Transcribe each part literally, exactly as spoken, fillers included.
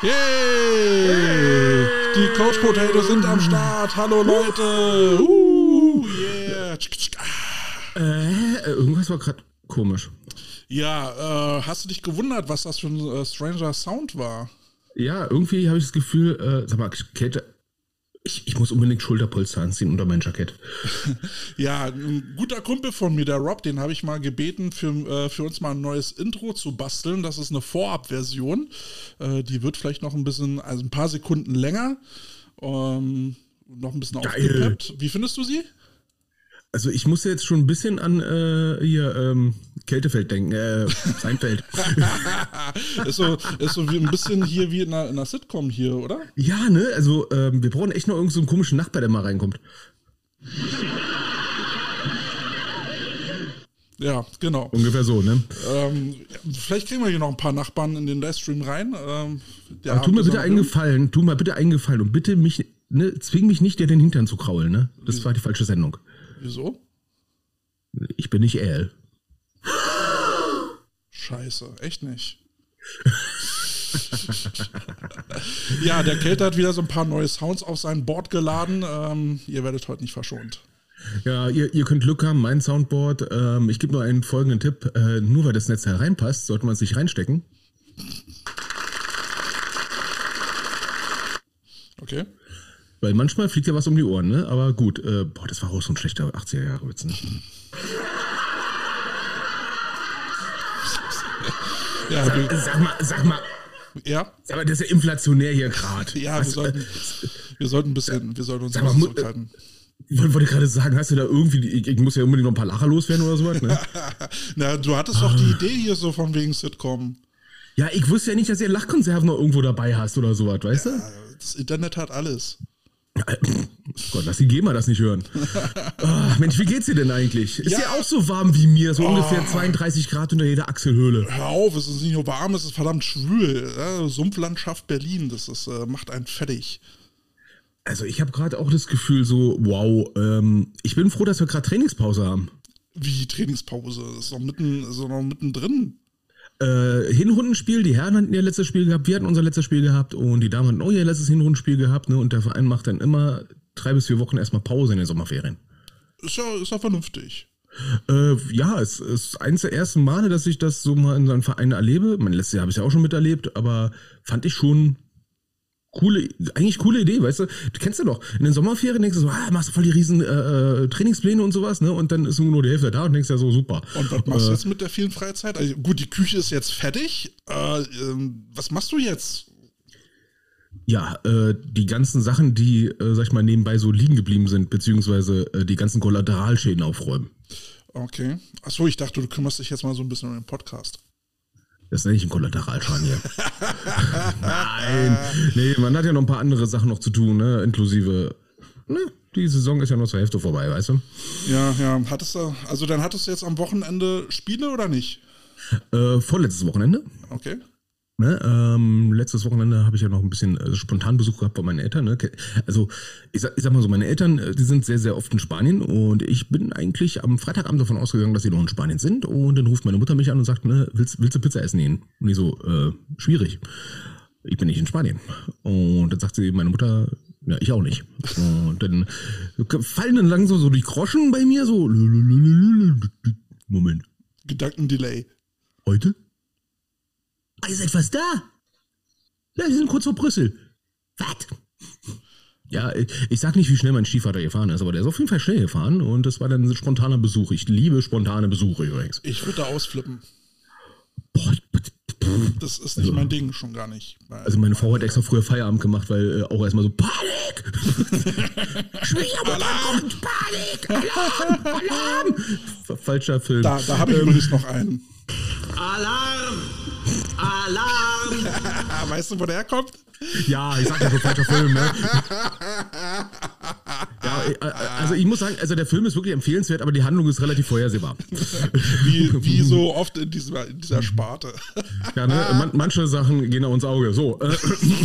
Yay! Hey! Die Couch Potatoes sind am Start. Hallo Leute. Uh, yeah. Äh, irgendwas war gerade komisch. Ja, äh, hast du dich gewundert, was das für ein äh, stranger Sound war? Ja, irgendwie habe ich das Gefühl, äh, sag mal, Kälte, ich, ich muss unbedingt Schulterpolster anziehen unter mein Jackett. Ja, ein guter Kumpel von mir, der Rob, den habe ich mal gebeten, für, äh, für uns mal ein neues Intro zu basteln. Das ist eine Vorab-Version. Äh, die wird vielleicht noch ein bisschen, also ein paar Sekunden länger. Ähm, noch ein bisschen aufgepeppt. Wie findest du sie? Also ich muss jetzt schon ein bisschen an äh, hier ähm, Kältefeld denken, äh, Seinfeld. ist, so, ist so wie ein bisschen hier wie in einer, in einer Sitcom hier, oder? Ja, ne, also ähm, wir brauchen echt noch irgend so einen komischen Nachbar, der mal reinkommt. Ja, genau. Ungefähr so, ne? Ähm, vielleicht kriegen wir hier noch ein paar Nachbarn in den Livestream rein. Ähm, Aber tu mir bitte einen Gefallen, tu mir bitte einen Gefallen und bitte mich, ne, zwing mich nicht, dir den Hintern zu kraulen, ne? Das war die falsche Sendung. Wieso? Ich bin nicht Al. Scheiße, echt nicht. Ja, der Kälte hat wieder so ein paar neue Sounds auf sein Board geladen. Ähm, ihr werdet heute nicht verschont. Ja, ihr, ihr könnt Glück haben, mein Soundboard. Ähm, ich gebe nur einen folgenden Tipp. Äh, nur weil das Netzteil reinpasst, sollte man es nicht reinstecken. Okay. Weil manchmal fliegt ja was um die Ohren, ne? Aber gut, äh, boah, das war auch so ein schlechter achtziger-Jahre-Witz, ne? Ja, sag, sag mal, sag mal. Ja? Sag mal, das ist ja inflationär hier gerade. Ja, wir sollten, äh, wir sollten ein bisschen, wir sollten uns mal, zurückhalten. Ich wollte ich gerade sagen, hast du da irgendwie, ich, ich muss ja unbedingt noch ein paar Lacher loswerden oder sowas, ne? Na, du hattest doch die Idee hier so von wegen Sitcom. Ja, ich wusste ja nicht, dass ihr Lachkonserven noch irgendwo dabei hast oder sowas, weißt ja, du? Das Internet hat alles. Gott, lass die GEMA das nicht hören. Oh, Mensch, wie geht's dir denn eigentlich? Ist ja, ja auch so warm wie mir, so oh. ungefähr zweiunddreißig Grad unter jeder Achselhöhle. Hör auf, es ist nicht nur warm, es ist verdammt schwül. Ja, Sumpflandschaft Berlin, das ist, äh, macht einen fertig. Also ich habe gerade auch das Gefühl so, wow, ähm, ich bin froh, dass wir gerade Trainingspause haben. Wie Trainingspause? Das ist doch mitten, ist doch noch mittendrin. Äh, Hinrundenspiel, die Herren hatten ihr letztes Spiel gehabt, wir hatten unser letztes Spiel gehabt und die Damen hatten auch ihr letztes Hinrundenspiel gehabt, ne? Und der Verein macht dann immer drei bis vier Wochen erstmal Pause in den Sommerferien. Ist ja, ist ja vernünftig. Äh, ja, es ist eins der ersten Male, dass ich das so mal in so einem Verein erlebe. Mein letztes Jahr habe ich es ja auch schon miterlebt, aber fand ich schon coole, eigentlich coole Idee, weißt du? Du kennst ja doch, in den Sommerferien denkst du so, ah, machst du voll die riesen äh, Trainingspläne und sowas, ne? Und dann ist nur die Hälfte da und denkst ja so, super. Und was machst äh, du jetzt mit der vielen Freizeit? Also gut, die Küche ist jetzt fertig. Äh, ähm, was machst du jetzt? Ja, äh, die ganzen Sachen, die, äh, sag ich mal, nebenbei so liegen geblieben sind, beziehungsweise äh, die ganzen Kollateralschäden aufräumen. Okay. Achso, ich dachte, du kümmerst dich jetzt mal so ein bisschen um den Podcast. Das nenne ich einen Kollateralschaden hier. Nein, nee, man hat ja noch ein paar andere Sachen noch zu tun, ne, inklusive, ne, die Saison ist ja noch zur Hälfte vorbei, weißt du? Ja, ja, hattest du, also dann hattest du jetzt am Wochenende Spiele oder nicht? Äh, vorletztes Wochenende. Okay. Ne, ähm, letztes Wochenende habe ich ja noch ein bisschen äh, Spontanbesuch gehabt bei meinen Eltern. Ne? Also ich sag, ich sag mal so, meine Eltern, die sind sehr, sehr oft in Spanien und ich bin eigentlich am Freitagabend davon ausgegangen, dass sie noch in Spanien sind und dann ruft meine Mutter mich an und sagt, ne, willst, willst du Pizza essen gehen? Und ich so, äh, schwierig. Ich bin nicht in Spanien. Und dann sagt sie, meine Mutter, ja, ich auch nicht. Und dann fallen dann langsam so die Groschen bei mir, so, Moment. Gedankendelay. Heute? Ihr seid fast da? Ja, wir sind kurz vor Brüssel. Was? Ja, ich, ich sag nicht, wie schnell mein Stiefvater gefahren ist, aber der ist auf jeden Fall schnell gefahren und das war dann ein spontaner Besuch. Ich liebe spontane Besuche übrigens. Ich würde da ausflippen. Boah, das ist nicht also, mein Ding, schon gar nicht. Also meine Frau hat extra früher Feierabend gemacht, weil äh, auch erstmal so Panik! Schwiegermutter kommt! Panik! Alarm! Alarm! Falscher Film. Da, da habe ich ähm, übrigens noch einen. Alarm! Alarm! Weißt du, wo der herkommt? Ja, ich sag ja so, falscher Film, ne? Ja, also ich muss sagen, also der Film ist wirklich empfehlenswert, aber die Handlung ist relativ vorhersehbar. Wie, wie so oft in dieser, in dieser Sparte. Ja, ne? Man, manche Sachen gehen auch ins Auge. So. Äh.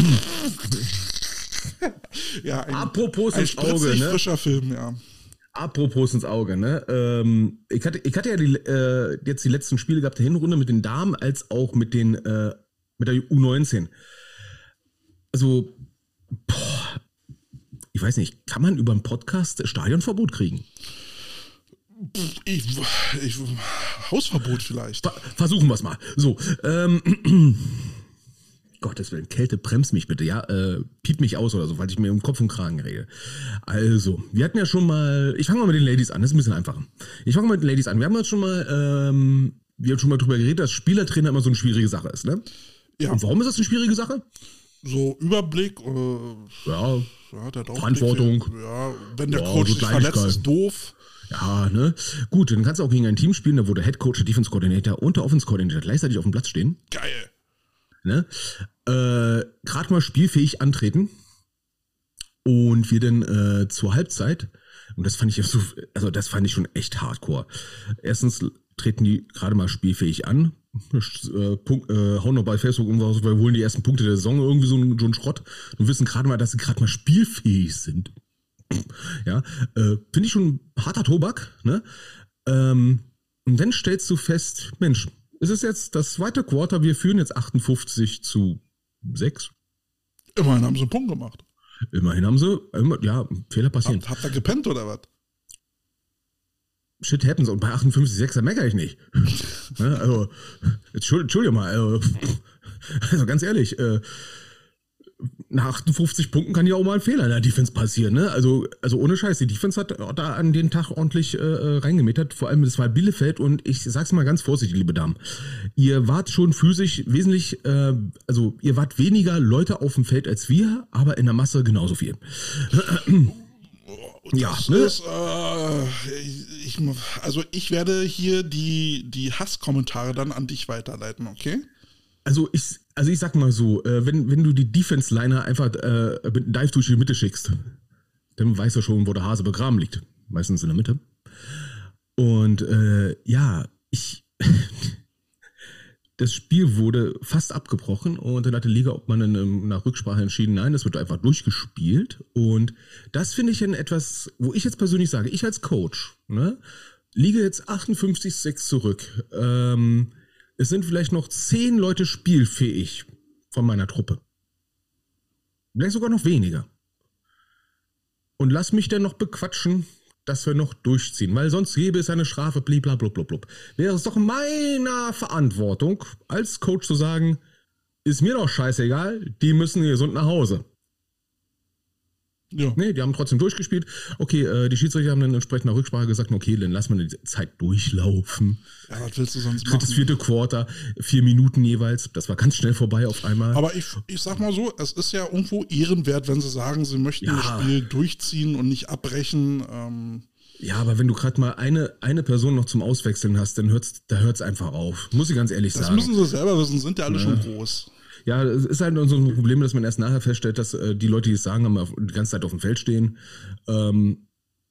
Ja, ein, Apropos ein ins Auge, ne? frischer Film, ja. Apropos ins Auge, ne? Ähm, ich hatte, ich hatte ja die, äh, jetzt die letzten Spiele gehabt, der Hinrunde mit den Damen als auch mit den äh, mit der U neunzehn. also, boah, ich weiß nicht, kann man über einen Podcast Stadionverbot kriegen? Ich, ich, Hausverbot vielleicht. Ver- versuchen wir es mal. So, ähm, Gottes Willen, Kälte, bremst mich bitte, ja? Äh, piep mich aus oder so, weil ich mir um Kopf und Kragen rede. Also, wir hatten ja schon mal, ich fange mal mit den Ladies an, das ist ein bisschen einfacher. Ich fange mal mit den Ladies an. Wir haben jetzt schon mal, ähm, wir haben schon mal drüber geredet, dass Spielertrainer immer so eine schwierige Sache ist, ne? Ja. Und warum ist das eine schwierige Sache? So Überblick, äh, Ja, ja, der hat auch Verantwortung. Blicke. Ja, wenn der Ja, Coach so sich verletzt, Kleinigkeiten. ist doof. ja, ne? Gut, dann kannst du auch gegen ein Team spielen, da wo der Head Coach, der Defense Coordinator und der Offense Coordinator gleichzeitig auf dem Platz stehen. Geil. Ne? Äh, gerade mal spielfähig antreten und wir dann äh, zur Halbzeit, und das fand ich so, also das fand ich schon echt hardcore. Erstens treten die gerade mal spielfähig an, äh, Punkt, äh, hauen noch bei Facebook um, wir holen die ersten Punkte der Saison, irgendwie so ein, so ein Schrott und wissen gerade mal, dass sie gerade mal spielfähig sind. Ja, äh, finde ich schon harter Tobak, ne? Ähm, und dann stellst du fest, Mensch, es ist jetzt das zweite Quarter, wir führen jetzt achtundfünfzig zu sechs. Immerhin haben sie einen Punkt gemacht. Immerhin haben sie, immer, ja, Fehler passieren. Habt, habt ihr gepennt oder was? Shit happens und bei achtundfünfzig zu sechs, da meckere ich nicht. Ne, also, Entschuldigung mal, also, also ganz ehrlich, äh, nach achtundfünfzig Punkten kann ja auch mal ein Fehler in der Defense passieren, ne? Also, also ohne Scheiß, die Defense hat da an den Tag ordentlich äh, reingemetert, vor allem das war Bielefeld und ich sag's mal ganz vorsichtig, liebe Damen. Ihr wart schon physisch wesentlich, äh, also ihr wart weniger Leute auf dem Feld als wir, aber in der Masse genauso viel. Ja, Das ne? ist, äh, ich, also ich werde hier die, die Hasskommentare dann an dich weiterleiten, okay? Also ich, also ich sag mal so, äh, wenn, wenn du die Defense-Liner einfach äh, mit einem Dive durch die Mitte schickst, dann weißt du schon, wo der Hase begraben liegt. Meistens in der Mitte. Und äh, ja, ich das Spiel wurde fast abgebrochen und dann hat die Liga, ob man in, nach Rücksprache entschieden, nein, das wird einfach durchgespielt. Und das finde ich dann etwas, wo ich jetzt persönlich sage, ich als Coach, ne, liege jetzt achtundfünfzig zu sechs zurück. Ähm, Es sind vielleicht noch zehn Leute spielfähig von meiner Truppe. Vielleicht sogar noch weniger. Und lass mich dann noch bequatschen, dass wir noch durchziehen. Weil sonst gäbe es eine Strafe, blablabla. Wäre es doch in meiner Verantwortung, als Coach zu sagen, ist mir doch scheißegal, die müssen gesund nach Hause. Ja. Nee, die haben trotzdem durchgespielt. Okay, äh, die Schiedsrichter haben dann entsprechend nach Rücksprache gesagt, okay, dann lassen wir die Zeit durchlaufen. Ja, was willst du sonst machen? Drittes, vierte Quarter, vier Minuten jeweils. Das war ganz schnell vorbei auf einmal. Aber ich, ich sag mal so, es ist ja irgendwo ehrenwert, wenn sie sagen, sie möchten Ja. das Spiel durchziehen und nicht abbrechen. Ähm, Ja, aber wenn du gerade mal eine, eine Person noch zum Auswechseln hast, dann hört's, da hört's einfach auf. Muss ich ganz ehrlich das sagen. müssen sie selber wissen, sind ja alle schon groß. Ja, es ist halt so ein Problem, dass man erst nachher feststellt, dass äh, die Leute, die es sagen, haben auf, die ganze Zeit auf dem Feld stehen. Ähm,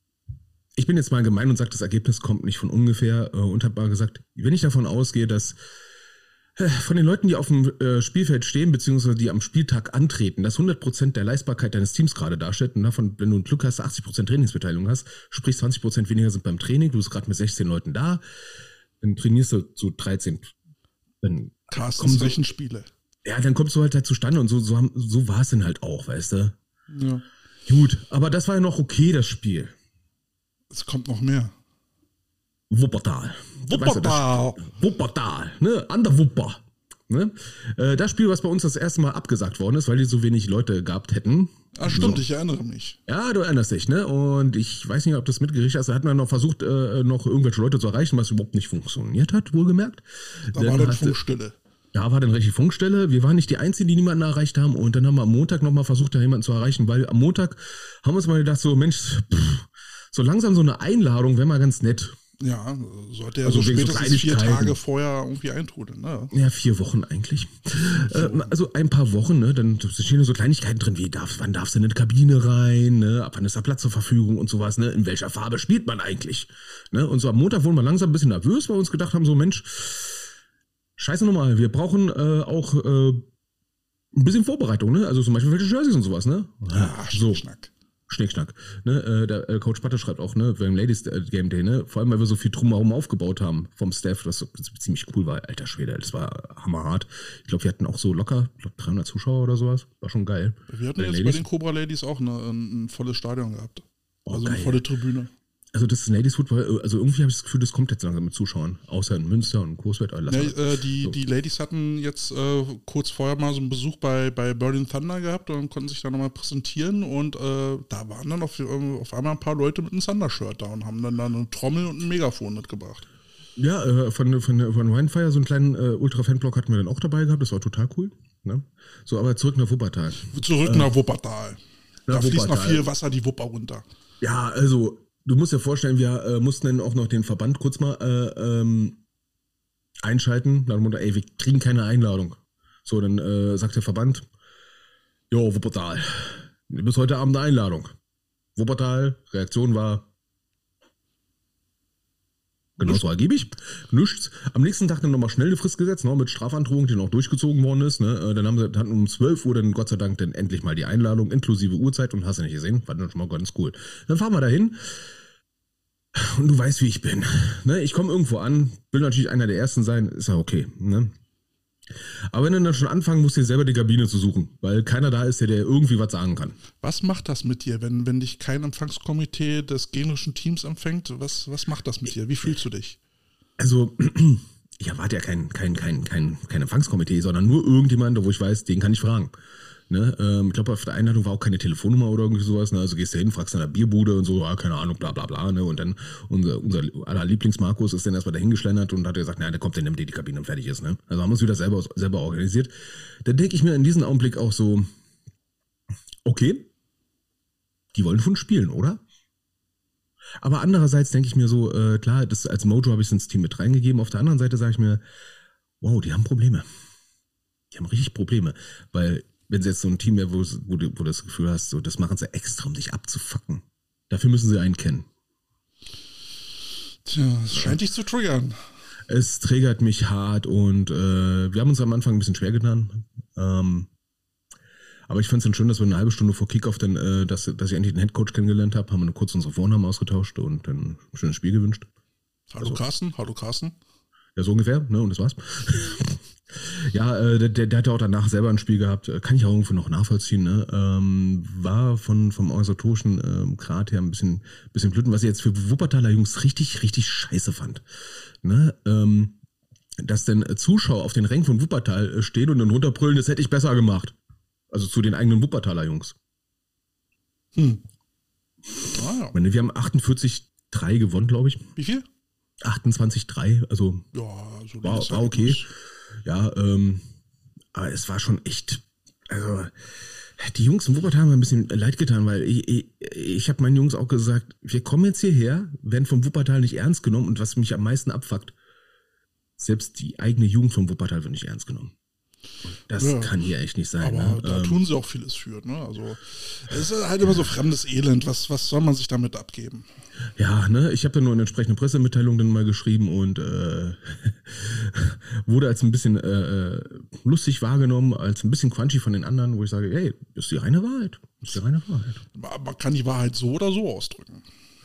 ich bin jetzt mal gemein und sage, das Ergebnis kommt nicht von ungefähr äh, und habe mal gesagt, wenn ich davon ausgehe, dass äh, von den Leuten, die auf dem äh, Spielfeld stehen, beziehungsweise die am Spieltag antreten, dass hundert Prozent der Leistbarkeit deines Teams gerade darstellt und davon, wenn du ein Glück hast, achtzig Prozent Trainingsbeteiligung hast, sprich zwanzig Prozent weniger sind beim Training, du bist gerade mit sechzehn Leuten da, dann trainierst du zu dreizehn. Dann Carstens kommen so, Rechenspiele. ja, dann kommst du halt, halt zustande und so, so, haben- so war es dann halt auch, weißt du. Ja. Gut, aber das war ja noch okay, das Spiel. Es kommt noch mehr. Wuppertal. Wuppertal. Weißt du, das, Wuppertal, ne? An der Wupper. Ne? Äh, das Spiel, was bei uns das erste Mal abgesagt worden ist, weil die so wenig Leute gehabt hätten. Ah, stimmt, ich erinnere mich. Ja, du erinnerst dich, ne? Und ich weiß nicht, ob du das mitgerichtet hast. Da hat man noch versucht, äh, noch irgendwelche Leute zu erreichen, was überhaupt nicht funktioniert hat, wohlgemerkt. Da war dann hatte- Funkstille. Da war dann richtig Funkstelle. Wir waren nicht die Einzigen, die niemanden erreicht haben. Und dann haben wir am Montag nochmal versucht, da jemanden zu erreichen, weil am Montag haben wir uns mal gedacht, so Mensch, pff, so langsam so eine Einladung wäre mal ganz nett. Ja, sollte ja Also so wegen so spätestens vier Kleinigkeiten. Tage vorher irgendwie eintrudeln. Ne? Ja, vier Wochen eigentlich. Äh, also ein paar Wochen, ne? Dann stehen so Kleinigkeiten drin, wie darf, wann darfst du in eine Kabine rein, ne? Ab wann ist da Platz zur Verfügung und sowas, ne? In welcher Farbe spielt man eigentlich? Ne? Und so am Montag wurden wir langsam ein bisschen nervös, weil wir uns gedacht haben, so Mensch, scheiße nochmal, wir brauchen äh, auch äh, ein bisschen Vorbereitung, ne? Also zum Beispiel welche Jerseys und sowas, ne? Ja, so. Schnack. Schnickschnack. Ne? Äh, der äh, Coach Patte schreibt auch, ne, beim Ladies äh, Game Day, ne, vor allem, weil wir so viel drumherum aufgebaut haben vom Staff, was so, das ziemlich cool war. Alter Schwede, das war hammerhart. Ich glaube, wir hatten auch so locker glaub, dreihundert Zuschauer oder sowas. War schon geil. Wir hatten bei jetzt bei den Cobra Ladies auch eine, ein, ein volles Stadion gehabt. Oh, also geil. eine volle Tribüne. Also das Ladies Football, also irgendwie habe ich das Gefühl, das kommt jetzt langsam mit Zuschauern. Außer in Münster und Coesfeld. Nee, äh, die, so. die Ladies hatten jetzt äh, kurz vorher mal so einen Besuch bei, bei Burning Thunder gehabt und konnten sich da nochmal präsentieren und äh, da waren dann auf, auf einmal ein paar Leute mit einem Thunder-Shirt da und haben dann da eine Trommel und ein Megafon mitgebracht. Ja, äh, von, von, von Winefire, so einen kleinen äh, Ultra-Fan-Block hatten wir dann auch dabei gehabt, das war total cool. Ne? So, aber zurück nach Wuppertal. Zurück äh, nach Wuppertal. Da nach fließt Wuppertal. noch viel Wasser die Wupper runter. Ja, also du musst dir vorstellen, wir äh, mussten dann auch noch den Verband kurz mal äh, ähm, einschalten. Nach dem Motto, ey, wir kriegen keine Einladung. So, dann äh, sagt der Verband, jo, Wuppertal, bis heute Abend eine Einladung. Wuppertal, Reaktion war genauso ergiebig. Nichts. Am nächsten Tag dann nochmal schnell eine Frist gesetzt, ne, mit Strafandrohung, die noch durchgezogen worden ist. Ne. Dann haben sie hatten um zwölf Uhr dann Gott sei Dank dann endlich mal die Einladung, inklusive Uhrzeit und hast du nicht gesehen. War dann schon mal ganz cool. Dann fahren wir dahin. Und du weißt, wie ich bin. Ne, ich komme irgendwo an, will natürlich einer der Ersten sein, ist ja okay. Ne. Aber wenn du dann schon anfangen musst, dir selber die Kabine zu suchen, weil keiner da ist, der dir irgendwie was sagen kann. Was macht das mit dir, wenn, wenn dich kein Empfangskomitee des gegnerischen Teams empfängt? Was, was macht das mit dir? Wie fühlst du dich? Also, ich erwarte ja kein, kein, kein, kein, kein Empfangskomitee, sondern nur irgendjemand, wo ich weiß, den kann ich fragen. Ne? Ähm, ich glaube, auf der Einladung war auch keine Telefonnummer oder irgendwie sowas. Ne? Also gehst du hin, fragst in der Bierbude und so, ah, keine Ahnung, bla bla bla. Ne? Und dann unser, unser aller Lieblings-Markus ist dann erstmal dahin geschlendert und hat gesagt, na, der kommt, der nimmt dir die Kabine und fertig ist. Ne? Also haben wir uns wieder selber, selber organisiert. Dann denke ich mir in diesem Augenblick auch so, okay, die wollen schon spielen, oder? Aber andererseits denke ich mir so, äh, klar, das, als Mojo habe ich es ins Team mit reingegeben. Auf der anderen Seite sage ich mir, wow, die haben Probleme. Die haben richtig Probleme, weil wenn sie jetzt so ein Team wäre, wo, wo, du, wo du das Gefühl hast, so, das machen sie extra, um dich abzufacken. Dafür müssen sie einen kennen. Tja, es scheint dich zu triggern. Es triggert mich hart und äh, wir haben uns am Anfang ein bisschen schwer getan. Ähm, aber ich fand es dann schön, dass wir eine halbe Stunde vor Kickoff dann, äh, dass, dass ich endlich den Headcoach kennengelernt habe, haben wir kurz unsere Vornamen ausgetauscht und dann ein schönes Spiel gewünscht. Hallo also, Carsten, hallo Carsten. Ja, so ungefähr, ne, und das war's. Ja, äh, der, der hat ja auch danach selber ein Spiel gehabt, kann ich auch irgendwo noch nachvollziehen, ne? Ähm, war von, vom organisatorischen ähm, Grad her ein bisschen, bisschen blöd, was ich jetzt für Wuppertaler Jungs richtig, richtig scheiße fand. Ne? Ähm, dass denn Zuschauer auf den Rängen von Wuppertal stehen und dann runterbrüllen, das hätte ich besser gemacht. Also zu den eigenen Wuppertaler Jungs. Hm. Ah, ja. Ich meine, wir haben achtundvierzig drei gewonnen, glaube ich. Wie viel? achtundzwanzig drei, also ja, so war, war okay. Ja, ähm, aber es war schon echt, also die Jungs in Wuppertal haben mir ein bisschen leid getan, weil ich, ich, ich habe meinen Jungs auch gesagt, wir kommen jetzt hierher, werden vom Wuppertal nicht ernst genommen und was mich am meisten abfuckt, selbst die eigene Jugend vom Wuppertal wird nicht ernst genommen. Das ja, kann hier echt nicht sein. Aber ne? da ähm, tun sie auch vieles für. Ne? Also es ist halt immer so fremdes Elend. Was, was soll man sich damit abgeben? Ja, ne, ich habe dann nur eine entsprechende Pressemitteilung dann mal geschrieben und äh, wurde als ein bisschen äh, lustig wahrgenommen, als ein bisschen crunchy von den anderen, wo ich sage, hey, das ist die reine Wahrheit. Das ist die reine Wahrheit. Man kann die Wahrheit so oder so ausdrücken.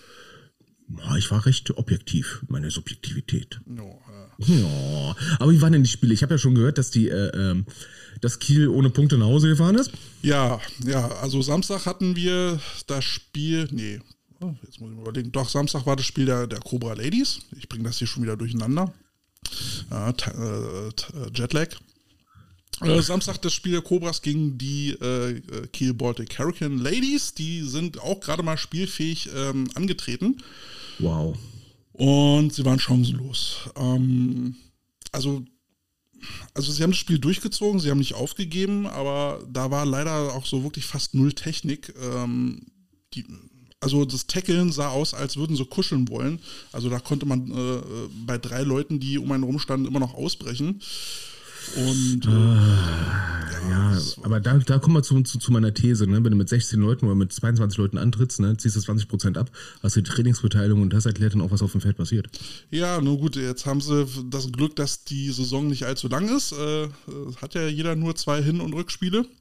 Ja, ich war recht objektiv, meine Subjektivität. No, ja. Ja, aber wie waren denn die Spiele? Ich habe ja schon gehört, dass die, äh, ähm, dass Kiel ohne Punkte nach Hause gefahren ist. Ja, ja, also Samstag hatten wir das Spiel, nee, jetzt muss ich mal überlegen, doch, Samstag war das Spiel der, der Cobra Ladies. Ich bringe das hier schon wieder durcheinander. Ja, t- äh, t- Jetlag. Äh, Samstag das Spiel der Cobras gegen die äh, Kiel Baltic Hurricane Ladies. Die sind auch gerade mal spielfähig ähm, angetreten. Wow. Und sie waren chancenlos. Ähm, also, also sie haben das Spiel durchgezogen, sie haben nicht aufgegeben, aber da war leider auch so wirklich fast null Technik. Ähm, die, also das Tackeln sah aus, als würden sie kuscheln wollen. Also da konnte man äh, bei drei Leuten, die um einen rumstanden, immer noch ausbrechen. Und äh, ah, ja, ja, aber da, da kommen wir zu, zu, zu meiner These, ne? Wenn du mit sechzehn Leuten oder mit zweiundzwanzig Leuten antrittst, ne, ziehst du zwanzig Prozent ab, hast die Trainingsbeteiligung und das erklärt dann auch, was auf dem Feld passiert. Ja, nun gut, jetzt haben sie das Glück, dass die Saison nicht allzu lang ist. Äh, hat ja jeder nur zwei Hin- und Rückspiele.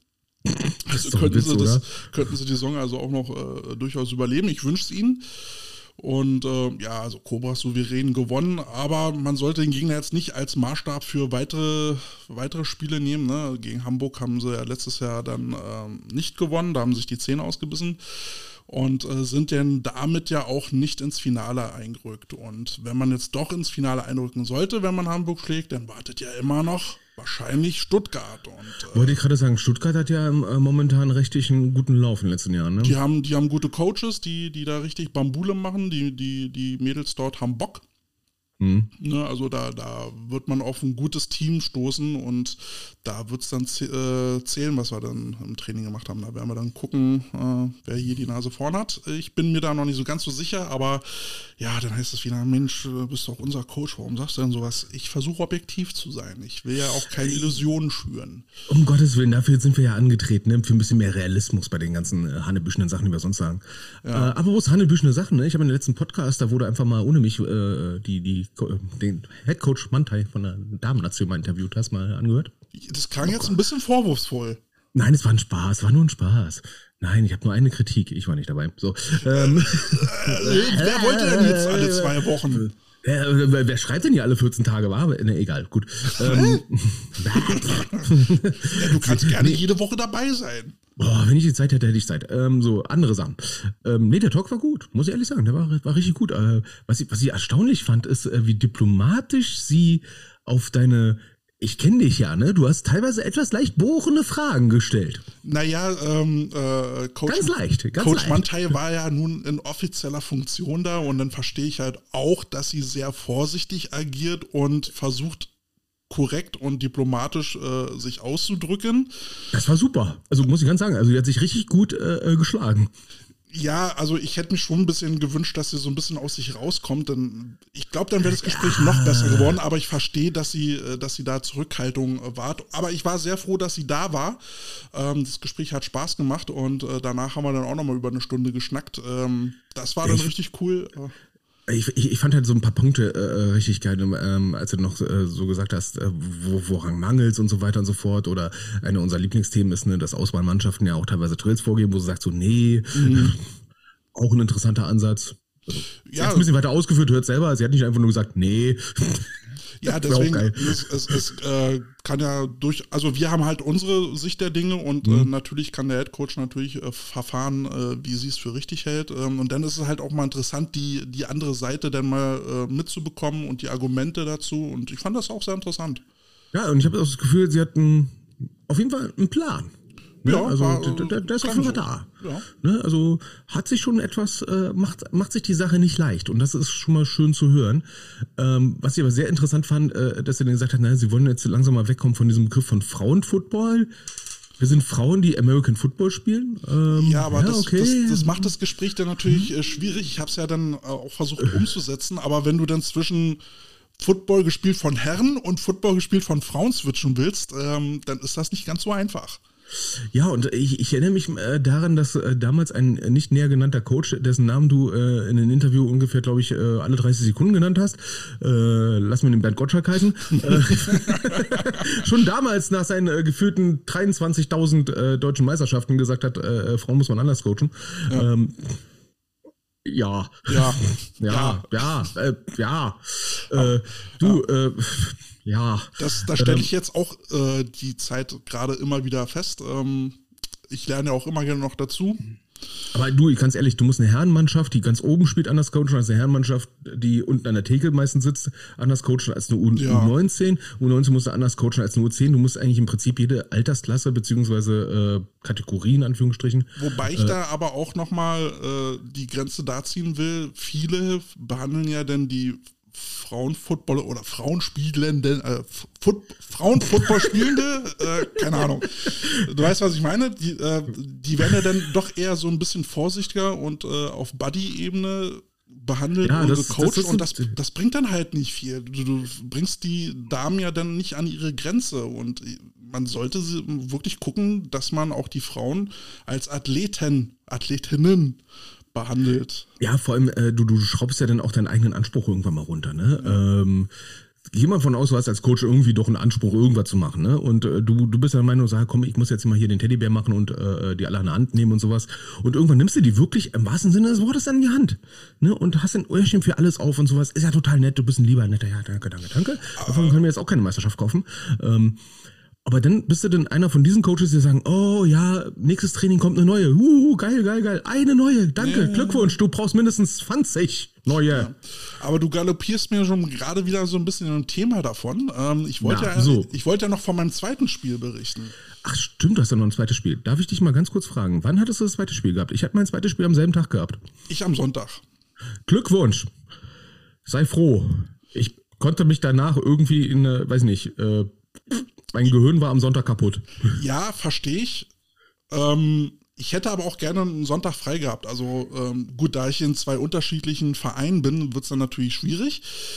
Also könnten, Witz, sie das, könnten sie die Saison also auch noch äh, durchaus überleben. Ich wünsche es ihnen. Und äh, ja, also Cobras souverän gewonnen, aber man sollte den Gegner jetzt nicht als Maßstab für weitere, weitere Spiele nehmen. Ne? Gegen Hamburg haben sie ja letztes Jahr dann äh, nicht gewonnen, da haben sich die Zähne ausgebissen und äh, sind denn damit ja auch nicht ins Finale eingerückt. Und wenn man jetzt doch ins Finale einrücken sollte, wenn man Hamburg schlägt, dann wartet ja immer noch wahrscheinlich Stuttgart. Und, äh, wollte ich gerade sagen, Stuttgart hat ja äh, momentan richtig einen guten Lauf in den letzten Jahren. Ne? Die haben, die haben gute Coaches, die, die da richtig Bambule machen. Die, die, die Mädels dort haben Bock. Mhm. Ne, also da, da wird man auf ein gutes Team stoßen und da wird es dann zählen, was wir dann im Training gemacht haben. Da werden wir dann gucken, äh, wer hier die Nase vorn hat. Ich bin mir da noch nicht so ganz so sicher, aber ja, dann heißt es wieder, Mensch, du bist doch unser Coach, warum sagst du denn sowas? Ich versuche objektiv zu sein. Ich will ja auch keine Illusionen schüren. Um Gottes Willen, dafür sind wir ja angetreten, ne? Für ein bisschen mehr Realismus bei den ganzen äh, hannebüchenen Sachen, die wir sonst sagen. Ja. Äh, aber wo ist hannebüchene Sachen? Ne? Ich habe in den letzten Podcast, da wurde einfach mal ohne mich äh, die, die, den Headcoach Mantai von der Damen-Nation mal interviewt. Hast du mal angehört? Das klang jetzt ein bisschen vorwurfsvoll. Nein, es war ein Spaß, es war nur ein Spaß. Nein, ich habe nur eine Kritik, ich war nicht dabei. So, ähm. Wer wollte denn jetzt alle zwei Wochen? Äh, wer schreibt denn hier alle vierzehn Tage? War? Ne, egal, gut. Ähm. Ja, du kannst gerne nee. jede Woche dabei sein. Boah, wenn ich die Zeit hätte, hätte ich Zeit. Ähm, so, andere Sachen. Ähm, nee, der Talk war gut, muss ich ehrlich sagen. Der war, war richtig gut. Äh, was, ich, was ich erstaunlich fand, ist, äh, wie diplomatisch sie auf deine... Ich kenne dich ja, ne? Du hast teilweise etwas leicht bohrende Fragen gestellt. Naja, ähm, äh, Coach, ganz leicht, ganz Coach leicht. Mantai war ja nun in offizieller Funktion da und dann verstehe ich halt auch, dass sie sehr vorsichtig agiert und versucht, korrekt und diplomatisch äh, sich auszudrücken. Das war super. Also muss ich ganz sagen, also die hat sich richtig gut äh, geschlagen. Ja, also ich hätte mich schon ein bisschen gewünscht, dass sie so ein bisschen aus sich rauskommt, denn ich glaube, dann wäre das Gespräch ja. noch besser geworden, aber ich verstehe, dass sie, dass sie da Zurückhaltung wahrt. Aber ich war sehr froh, dass sie da war. Ähm, das Gespräch hat Spaß gemacht und äh, danach haben wir dann auch nochmal über eine Stunde geschnackt. Ähm, das war dann ich, richtig cool. Ich, ich, ich fand halt so ein paar Punkte äh, richtig geil, ähm, als du noch äh, so gesagt hast, äh, wo, woran mangelt's und so weiter und so fort. Oder eine unserer Lieblingsthemen ist, ne, dass Auswahlmannschaften ja auch teilweise Trails vorgeben, wo sie sagt so, nee, mhm. auch ein interessanter Ansatz. Also, sie ja. hat es ein bisschen weiter ausgeführt, hört selber, sie hat nicht einfach nur gesagt, nee. Ja, deswegen, es, es, es äh, kann ja durch, also wir haben halt unsere Sicht der Dinge und mhm. äh, natürlich kann der Headcoach natürlich äh, verfahren, äh, wie sie es für richtig hält. Ähm, und dann ist es halt auch mal interessant, die, die andere Seite dann mal äh, mitzubekommen und die Argumente dazu. Und ich fand das auch sehr interessant. Ja, und ich habe das Gefühl, sie hat einen, auf jeden Fall einen Plan. Ne? Ja, also war, da, da, da ist auf jeden Fall da. Ja. Ne? Also hat sich schon etwas, äh, macht, macht sich die Sache nicht leicht und das ist schon mal schön zu hören. Ähm, was ich aber sehr interessant fand, äh, dass sie dann gesagt hat, naja, sie wollen jetzt langsam mal wegkommen von diesem Begriff von Frauenfootball. Wir sind Frauen, die American Football spielen. Ähm, ja, aber ja, das, okay. das, das macht das Gespräch dann natürlich mhm. äh, schwierig. Ich habe es ja dann äh, auch versucht umzusetzen, aber wenn du dann zwischen Football gespielt von Herren und Football gespielt von Frauen switchen willst, ähm, dann ist das nicht ganz so einfach. Ja, und ich, ich erinnere mich äh, daran, dass äh, damals ein äh, nicht näher genannter Coach, dessen Namen du äh, in einem Interview ungefähr, glaube ich, äh, alle dreißig Sekunden genannt hast, äh, lass mir den Bernd Gottschalk heißen, äh, schon damals nach seinen äh, gefühlten dreiundzwanzigtausend äh, deutschen Meisterschaften gesagt hat, äh, Frauen muss man anders coachen. Ja. Ähm, Ja. Ja. Ja, ja, ja, äh, ja. Äh, du, ja. äh, ja. Das, da stelle ich jetzt auch äh, die Zeit gerade immer wieder fest. Ähm, ich lerne ja auch immer gerne noch dazu. Aber du, ganz ehrlich, du musst eine Herrenmannschaft, die ganz oben spielt, anders coachen als eine Herrenmannschaft, die unten an der Theke meistens sitzt, anders coachen als eine U neunzehn. Ja. U neunzehn musst du anders coachen als eine U zehn. Du musst eigentlich im Prinzip jede Altersklasse beziehungsweise äh, Kategorie in Anführungsstrichen. Wobei ich äh, da aber auch nochmal äh, die Grenze da ziehen will. Viele behandeln ja dann die Frauenfootballer oder Frauenspielende, äh, Foot, Frauenfootball spielende, äh, keine Ahnung. Du weißt, was ich meine? Die, äh, die werden ja dann doch eher so ein bisschen vorsichtiger und äh, auf Buddy-Ebene behandelt ja, und das, gecoacht das und das, das bringt dann halt nicht viel. Du, du bringst die Damen ja dann nicht an ihre Grenze und man sollte wirklich gucken, dass man auch die Frauen als Athleten, Athletinnen behandelt. Ja, vor allem, äh, du, du schraubst ja dann auch deinen eigenen Anspruch irgendwann mal runter, ne? Ja. Ähm, geh mal von aus, du hast als Coach irgendwie doch einen Anspruch, irgendwas zu machen, ne? Und äh, du, du bist der Meinung, sag, komm, ich muss jetzt mal hier den Teddybär machen und äh, die alle an der Hand nehmen und sowas. Und irgendwann nimmst du die wirklich im wahrsten Sinne des Wortes dann in die Hand, ne? Und hast ein Öhrchen für alles auf und sowas. Ist ja total nett, du bist ein lieber netter, ja, danke, danke, danke. Davon können wir jetzt auch keine Meisterschaft kaufen. Ähm, aber dann bist du dann einer von diesen Coaches, die sagen, oh ja, nächstes Training kommt eine neue. Uh, geil, geil, geil. Eine neue, danke, ja. Glückwunsch, du brauchst mindestens zwanzig neue. Ja. Aber du galoppierst mir schon gerade wieder so ein bisschen ein Thema davon. Ähm, ich wollte Na, ja, so. ich wollte ja noch von meinem zweiten Spiel berichten. Ach stimmt, du hast ja noch ein zweites Spiel. Darf ich dich mal ganz kurz fragen, wann hattest du das zweite Spiel gehabt? Ich hatte mein zweites Spiel am selben Tag gehabt. Ich am Sonntag. Glückwunsch. Sei froh. Ich konnte mich danach irgendwie in, äh, weiß nicht, äh, mein Gehirn war am Sonntag kaputt. Ja, verstehe ich. Ähm, ich hätte aber auch gerne einen Sonntag frei gehabt. Also ähm, gut, da ich in zwei unterschiedlichen Vereinen bin, wird es dann natürlich schwierig.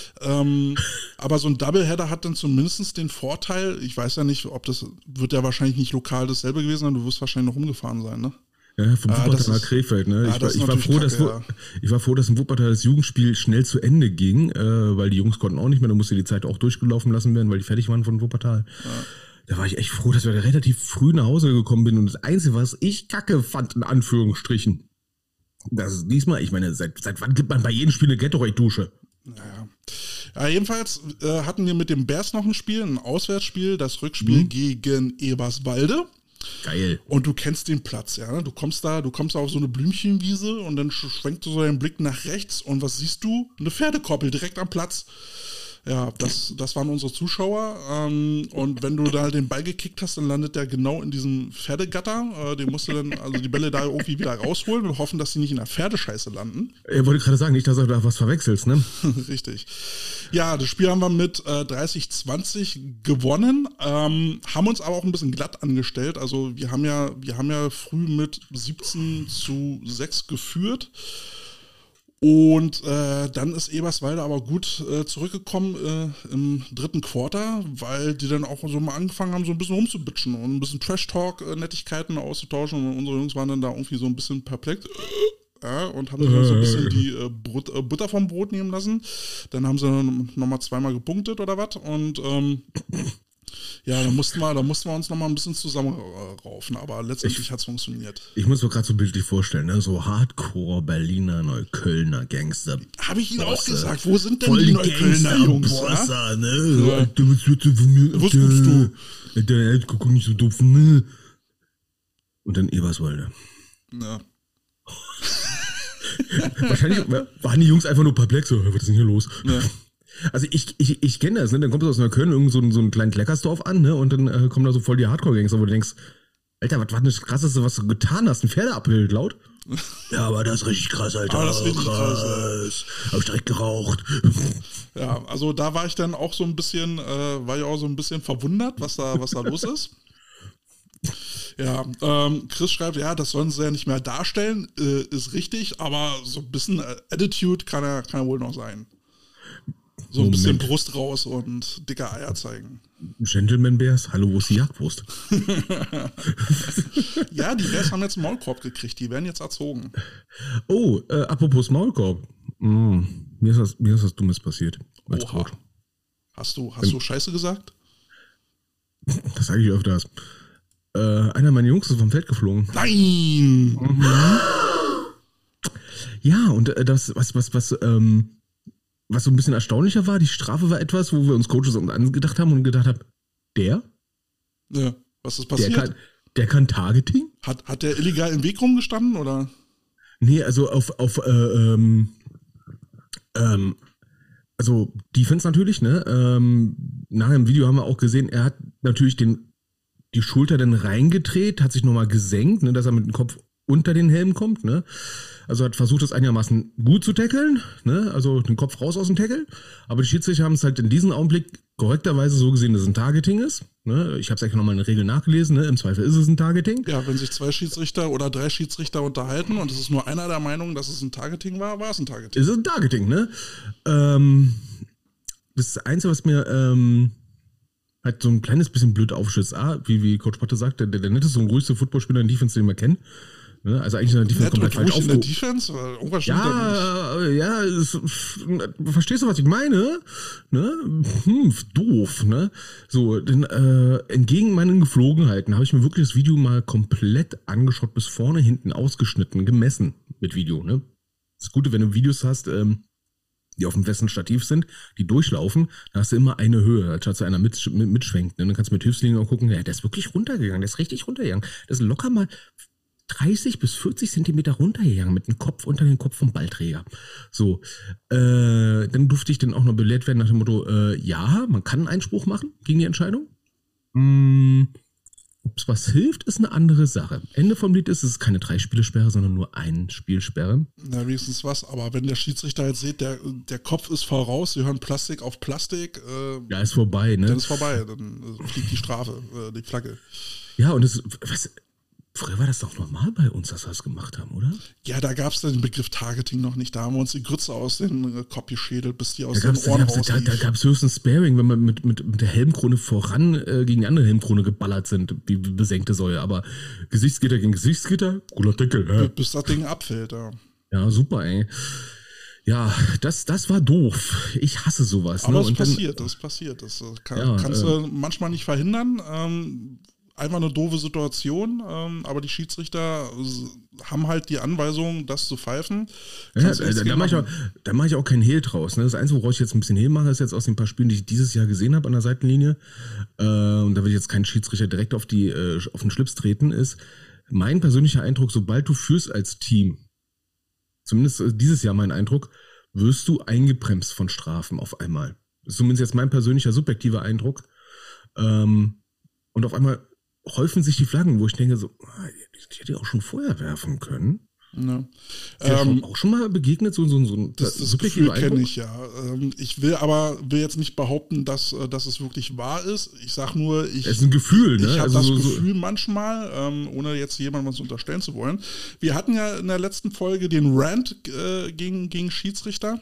Ähm, aber so ein Doubleheader hat dann zumindest den Vorteil, ich weiß ja nicht, ob das, wird ja wahrscheinlich nicht lokal dasselbe gewesen sein, du wirst wahrscheinlich noch umgefahren sein, ne? Ja, vom Ah, Wuppertal nach ist- Krefeld, ne? Ja, ich, das war, ist ich, war natürlich froh, dass, kacke, Wu- ja. ich war froh, dass im Wuppertal das Jugendspiel schnell zu Ende ging, äh, weil die Jungs konnten auch nicht mehr, da musste die Zeit auch durchgelaufen lassen werden, weil die fertig waren von Wuppertal. Da war ich echt froh, dass wir da relativ früh nach Hause gekommen bin. Und das Einzige, was ich kacke fand, in Anführungsstrichen, das ist diesmal, ich meine, seit, seit wann gibt man bei jedem Spiel eine Gatorade-Dusche? Ja. Ja, jedenfalls äh, hatten wir mit dem Bears noch ein Spiel, ein Auswärtsspiel, das Rückspiel Mhm. gegen Eberswalde. Geil. Und du kennst den Platz, ja. Du kommst da, du kommst da auf so eine Blümchenwiese und dann sch- schwenkt du so deinen Blick nach rechts und was siehst du? Eine Pferdekoppel direkt am Platz. Ja, das, das waren unsere Zuschauer. Ähm, und wenn du da den Ball gekickt hast, dann landet der genau in diesem Pferdegatter. Äh, den musst du dann, also die Bälle da irgendwie wieder rausholen und hoffen, dass sie nicht in der Pferdescheiße landen. Ich wollte gerade sagen, nicht, dass du da was verwechselst, ne? Richtig. Ja, das Spiel haben wir mit äh, dreißig zwanzig gewonnen, ähm, haben uns aber auch ein bisschen glatt angestellt. Also wir haben ja, wir haben ja früh mit siebzehn zu sechs geführt. Und äh, dann ist Eberswalde aber gut äh, zurückgekommen äh, im dritten Quarter, weil die dann auch so mal angefangen haben, so ein bisschen rumzubitschen und ein bisschen Trash-Talk-Nettigkeiten auszutauschen. Und unsere Jungs waren dann da irgendwie so ein bisschen perplex. Ja, und haben sich dann so ein bisschen die äh, Brut, äh, Butter vom Brot nehmen lassen. Dann haben sie nochmal zweimal gepunktet oder was. Und ähm, ja, da mussten wir, da mussten wir uns nochmal ein bisschen zusammenraufen. Aber letztendlich hat es funktioniert. Ich muss mir gerade so bildlich vorstellen, ne? So Hardcore Berliner, Neuköllner Gangster. Habe ich Ihnen auch Bosse. gesagt, wo sind denn Voll die die Neuköllner Jungs? Ja? Gangster-Bosser, ne? Ja. Du bist jetzt von mir. Was guckst du? Der guck nicht so doof, ne? Und dann Eberswalde. Ja. Wahrscheinlich waren die Jungs einfach nur perplex. So, was ist denn hier los? Ja. Also ich, ich, ich kenne das, ne? Dann kommst du aus Neukölln, irgend so, ein- so ein kleinen Kleckersdorf an, ne? Und dann äh, kommen da so voll die Hardcore-Gangster, wo du denkst, Alter, was war denn das Krasseste, was du getan hast? Ein Pferdeapfel laut? Ja, aber das ist richtig krass, Alter. Aber das ist richtig krass, Hab ich direkt geraucht. Ja, also da war ich dann auch so ein bisschen, äh, war ich auch so ein bisschen verwundert, was da, was da los ist. Ja, ähm, Chris schreibt, ja, das sollen sie ja nicht mehr darstellen, äh, ist richtig, aber so ein bisschen äh, Attitude kann er, kann er wohl noch sein. So ein bisschen Moment. Brust raus und dicke Eier zeigen. Gentleman Bears, hallo, wo ist die Jagdwurst? Ja, die Bears haben jetzt einen Maulkorb gekriegt, die werden jetzt erzogen. Oh, äh, apropos Maulkorb. Mm, mir, ist was, mir ist was Dummes passiert. Als Oha. Coach. Hast du, hast du Scheiße gesagt? Das sage ich öfters. Äh, einer meiner Jungs ist vom Feld geflogen. Nein! Ja, und äh, das, was, was, was, ähm, was so ein bisschen erstaunlicher war, die Strafe war etwas, wo wir uns Coaches angedacht haben und gedacht haben, der? Ja, was ist Der passiert? kann, der kann Targeting? Hat, hat der illegal im Weg rumgestanden oder? Nee, also auf, auf äh, ähm, ähm, also Defense natürlich, ne? Ähm, nachher im Video haben wir auch gesehen, er hat natürlich den, die Schulter dann reingedreht, hat sich nochmal gesenkt, ne, dass er mit dem Kopf unter den Helm kommt, ne? Also hat versucht, das einigermaßen gut zu tackeln, ne? Also den Kopf raus aus dem Tackle. Aber die Schiedsrichter haben es halt in diesem Augenblick korrekterweise so gesehen, dass es ein Targeting ist. Ne? Ich habe es eigentlich nochmal in der Regel nachgelesen, ne? Im Zweifel ist es ein Targeting. Ja, wenn sich zwei Schiedsrichter oder drei Schiedsrichter unterhalten und es ist nur einer der Meinung, dass es ein Targeting war, war es ein Targeting. Ist es ein Targeting, ne? Ähm, das Einzige, was mir ähm, halt so ein kleines bisschen blöd aufschützt, ah, wie, wie Coach Potte sagt, der, der netteste und ruhigste Footballspieler in Defense, den wir kennen. Ne? Also eigentlich ist die Defense komplett falsch aufgehoben. In der Defense? Irgendwas stimmt da ja, ja, es, verstehst du, was ich meine? Ne? Hm, doof, ne? So, denn äh, entgegen meinen Geflogenheiten habe ich mir wirklich das Video mal komplett angeschaut, bis vorne, hinten ausgeschnitten, gemessen mit Video, ne? Das Gute, wenn du Videos hast, ähm, die auf dem festen Stativ sind, die durchlaufen, dann hast du immer eine Höhe, anstatt einer mit, mit, mitschwenkt. Ne? Dann kannst du mit Hilfslinien auch gucken, ja, der ist wirklich runtergegangen, der ist richtig runtergegangen. Das ist locker mal dreißig bis vierzig Zentimeter runtergegangen mit dem Kopf unter den Kopf vom Ballträger. So, äh, dann durfte ich dann auch noch belehrt werden nach dem Motto, äh, ja, man kann einen Einspruch machen gegen die Entscheidung. Hm, ob es was hilft, ist eine andere Sache. Ende vom Lied ist, es ist keine Drei-Spiele-Sperre, sondern nur ein Spielsperre. Na, wenigstens was, aber wenn der Schiedsrichter jetzt sieht, der, der Kopf ist voraus, sie hören Plastik auf Plastik, äh, ja, ist vorbei, ne? Dann ist vorbei, dann äh, fliegt die Strafe, äh, die Flagge. Ja, und das, was, früher war das doch normal bei uns, dass wir das gemacht haben, oder? Ja, da gab es den Begriff Targeting noch nicht. Da haben wir uns die Grütze aus den äh, Kopf geschädelt, bis die aus da den Ohren rauslief. Da, da gab es höchstens Sparing, wenn man mit, mit, mit der Helmkrone voran äh, gegen die andere Helmkrone geballert sind, wie besenkte Säue. Aber Gesichtsgitter gegen Gesichtsgitter, cooler Deckel. Äh. Bis das Ding abfällt, ja. Ja, super, ey. Ja, das, das war doof. Ich hasse sowas. Aber ne? es Und passiert, dann, das passiert. Das kann, ja, kannst äh, du manchmal nicht verhindern. Ähm, einfach eine doofe Situation, ähm, aber die Schiedsrichter haben halt die Anweisung, das zu pfeifen. Ja, da, da mache ich, auch, da mach ich auch keinen Hehl draus. Ne? Das Einzige, woraus ich jetzt ein bisschen Hehl mache, ist jetzt aus den paar Spielen, die ich dieses Jahr gesehen habe an der Seitenlinie, äh, und da will ich jetzt keinen Schiedsrichter direkt auf, die, äh, auf den Schlips treten, ist mein persönlicher Eindruck, sobald du führst als Team, zumindest dieses Jahr mein Eindruck, wirst du eingebremst von Strafen auf einmal. Das ist zumindest jetzt mein persönlicher subjektiver Eindruck. Ähm, und auf einmal häufen sich die Flaggen, wo ich denke, so, die hätte ich auch schon vorher werfen können. Ja. Ist ja Ähm, schon, auch schon mal begegnet, so, so, so ein Das, das Gefühl kenne ich ja. Ich will aber will jetzt nicht behaupten, dass, dass es wirklich wahr ist. Ich sag nur, ich. Es ist ein Gefühl, ne? Ich habe also das so, Gefühl so manchmal, ähm, ohne jetzt jemandem was unterstellen zu wollen. Wir hatten ja in der letzten Folge den Rant äh, gegen, gegen Schiedsrichter.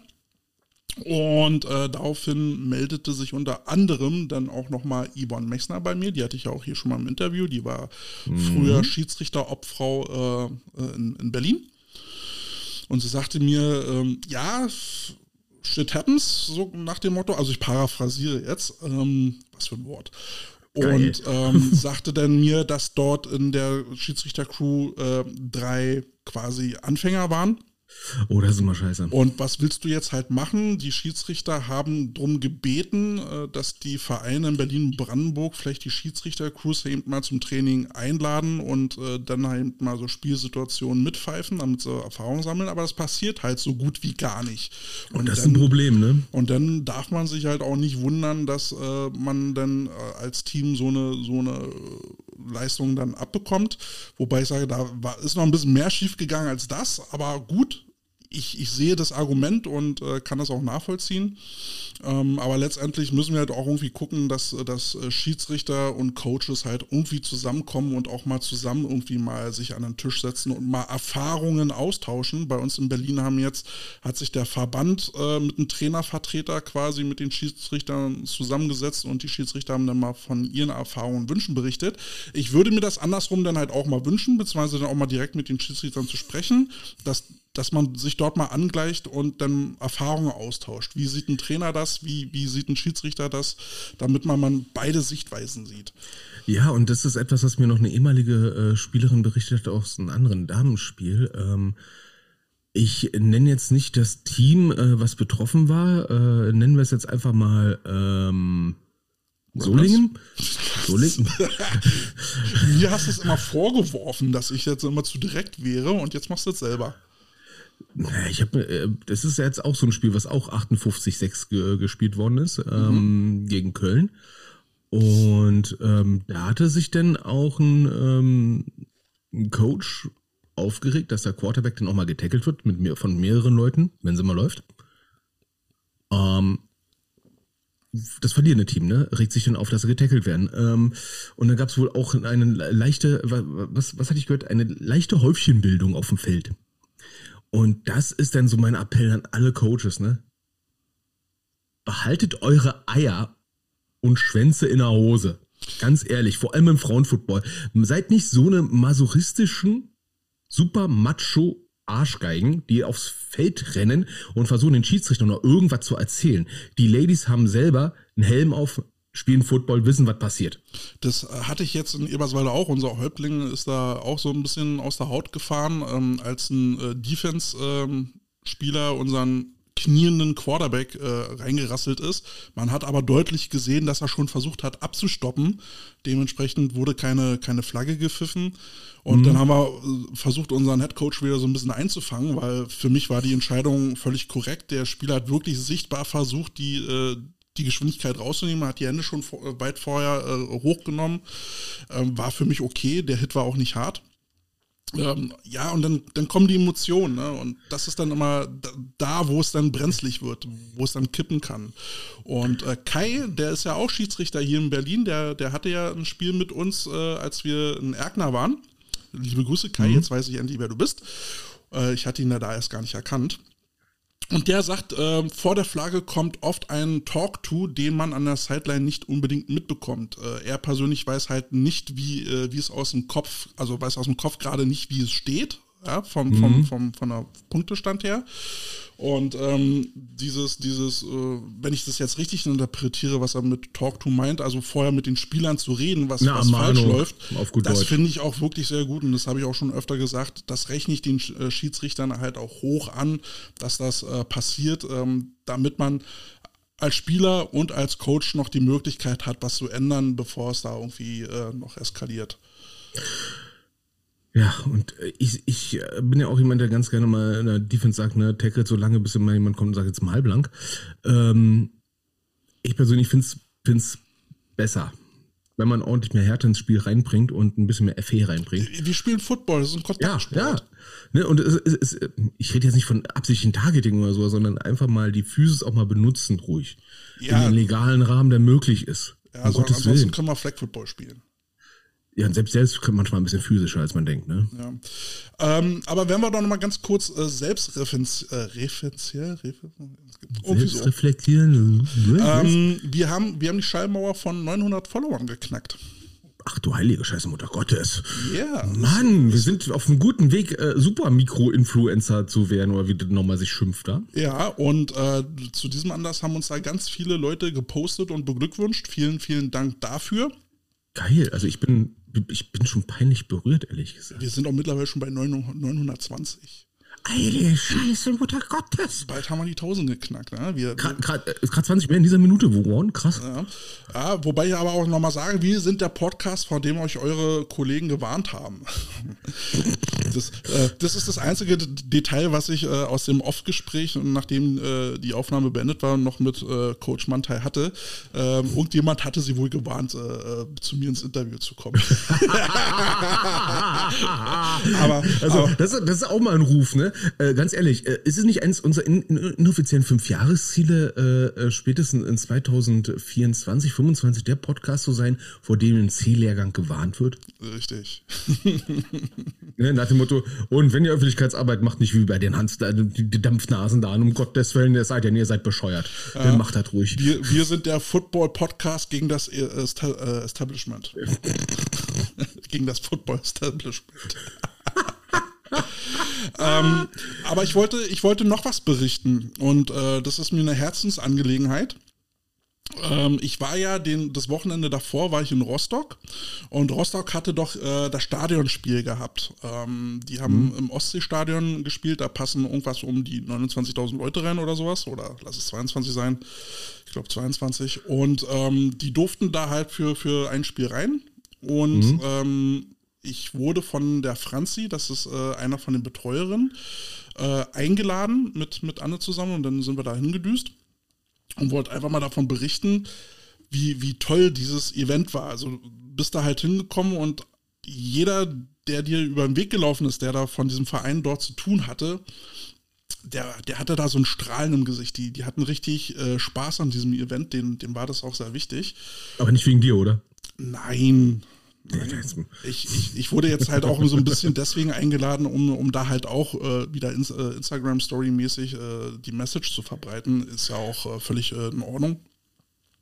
Und äh, daraufhin meldete sich unter anderem dann auch nochmal Yvonne Mechsner bei mir. Die hatte ich ja auch hier schon mal im Interview. Die war mhm. früher Schiedsrichter-Obfrau äh, in, in Berlin. Und sie sagte mir, ähm, ja, shit happens, so nach dem Motto. Also ich paraphrasiere jetzt. Ähm, was für ein Wort. Geil. Und ähm, sagte dann mir, dass dort in der Schiedsrichter-Crew äh, drei quasi Anfänger waren. Oh, das ist immer scheiße. Und was willst du jetzt halt machen? Die Schiedsrichter haben darum gebeten, dass die Vereine in Berlin und Brandenburg vielleicht die Schiedsrichter-Crews eben mal zum Training einladen und dann halt mal so Spielsituationen mitpfeifen, damit sie Erfahrung sammeln. Aber das passiert halt so gut wie gar nicht. Und, und das dann, ist ein Problem, ne? Und dann darf man sich halt auch nicht wundern, dass äh, man dann äh, als Team so eine, so eine Leistung dann abbekommt. Wobei ich sage, da war, ist noch ein bisschen mehr schief gegangen als das, aber gut. Ich, ich sehe das Argument und äh, kann das auch nachvollziehen. Ähm, aber letztendlich müssen wir halt auch irgendwie gucken, dass, dass Schiedsrichter und Coaches halt irgendwie zusammenkommen und auch mal zusammen irgendwie mal sich an den Tisch setzen und mal Erfahrungen austauschen. Bei uns in Berlin haben jetzt, hat sich der Verband äh, mit einem Trainervertreter quasi mit den Schiedsrichtern zusammengesetzt und die Schiedsrichter haben dann mal von ihren Erfahrungen und Wünschen berichtet. Ich würde mir das andersrum dann halt auch mal wünschen, beziehungsweise dann auch mal direkt mit den Schiedsrichtern zu sprechen, dass dass man sich dort mal angleicht und dann Erfahrungen austauscht. Wie sieht ein Trainer das? Wie, wie sieht ein Schiedsrichter das? Damit man, man beide Sichtweisen sieht. Ja, und das ist etwas, was mir noch eine ehemalige äh, Spielerin berichtet hat aus einem anderen Damenspiel. Ähm, ich nenne jetzt nicht das Team, äh, was betroffen war. Äh, nennen wir es jetzt einfach mal ähm, Solingen? Solingen? Mir hast du es immer vorgeworfen, dass ich jetzt immer zu direkt wäre und jetzt machst du es selber. Ich habe, das ist jetzt auch so ein Spiel, was auch achtundfünfzig sechs ge, gespielt worden ist, mhm. ähm, gegen Köln. Und ähm, da hatte sich dann auch ein, ähm, ein Coach aufgeregt, dass der Quarterback dann auch mal getackelt wird mit mir, von mehreren Leuten, wenn sie mal läuft. Ähm, das verlierende Team, ne, regt sich dann auf, dass sie getackelt werden. Ähm, und dann gab es wohl auch eine leichte, was, was hatte ich gehört, eine leichte Häufchenbildung auf dem Feld. Und das ist dann so mein Appell an alle Coaches, ne? Behaltet eure Eier und Schwänze in der Hose. Ganz ehrlich, vor allem im Frauenfootball. Seid nicht so eine masochistischen, super macho Arschgeigen, die aufs Feld rennen und versuchen, den Schiedsrichter noch irgendwas zu erzählen. Die Ladies haben selber einen Helm auf, spielen Football, wissen, was passiert. Das hatte ich jetzt in Eberswalde auch. Unser Häuptling ist da auch so ein bisschen aus der Haut gefahren, ähm, als ein äh, Defense-Spieler ähm, unseren knienden Quarterback äh, reingerasselt ist. Man hat aber deutlich gesehen, dass er schon versucht hat abzustoppen. Dementsprechend wurde keine, keine Flagge gepfiffen. Und mhm. dann haben wir äh, versucht, unseren Headcoach wieder so ein bisschen einzufangen, weil für mich war die Entscheidung völlig korrekt. Der Spieler hat wirklich sichtbar versucht, die, äh, die Geschwindigkeit rauszunehmen. Er hat die Hände schon vor, weit vorher äh, hochgenommen. Ähm, war für mich okay. Der Hit war auch nicht hart. Ähm, ja, und dann, dann kommen die Emotionen, ne? Und das ist dann immer da, wo es dann brenzlig wird, wo es dann kippen kann. Und äh, Kai, der ist ja auch Schiedsrichter hier in Berlin, der, der hatte ja ein Spiel mit uns, äh, als wir in Erkner waren. Liebe Grüße, Kai, mhm. Jetzt weiß ich endlich, wer du bist. Äh, ich hatte ihn ja da erst gar nicht erkannt. Und der sagt, äh, vor der Flagge kommt oft ein Talk-to, den man an der Sideline nicht unbedingt mitbekommt. Äh, er persönlich weiß halt nicht, wie, äh, wie es aus dem Kopf, also weiß aus dem Kopf gerade nicht, wie es steht, ja, vom, mhm. vom, vom, von der Punktestand her. Und ähm, dieses, dieses, äh, wenn ich das jetzt richtig interpretiere, was er mit Talk-to meint, also vorher mit den Spielern zu reden, was, Na, was falsch läuft, auf gut das Deutsch. finde ich auch wirklich sehr gut und das habe ich auch schon öfter gesagt, das rechne ich den äh, Schiedsrichtern halt auch hoch an, dass das äh, passiert, ähm, damit man als Spieler und als Coach noch die Möglichkeit hat, was zu ändern, bevor es da irgendwie äh, noch eskaliert. Ja, und ich, ich bin ja auch jemand, der ganz gerne mal in der Defense sagt, ne, tackle so lange, bis immer jemand kommt und sagt, jetzt mal halblang. Ähm, ich persönlich finde es besser, wenn man ordentlich mehr Härte ins Spiel reinbringt und ein bisschen mehr F E reinbringt. Wir spielen Football, das ist ein Kontaktsport. Ja, ja. Ne, und es, es, es, ich rede jetzt nicht von absichtlichen Targeting oder so, sondern einfach mal die Physis auch mal benutzen, ruhig. Ja. In den legalen Rahmen, der möglich ist. Ja, also um ansonsten Willen. Können wir Flag Football spielen. Ja, und selbst selbst kommt manchmal ein bisschen physischer, als man denkt, ne? Ja. Ähm, aber wenn wir doch nochmal ganz kurz äh, selbstreferenziell, äh, selbstreflektieren. Ähm, wir haben, wir haben die Schallmauer von neunhundert Followern geknackt. Ach du heilige Scheiße, Mutter Gottes. Ja. Yeah, Mann, wir sind auf einem guten Weg, äh, Super-Mikro-Influencer zu werden, oder wie das nochmal sich schimpft da. Ja, und äh, zu diesem Anlass haben uns da ganz viele Leute gepostet und beglückwünscht. Vielen, vielen Dank dafür. Geil, also ich bin, ich bin schon peinlich berührt, ehrlich gesagt. Wir sind auch mittlerweile schon bei neunhundertzwanzig. Heilige Scheiße, Mutter Gottes. Bald haben wir die tausend geknackt. Ne? Wir, Gerade zwanzig mehr in dieser Minute geworden, krass. Ja. Ja, wobei ich aber auch nochmal sage, wir sind der Podcast, vor dem euch eure Kollegen gewarnt haben. Das, äh, das ist das einzige Detail, was ich äh, aus dem Off-Gespräch, nachdem äh, die Aufnahme beendet war, noch mit äh, Coach Mantai hatte. Ähm, irgendjemand hatte sie wohl gewarnt, äh, zu mir ins Interview zu kommen. aber, also, aber das, das ist auch mal ein Ruf, ne? Äh, ganz ehrlich, äh, ist es nicht eines unserer in, in, inoffiziellen Fünf-Jahresziele, äh, spätestens in zwanzig vierundzwanzig, fünfundzwanzig der Podcast zu sein, vor dem ein C-Lehrgang gewarnt wird? Richtig. Ne, nach dem Motto, und wenn ihr Öffentlichkeitsarbeit macht, nicht wie bei den Hans, die, die Dampfnasen da, und um Gottes Willen, ihr seid ja, ihr seid bescheuert. Ja, dann macht das ruhig. Wir, wir sind der Football-Podcast gegen das äh, Establishment. Gegen das Football-Establishment. ähm, aber ich wollte, ich wollte noch was berichten und äh, das ist mir eine Herzensangelegenheit. Ähm, ich war ja den, das Wochenende davor war ich in Rostock und Rostock hatte doch äh, das Stadionspiel gehabt. Ähm, die haben mhm. im Ostseestadion gespielt, da passen irgendwas um die neunundzwanzigtausend Leute rein oder sowas oder lass es zweiundzwanzig sein, ich glaube zweiundzwanzig und ähm, die durften da halt für, für ein Spiel rein und mhm. ähm, ich wurde von der Franzi, das ist äh, einer von den Betreuerinnen, äh, eingeladen mit, mit Anne zusammen und dann sind wir da hingedüst und wollte einfach mal davon berichten, wie, wie toll dieses Event war. Also bist da halt hingekommen und jeder, der dir über den Weg gelaufen ist, der da von diesem Verein dort zu tun hatte, der, der hatte da so ein Strahlen im Gesicht. Die, die hatten richtig äh, Spaß an diesem Event, dem, dem war das auch sehr wichtig. Aber nicht wegen dir, oder? Nein. Ich, ich, ich wurde jetzt halt auch so ein bisschen deswegen eingeladen, um, um da halt auch äh, wieder ins, äh, Instagram-Story-mäßig äh, die Message zu verbreiten. Ist ja auch äh, völlig äh, in Ordnung.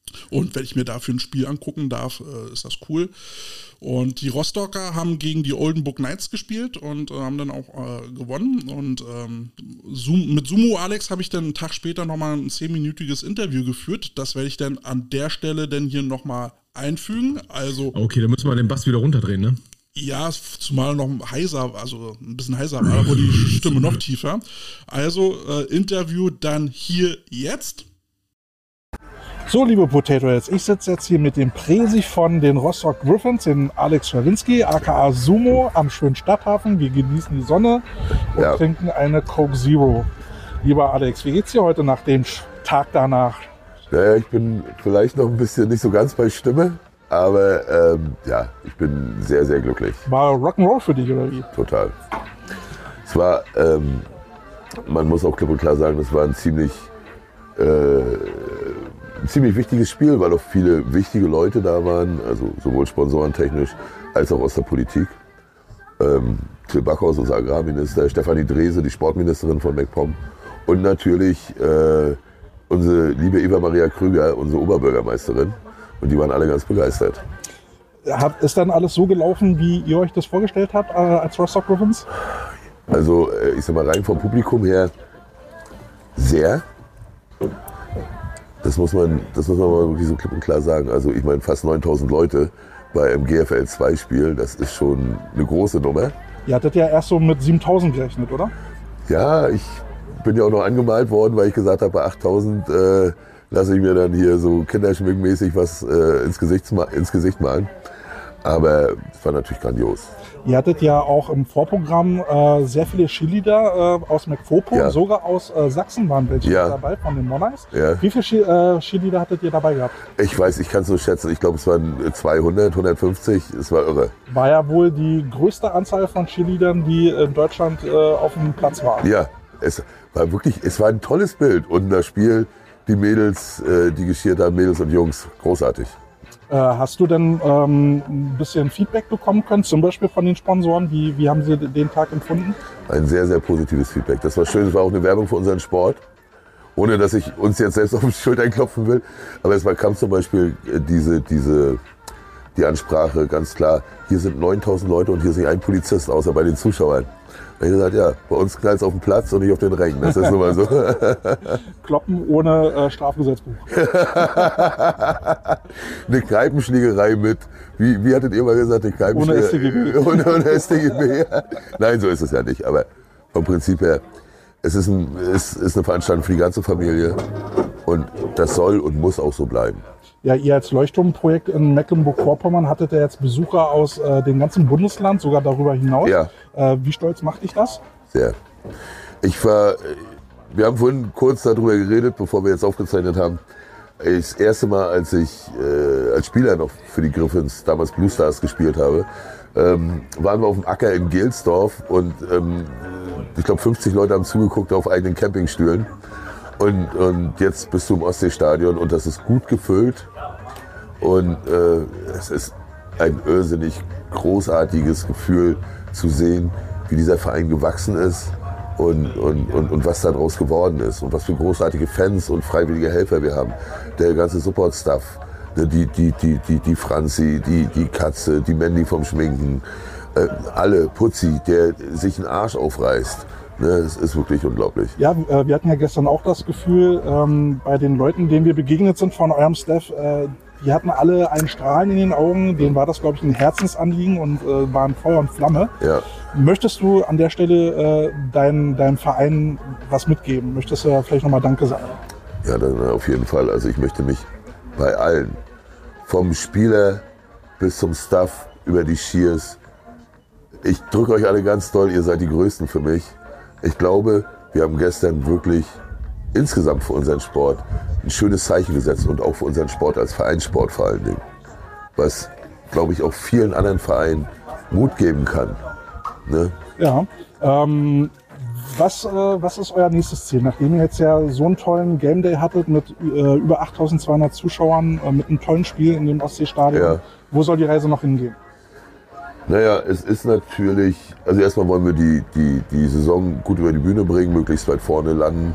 Und wenn ich mir dafür ein Spiel angucken darf, äh, ist das cool. Und die Rostocker haben gegen die Oldenburg Knights gespielt und äh, haben dann auch äh, gewonnen. Und ähm, Zoom, mit Sumo Alex habe ich dann einen Tag später nochmal ein zehnminütiges Interview geführt. Das werde ich dann an der Stelle dann hier nochmal einfügen. Also, okay, dann müssen wir den Bass wieder runterdrehen, ne? Ja, zumal noch heiser, also ein bisschen heiser war, aber die Stimme noch tiefer. Also, äh, Interview dann hier jetzt. So, liebe Potato Heads, ich sitze jetzt hier mit dem Präsi von den Rostock Griffins, den Alex Schawinski, aka Sumo, am schönen Stadthafen. Wir genießen die Sonne und ja. trinken eine Coke Zero. Lieber Alex, wie geht's dir heute nach dem Tag danach? Ja, ich bin vielleicht noch ein bisschen nicht so ganz bei Stimme, aber ähm, ja, ich bin sehr, sehr glücklich. War Rock'n'Roll für dich, oder wie? Total. Es war, ähm, man muss auch klipp und klar sagen, es war ein ziemlich... Äh, Ein ziemlich wichtiges Spiel, weil auch viele wichtige Leute da waren, also sowohl sponsorentechnisch als auch aus der Politik. Ähm, Till Backhaus, unser Agrarminister, Stefanie Drese, die Sportministerin von MacPom und natürlich äh, unsere liebe Eva Maria Krüger, unsere Oberbürgermeisterin. Und die waren alle ganz begeistert. Ist dann alles so gelaufen, wie ihr euch das vorgestellt habt äh, als Rostock Griffins? Also ich sag mal rein vom Publikum her sehr. Das muss man, das muss man mal wirklich so klipp und klar sagen. Also ich meine, fast neuntausend Leute bei einem G F L zwei Spiel, das ist schon eine große Nummer. Ihr hattet ja erst so mit siebentausend gerechnet, oder? Ja, ich bin ja auch noch angemalt worden, weil ich gesagt habe, bei achttausend äh, lasse ich mir dann hier so kinderschminkmäßig was äh, ins Gesicht, ins Gesicht malen. Aber es war natürlich grandios. Ihr hattet ja auch im Vorprogramm äh, sehr viele Cheerleader äh, aus McFopo, ja. sogar aus äh, Sachsen waren welche ja. dabei, von den Monarchs. Ja. Wie viele Che äh, Cheerleader hattet ihr dabei gehabt? Ich weiß, ich kann es nur schätzen. Ich glaube, es waren zweihundert, hundertfünfzig. Es war irre. War ja wohl die größte Anzahl von Cheerleadern, die in Deutschland äh, auf dem Platz waren. Ja, es war wirklich, es war ein tolles Bild. Und das Spiel, die Mädels, äh, die geschiert haben, Mädels und Jungs, großartig. Hast du denn ähm, ein bisschen Feedback bekommen können, zum Beispiel von den Sponsoren? Wie, wie haben sie den Tag empfunden? Ein sehr, sehr positives Feedback. Das war schön, es war auch eine Werbung für unseren Sport. Ohne, dass ich uns jetzt selbst auf die Schultern klopfen will. Aber es kam zum Beispiel diese, diese, die Ansprache ganz klar, hier sind neuntausend Leute und hier ist nicht ein Polizist, außer bei den Zuschauern. Da habe ich gesagt, ja, bei uns knallt es auf den Platz und nicht auf den Rängen. Das ist nun mal so. Kloppen ohne äh, Strafgesetzbuch. Eine Kneipenschlägerei mit, wie, wie hattet ihr mal gesagt, eine Kneipenschlägerei? Ohne S T G B. Ohne, ohne S T G B. Nein, so ist es ja nicht. Aber vom Prinzip her, es ist, ein, es ist eine Veranstaltung für die ganze Familie. Und das soll und muss auch so bleiben. Ja, ihr als Leuchtturmprojekt in Mecklenburg-Vorpommern hattet ja jetzt Besucher aus äh, dem ganzen Bundesland, sogar darüber hinaus. Ja. Äh, wie stolz macht dich das? Sehr. Ich war, wir haben vorhin kurz darüber geredet, bevor wir jetzt aufgezeichnet haben. Das erste Mal, als ich äh, als Spieler noch für die Griffins, damals Blue Stars, gespielt habe, ähm, waren wir auf dem Acker in Gelsdorf und ähm, ich glaube fünfzig Leute haben zugeguckt auf eigenen Campingstühlen. Und, und jetzt bist du im Ostseestadion und das ist gut gefüllt. Und äh, es ist ein irrsinnig großartiges Gefühl zu sehen, wie dieser Verein gewachsen ist und, und, und, und was daraus geworden ist. Und was für großartige Fans und freiwillige Helfer wir haben. Der ganze Support-Staff, die, die, die, die, die Franzi, die, die Katze, die Mandy vom Schminken, äh, alle, Putzi, der sich einen Arsch aufreißt. Es ist wirklich unglaublich. Ja, wir hatten ja gestern auch das Gefühl, ähm, bei den Leuten, denen wir begegnet sind von eurem Staff, äh, die hatten alle ein Strahlen in den Augen. Denen war das, glaube ich, ein Herzensanliegen und äh, waren Feuer und Flamme. Ja. Möchtest du an der Stelle äh, dein, deinem Verein was mitgeben? Möchtest du vielleicht nochmal Danke sagen? Ja, dann auf jeden Fall. Also ich möchte mich bei allen, vom Spieler bis zum Staff, über die Cheers, ich drücke euch alle ganz doll, ihr seid die Größten für mich. Ich glaube, wir haben gestern wirklich insgesamt für unseren Sport ein schönes Zeichen gesetzt und auch für unseren Sport als Vereinssport vor allen Dingen. Was, glaube ich, auch vielen anderen Vereinen Mut geben kann. Ne? Ja. Ähm, was, äh, was ist euer nächstes Ziel? Nachdem ihr jetzt ja so einen tollen Game Day hattet mit äh, über achttausendzweihundert Zuschauern, äh, mit einem tollen Spiel in dem Ostseestadion, ja. Wo soll die Reise noch hingehen? Naja, es ist natürlich, also erstmal wollen wir die, die, die Saison gut über die Bühne bringen, möglichst weit vorne landen.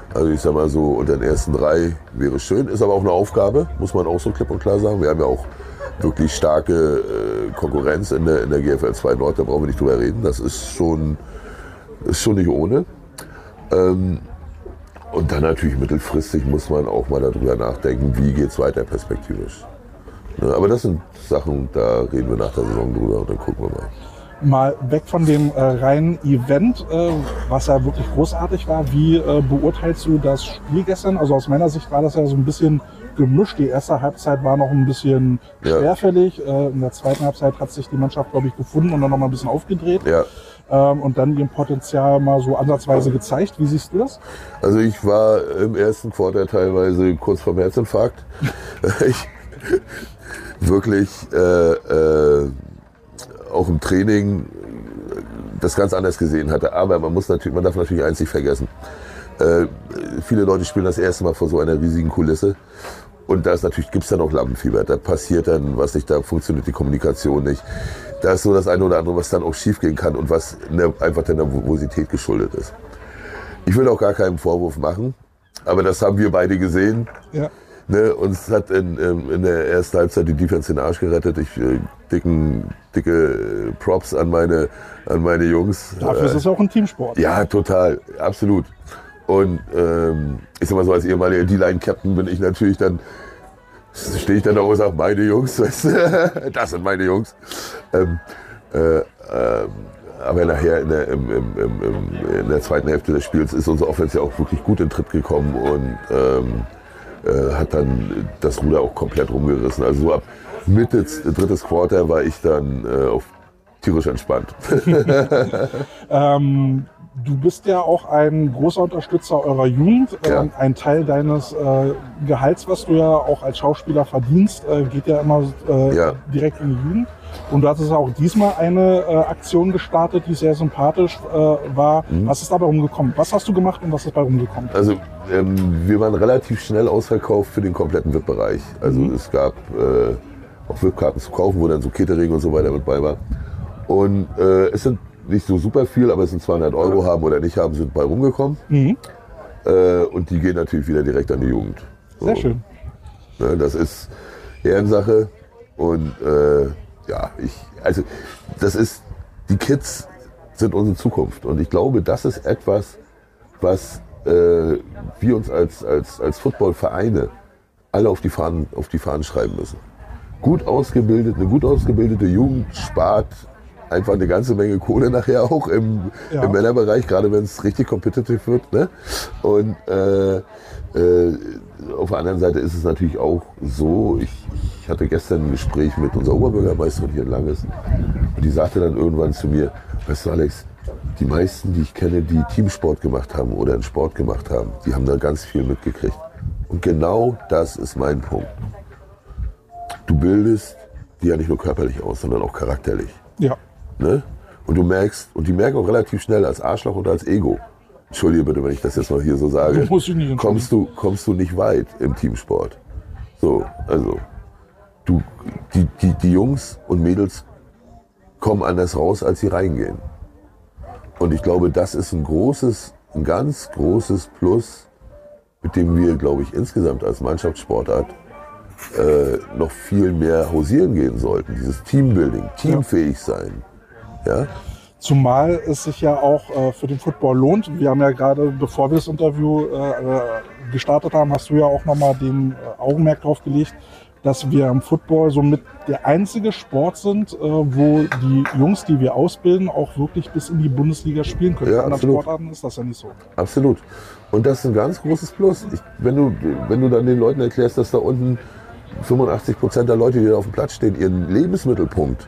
Also ich sag mal so, unter den ersten drei wäre schön, ist aber auch eine Aufgabe, muss man auch so klipp und klar sagen. Wir haben ja auch wirklich starke äh, Konkurrenz in der, in der G F L zwei Nord, da brauchen wir nicht drüber reden. Das ist schon, ist schon nicht ohne. Ähm, und dann natürlich mittelfristig muss man auch mal darüber nachdenken, wie geht es weiter perspektivisch. Ne, aber das sind Sachen, da reden wir nach der Saison drüber und dann gucken wir mal. Mal weg von dem äh, reinen Event, äh, was ja wirklich großartig war. Wie äh, beurteilst du das Spiel gestern? Also aus meiner Sicht war das ja so ein bisschen gemischt. Die erste Halbzeit war noch ein bisschen Ja. schwerfällig. Äh, in der zweiten Halbzeit hat sich die Mannschaft, glaube ich, gefunden und dann noch mal ein bisschen aufgedreht. Ja. Ähm, und dann ihr Potenzial mal so ansatzweise gezeigt. Wie siehst du das? Also ich war im ersten Quarter teilweise kurz vorm Herzinfarkt. ich wirklich äh, äh, auch im Training das ganz anders gesehen hatte. Aber man muss natürlich, man darf natürlich eins nicht vergessen. Äh, viele Leute spielen das erste Mal vor so einer riesigen Kulisse. Und da ist natürlich, gibt es dann auch Lampenfieber. Da passiert dann was nicht, da funktioniert die Kommunikation nicht. Da ist so das eine oder andere, was dann auch schief gehen kann und was ne, einfach der Nervosität geschuldet ist. Ich will auch gar keinen Vorwurf machen, aber das haben wir beide gesehen. Ja. Ne, uns hat in, in der ersten Halbzeit die Defense den Arsch gerettet. Ich äh, dicken, dicke Props an meine, an meine Jungs. Dafür ist es auch ein Teamsport. Ja, total, absolut. Und ähm, ich sag mal so, als ehemaliger D-Line-Captain bin ich natürlich dann, stehe ich dann da und sage, meine Jungs, weißt du? Das sind meine Jungs. Ähm, äh, äh, aber nachher in der, im, im, im, in der zweiten Hälfte des Spiels ist unsere Offense ja auch wirklich gut in Tritt gekommen und ähm, äh, hat dann das Ruder auch komplett rumgerissen. Also so ab Mitte drittes Quarter war ich dann äh, auf tierisch entspannt. ähm, Du bist ja auch ein großer Unterstützer eurer Jugend. Ja. Ähm, ein Teil deines äh, Gehalts, was du ja auch als Schauspieler verdienst, äh, geht ja immer äh, Ja. direkt in die Jugend. Und du hattest auch diesmal eine äh, Aktion gestartet, die sehr sympathisch äh, war. Mhm. Was ist dabei rumgekommen? Was hast du gemacht und was ist dabei rumgekommen? Also ähm, wir waren relativ schnell ausverkauft für den kompletten V I P-Bereich. Also Mhm. es gab äh, auch V I P-Karten zu kaufen, wo dann so Catering und so weiter mit bei war. Und äh, es sind nicht so super viel, aber es sind zweihundert Euro haben oder nicht haben, sind bei rumgekommen. Mhm. Äh, und die gehen natürlich wieder direkt an die Jugend. So. Sehr schön. Ne, das ist Ehrensache. Und äh, ja, ich, also das ist, die Kids sind unsere Zukunft. Und ich glaube, das ist etwas, was äh, wir uns als, als, als Footballvereine alle auf die Fahnen, auf die Fahnen schreiben müssen. Gut ausgebildet, eine gut ausgebildete Jugend spart einfach eine ganze Menge Kohle nachher auch im, Ja. im Männerbereich, gerade wenn es richtig competitive wird. Ne? Und äh, äh, auf der anderen Seite ist es natürlich auch so, ich, ich hatte gestern ein Gespräch mit unserer Oberbürgermeisterin hier in Langes und die sagte dann irgendwann zu mir, weißt du Alex, die meisten, die ich kenne, die Teamsport gemacht haben oder einen Sport gemacht haben, die haben da ganz viel mitgekriegt. Und genau das ist mein Punkt. Du bildest die ja nicht nur körperlich aus, sondern auch charakterlich. Ja. Ne? Und du merkst, und die merken auch relativ schnell als Arschloch oder als Ego, entschuldige bitte, wenn ich das jetzt mal hier so sage, Du musst dich nicht entschuldigen. kommst du, kommst du nicht weit im Teamsport. So, also, du, die, die, die Jungs und Mädels kommen anders raus, als sie reingehen. Und ich glaube, das ist ein großes, ein ganz großes Plus, mit dem wir, glaube ich, insgesamt als Mannschaftssportart äh, noch viel mehr hausieren gehen sollten. Dieses Teambuilding, teamfähig sein. Ja? Zumal es sich ja auch äh, für den Football lohnt. Wir haben ja gerade, bevor wir das Interview äh, gestartet haben, hast du ja auch nochmal den äh, Augenmerk drauf gelegt, dass wir im Football somit der einzige Sport sind, äh, wo die Jungs, die wir ausbilden, auch wirklich bis in die Bundesliga spielen können. Ja, In anderen absolut. Sportarten ist das ja nicht so. Absolut. Und das ist ein ganz großes Plus. Ich, wenn, du, wenn du dann den Leuten erklärst, dass da unten fünfundachtzig Prozent der Leute, die da auf dem Platz stehen, ihren Lebensmittelpunkt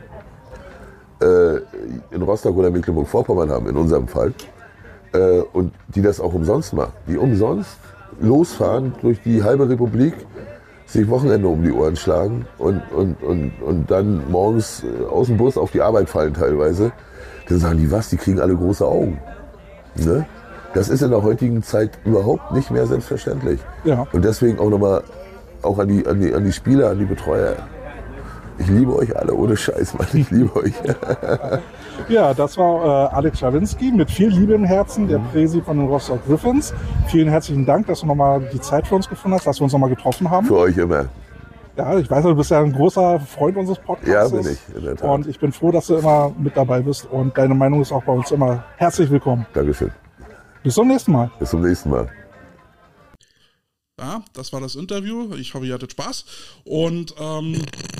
äh, in Rostock oder Mecklenburg-Vorpommern haben, in unserem Fall, äh, und die das auch umsonst machen, die umsonst losfahren durch die halbe Republik, sich Wochenende um die Ohren schlagen und, und, und, und dann morgens äh, aus dem Bus auf die Arbeit fallen teilweise, dann sagen die, was, die kriegen alle große Augen. Ne? Das ist in der heutigen Zeit überhaupt nicht mehr selbstverständlich. Ja. Und deswegen auch nochmal auch an die, an, die, an die Spieler, an die Betreuer. Ich liebe euch alle, ohne Scheiß, Mann, ich liebe euch. Ja, das war äh, Alex Schawinski mit viel Liebe im Herzen, der Präsi von den Rostock Griffins. Vielen herzlichen Dank, dass du nochmal die Zeit für uns gefunden hast, dass wir uns nochmal getroffen haben. Für euch immer. Ja, ich weiß, du bist ja ein großer Freund unseres Podcasts. Ja, bin ich, in der Tat. Und ich bin froh, dass du immer mit dabei bist. Und deine Meinung ist auch bei uns immer herzlich willkommen. Dankeschön. Bis zum nächsten Mal. Bis zum nächsten Mal. Ja, das war das Interview. Ich hoffe, ihr hattet Spaß. Und ähm,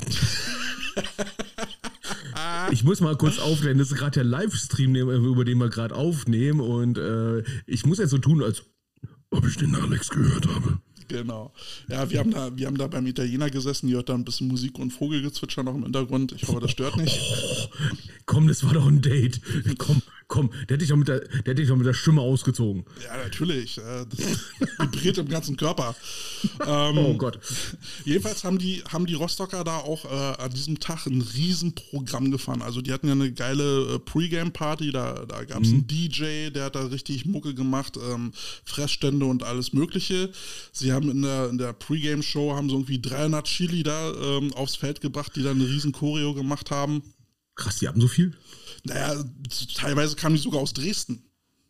ich muss mal kurz aufklären, das ist gerade der Livestream, über den wir gerade aufnehmen. Und äh, ich muss jetzt so tun, als ob ich den Alex gehört habe. Genau. Ja, wir haben da, wir haben da beim Italiener gesessen, ihr hört da ein bisschen Musik und Vogelgezwitscher noch im Hintergrund. Ich hoffe, das stört nicht. Oh, komm, das war doch ein Date. Komm, komm, der hätte dich doch mit der, der, hätte dich doch mit der Stimme ausgezogen. Ja, natürlich. Das vibriert im ganzen Körper. Ähm, oh Gott. Jedenfalls haben die, haben die Rostocker da auch äh, an diesem Tag ein Riesenprogramm gefahren. Also die hatten ja eine geile äh, Pre-Game-Party, da, da gab es mhm. einen D J, der hat da richtig Mucke gemacht, ähm, Fressstände und alles Mögliche. Sie haben in der, in der Pre-Game-Show haben so irgendwie dreihundert Chili da ähm, aufs Feld gebracht, die dann eine riesen Choreo gemacht haben. Krass, die haben so viel? Naja, teilweise kamen die sogar aus Dresden.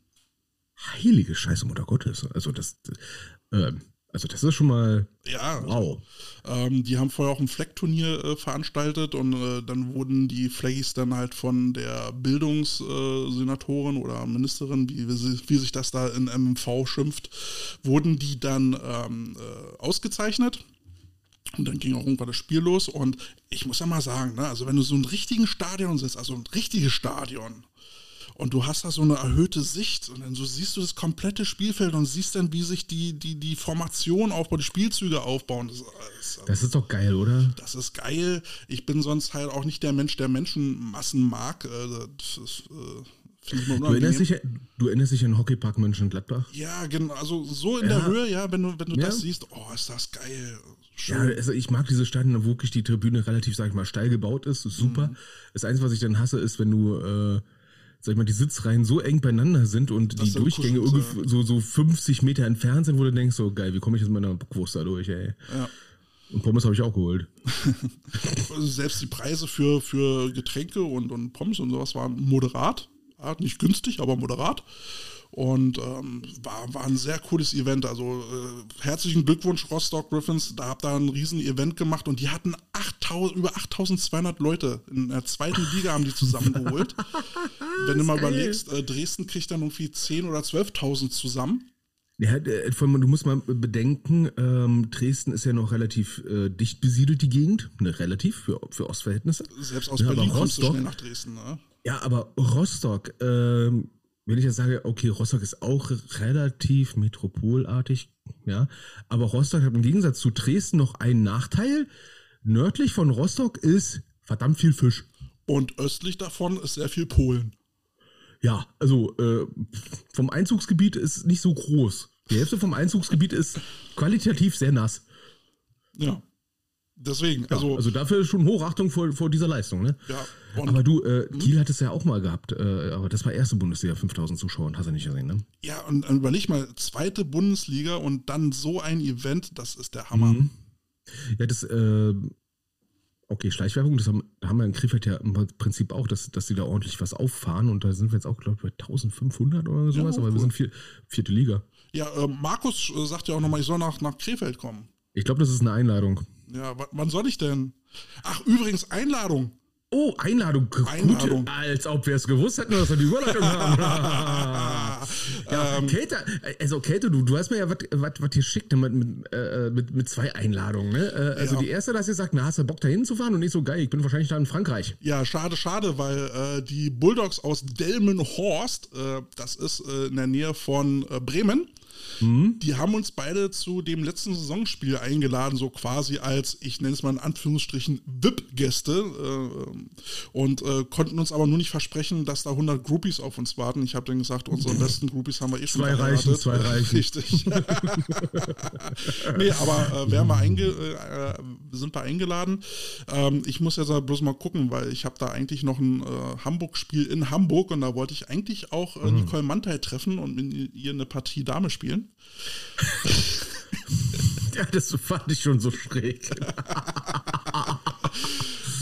Heilige Scheiße, Mutter Gottes. Also das, äh, also das ist schon mal, ja, wow. Also, ähm, die haben vorher auch ein Flag-Turnier äh, veranstaltet und äh, dann wurden die Flaggies dann halt von der Bildungssenatorin äh, oder Ministerin, wie, wie, wie sich das da in M M V schimpft, wurden die dann ähm, äh, ausgezeichnet. Und dann ging auch irgendwann das Spiel los und ich muss ja mal sagen, ne, also wenn du so ein richtigen Stadion sitzt, also ein richtiges Stadion, und du hast da so eine erhöhte Sicht und dann so siehst du das komplette Spielfeld und siehst dann, wie sich die, die, die Formation aufbaut, die Spielzüge aufbauen. Das ist, das ist doch geil, oder? Das ist geil. Ich bin sonst halt auch nicht der Mensch, der Menschenmassen mag. Das ist, finde ich mal du, erinnerst dich, du erinnerst dich an Hockeypark Mönchengladbach? Ja, genau. Also so in ja. der Höhe, ja, wenn du, wenn du ja. das siehst, oh, ist das geil. Schön. Ja, also ich mag diese Stadien, wo wirklich die Tribüne relativ, sag ich mal, steil gebaut ist. Das ist super. Mhm. Das Einzige, was ich dann hasse, ist, wenn du, äh, sag ich mal, die Sitzreihen so eng beieinander sind und das die Durchgänge irgendwie so, so fünfzig Meter entfernt sind, wo du denkst, so geil, wie komme ich jetzt mit meiner Bockwurst da durch, ey. Ja. Und Pommes habe ich auch geholt. Also selbst die Preise für, für Getränke und, und Pommes und sowas waren moderat. Ja, nicht günstig, aber moderat. Und ähm, war, war ein sehr cooles Event. Also äh, herzlichen Glückwunsch Rostock Griffins. Da habt ihr ein riesen Event gemacht und die hatten achttausend, über achttausendzweihundert Leute. In der zweiten Liga haben die zusammengeholt. Wenn du mal geil. überlegst, äh, Dresden kriegt dann irgendwie zehntausend oder zwölftausend zusammen. Ja, du musst mal bedenken, ähm, Dresden ist ja noch relativ äh, dicht besiedelt, die Gegend. Ne, relativ für, für Ostverhältnisse. Selbst aus ja, Berlin Rostock, kommst du schnell nach Dresden. Ne? Ja, aber Rostock, ähm, wenn ich jetzt sage, okay, Rostock ist auch relativ metropolartig, ja, aber Rostock hat im Gegensatz zu Dresden noch einen Nachteil. Nördlich von Rostock ist verdammt viel Fisch. Und östlich davon ist sehr viel Polen. Ja, also äh, vom Einzugsgebiet ist nicht so groß. Die Hälfte vom Einzugsgebiet ist qualitativ sehr nass. Ja. Deswegen, ja, also. Also dafür schon Hochachtung vor, vor dieser Leistung, ne? Ja. Aber du, äh, Kiel hat es ja auch mal gehabt, äh, aber das war erste Bundesliga, fünftausend Zuschauer, hast du nicht gesehen, ne? Ja, und, und überleg mal, zweite Bundesliga und dann so ein Event, das ist der Hammer. Mhm. Ja, das, äh, okay, Schleichwerbung, das haben, da haben wir in Krefeld ja im Prinzip auch, dass, dass die da ordentlich was auffahren und da sind wir jetzt auch, glaube ich, bei eintausendfünfhundert oder sowas, ja, aber cool. Wir sind vier, vierte Liga. Ja, äh, Markus äh, sagt ja auch nochmal, ich soll nach, nach Krefeld kommen. Ich glaube, das ist eine Einladung. Ja, w- wann soll ich denn? Ach, übrigens, Einladung. Oh, Einladung. Einladung. Gut, als ob wir es gewusst hätten, dass wir die Überleitung haben. ja, ähm, Käthe, also Käthe, du, du hast mir ja was geschickt mit, mit, äh, mit, mit zwei Einladungen. Ne? Äh, also ja. Die erste, dass ihr sagt, na, hast du Bock da hinzufahren und nicht so geil, ich bin wahrscheinlich da in Frankreich. Ja, schade, schade, weil äh, die Bulldogs aus Delmenhorst, äh, das ist äh, in der Nähe von äh, Bremen, Mhm. die haben uns beide zu dem letzten Saisonspiel eingeladen, so quasi als, ich nenne es mal in Anführungsstrichen, V I P-Gäste äh, und äh, konnten uns aber nur nicht versprechen, dass da hundert Groupies auf uns warten. Ich habe dann gesagt, unsere besten Groupies haben wir eh schon zwei reichen, zwei reichen. Richtig. Nee, aber äh, wären wir einge äh, sind wir eingeladen. Ähm, ich muss jetzt bloß mal gucken, weil ich habe da eigentlich noch ein äh, Hamburg-Spiel in Hamburg und da wollte ich eigentlich auch äh, Nicole Mantai treffen und mit ihr eine Partie Dame spielen. Ja, das fand ich schon so schräg.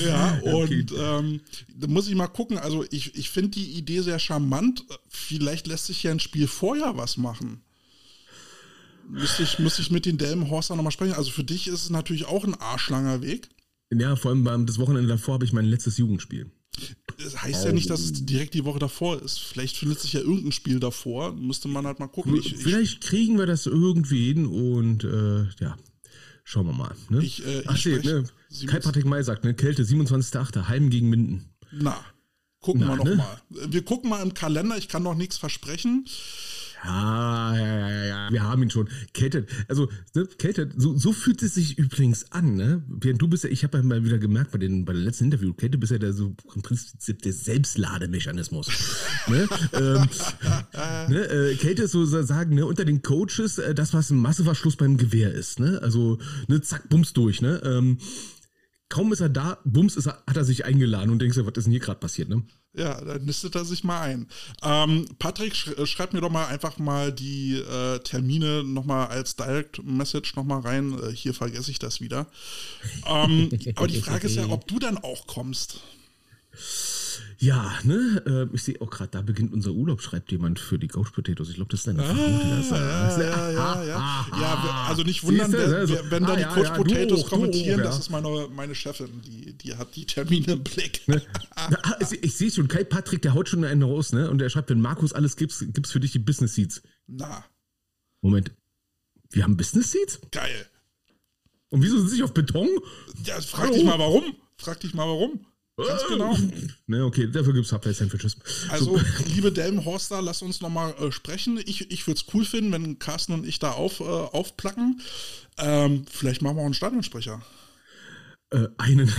Ja, und Okay. ähm, da muss ich mal gucken. Also ich, ich finde die Idee sehr charmant. Vielleicht lässt sich ja ein Spiel vorher was machen. Müsste ich, müsste ich mit den Delmenhorster nochmal sprechen. Also für dich ist es natürlich auch ein arschlanger Weg. Ja, vor allem beim, das Wochenende davor habe ich mein letztes Jugendspiel. Das heißt ja nicht, dass es direkt die Woche davor ist. Vielleicht findet sich ja irgendein Spiel davor. Müsste man halt mal gucken. Ich, Vielleicht kriegen wir das irgendwie hin und äh, ja, schauen wir mal. Ne? Ich, äh, ich Ach, steht, sprech- ne? Kai-Patrick May sagt, ne? Kälte, siebenundzwanzigster achter Heim gegen Minden. Na, gucken Na, wir noch ne? mal. Wir gucken mal im Kalender. Ich kann noch nichts versprechen. Ja, ja, ja, ja, ja, wir haben ihn schon. Kälte, also ne, Kälte, so, so fühlt es sich übrigens an, ne? Während du bist ja, ich habe ja mal wieder gemerkt bei den bei dem letzten Interview, Kälte bist ja der so im Prinzip der Selbstlademechanismus. ne? Ähm, ne? Äh, Kälte ist so sagen, ne, unter den Coaches, äh, das was ein Masseverschluss beim Gewehr ist, ne? Also, ne, zack, bums durch, ne? Ähm, kaum ist er da, bums ist er, hat er sich eingeladen und denkst dir, was ist denn hier gerade passiert, ne? Ja, dann nistet er sich mal ein. Ähm, Patrick, sch schreib mir doch mal einfach mal die äh, Termine nochmal als Direct Message nochmal rein. Äh, hier vergesse ich das wieder. Ähm, aber die Frage ist ja, ob du dann auch kommst. Ja, ne, äh, ich sehe auch gerade, da beginnt unser Urlaub, schreibt jemand für die Couch Potatoes. Ich glaube, das ist deine Ah, Vermutung. ja, ja, ja, ja. ja, also nicht wundern, Siehste, wenn, also, wenn da ah, die ja, Coach ja, du Potatoes auch, du kommentieren, auch, ja. das ist meine, meine Chefin, die, die hat die Termine im Blick. Ah, ich ich sehe schon, Kai Patrick, der haut schon einen raus, ne? Und der schreibt, wenn Markus alles gibt's, gibt's für dich die Business Seats. Na, Moment, wir haben Business Seats? geil. Und wieso sind sie auf Beton? Ja, frag Hallo? dich mal warum. Frag dich mal warum. Ganz genau. Ne, okay, dafür gibt's Subway-Sandwiches. Also, So, liebe Delmenhorster, lass uns nochmal äh, sprechen. Ich, ich würde es cool finden, wenn Carsten und ich da auf, äh, aufplacken. Ähm, vielleicht machen wir auch einen Stadionsprecher. äh, einen.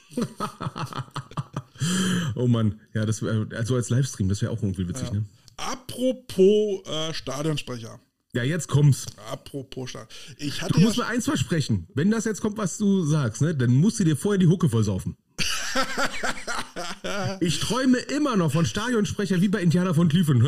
Oh Mann, ja, das wäre, also als Livestream, das wäre auch irgendwie witzig, Ja. ne? Apropos äh, Stadionsprecher. Ja, jetzt kommt's. Apropos Stadion. Ich hatte Du musst ja, mir eins versprechen. Wenn das jetzt kommt, was du sagst, ne, dann musst du dir vorher die Hucke vollsaufen. Ich träume immer noch von Stadionsprecher wie bei Indianer von Cleveland.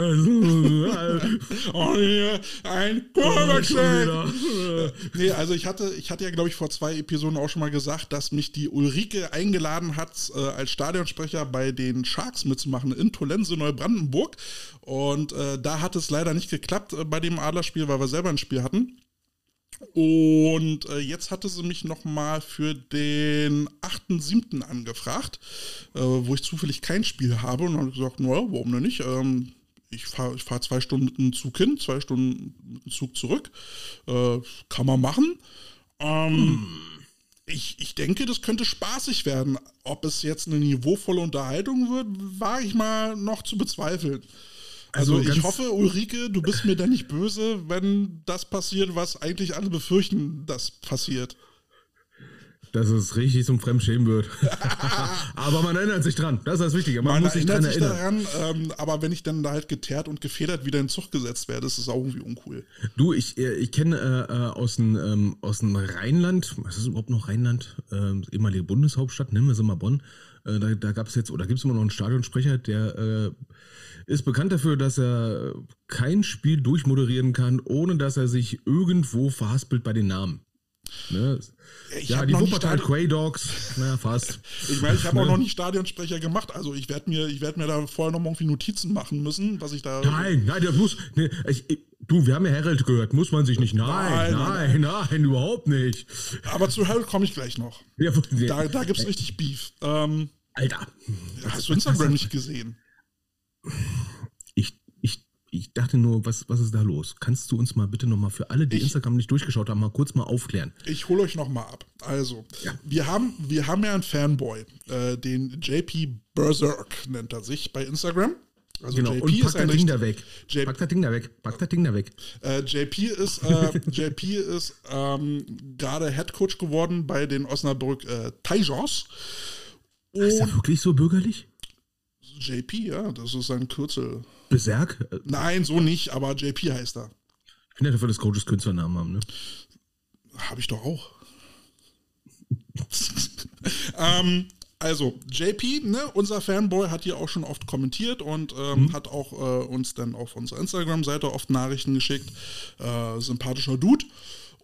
oh, hier, ein Schon Quarterback. wieder. Nee, also ich hatte, ich hatte ja, glaube ich, vor zwei Episoden auch schon mal gesagt, dass mich die Ulrike eingeladen hat, äh, als Stadionsprecher bei den Sharks mitzumachen in Tollense, Neubrandenburg. Und äh, da hat es leider nicht geklappt äh, bei dem Adlerspiel, weil wir selber ein Spiel hatten. Und äh, jetzt hatte sie mich nochmal für den achten siebten angefragt, äh, wo ich zufällig kein Spiel habe. Und dann habe ich gesagt, naja, warum denn nicht? Ähm, ich fahre ich fahr zwei Stunden mit dem Zug hin, zwei Stunden mit dem Zug zurück. Äh, kann man machen. Ähm, hm. ich, ich denke, das könnte spaßig werden. Ob es jetzt eine niveauvolle Unterhaltung wird, wage ich mal noch zu bezweifeln. Also, Also ich ganz- hoffe, Ulrike, du bist mir da nicht böse, wenn das passiert, was eigentlich alle befürchten, dass passiert. Dass es richtig zum Fremdschämen wird. Aber man erinnert sich dran. Das ist das Wichtige. Man, Man muss sich erinnert dran sich erinnern. daran, ähm, aber wenn ich dann da halt geteert und gefedert wieder in den Zug gesetzt werde, ist es auch irgendwie uncool. Du, ich, äh, ich kenne äh, äh, aus dem ähm, aus dem Rheinland, was ist überhaupt noch Rheinland? Ähm, ehemalige Bundeshauptstadt, nennen wir sie mal Bonn. Äh, da da gab es jetzt, oder gibt es immer noch einen Stadionsprecher, der äh, ist bekannt dafür, dass er kein Spiel durchmoderieren kann, ohne dass er sich irgendwo verhaspelt bei den Namen. Ne? Ich Ja, hab die noch nie Wuppertal Stadion- Quay Dogs, na fast. Ich meine, ich habe Ne? auch noch nie Stadionsprecher gemacht, also ich werde mir, ich werd mir da vorher noch mal irgendwie Notizen machen müssen, was ich da... Nein, nein, das muss. Ne, ich, ich, du, wir haben ja Harold gehört, muss man sich nicht. Nein, Nein, nein, nein, nein, überhaupt nicht. Aber zu Harold komme ich gleich noch. Ja, nee. Da, da gibt es richtig Beef. Ähm, Alter. hast du Instagram nicht gesehen? Ich, ich, ich dachte nur, was, was ist da los? Kannst du uns mal bitte nochmal für alle, die Ich- Instagram nicht durchgeschaut haben, mal kurz mal aufklären? Ich hole euch noch mal ab. Also, Ja. wir, haben, wir haben ja einen Fanboy, äh, den J P Berserk nennt er sich bei Instagram. Also Genau, J P und pack ist ein das Ding richtig- da weg. J- Pack das Ding da weg. Pack das Ding da weg. Äh, J P ist, äh, J P ist ähm, gerade Headcoach geworden bei den Osnabrück äh, Tigers. Ist er Und wirklich so bürgerlich? J P, ja, das ist sein Kürzel. Berserk? Äh, Nein, so nicht, aber J P heißt er. Ich finde ja dafür, dass Coaches Künstlernamen haben, ne? Habe ich doch auch. ähm, also, J P, ne, unser Fanboy, hat hier auch schon oft kommentiert und ähm, Mhm. hat auch äh, uns dann auf unserer Instagram-Seite oft Nachrichten geschickt. Äh, sympathischer Dude.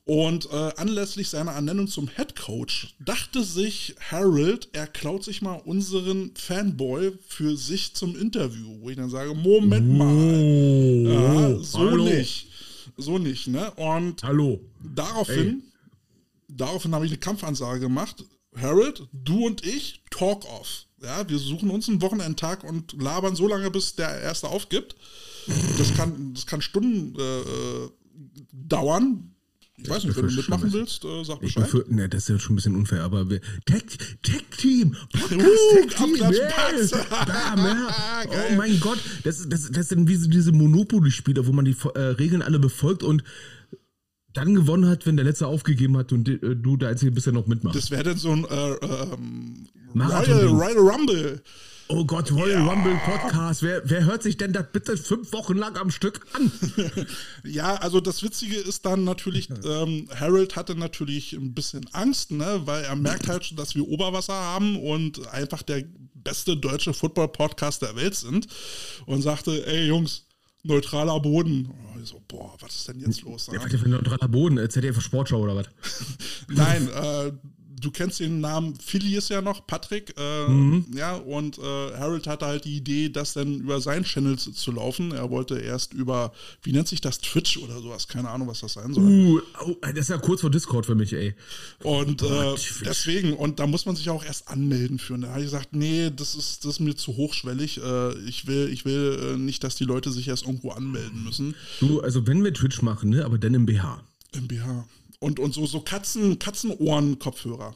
Und äh, anlässlich seiner Ernennung zum Head Coach dachte sich Harold, er klaut sich mal unseren Fanboy für sich zum Interview. Wo ich dann sage, Moment mal. Oh, ja, so hallo. nicht. So nicht, ne? Und Hallo. daraufhin, Hey. daraufhin habe ich eine Kampfansage gemacht. Harold, du und ich, talk off. Ja, wir suchen uns einen Wochenendtag und labern so lange, bis der Erste aufgibt. Das kann, das kann Stunden äh, dauern. Ich weiß nicht, wenn du mitmachen willst, äh, sag Ich Bescheid. befür, ne, das ist ja schon ein bisschen unfair, aber wir, Tech, Tech Team, Podcast Uh, Tech Team, Abklatsch, yeah. Pax. Bam, ja. Geil. Oh mein Gott, das, das, das sind wie so diese Monopoly-Spieler, wo man die äh, Regeln alle befolgt und dann gewonnen hat, wenn der Letzte aufgegeben hat und äh, du der Einzige bist, der noch mitmacht. Das wäre dann so ein äh, ähm, Marathon- Royal, Royal Rumble. Oh Gott, Royal Ja. Rumble Podcast, wer, wer hört sich denn das bitte fünf Wochen lang am Stück an? Ja, also das Witzige ist dann natürlich, ähm, Harold hatte natürlich ein bisschen Angst, ne, weil er merkt halt schon, dass wir Oberwasser haben und einfach der beste deutsche Football-Podcast der Welt sind und sagte, ey Jungs, neutraler Boden. Oh, ich so, boah, was ist denn jetzt los? Ja, was für ein neutraler Boden, Z D F Sportschau oder was? Nein, äh, du kennst den Namen Phileas ja noch, Patrick, äh, Mhm. ja, und äh, Harold hatte halt die Idee, das dann über seinen Channel zu, zu laufen. Er wollte erst über, wie nennt sich das, Twitch oder sowas, keine Ahnung, was das sein soll. Uh, oh, das ist ja kurz vor Discord für mich, ey. Und äh, Twitch. deswegen, und da muss man sich auch erst anmelden für. Da habe ich gesagt, nee, das ist, das ist mir zu hochschwellig. Äh, ich will, ich will äh, nicht, dass die Leute sich erst irgendwo anmelden müssen. Du, also wenn wir Twitch machen, ne, aber dann im B H. Im B H. Und, und so, so Katzen, Katzenohren-Kopfhörer.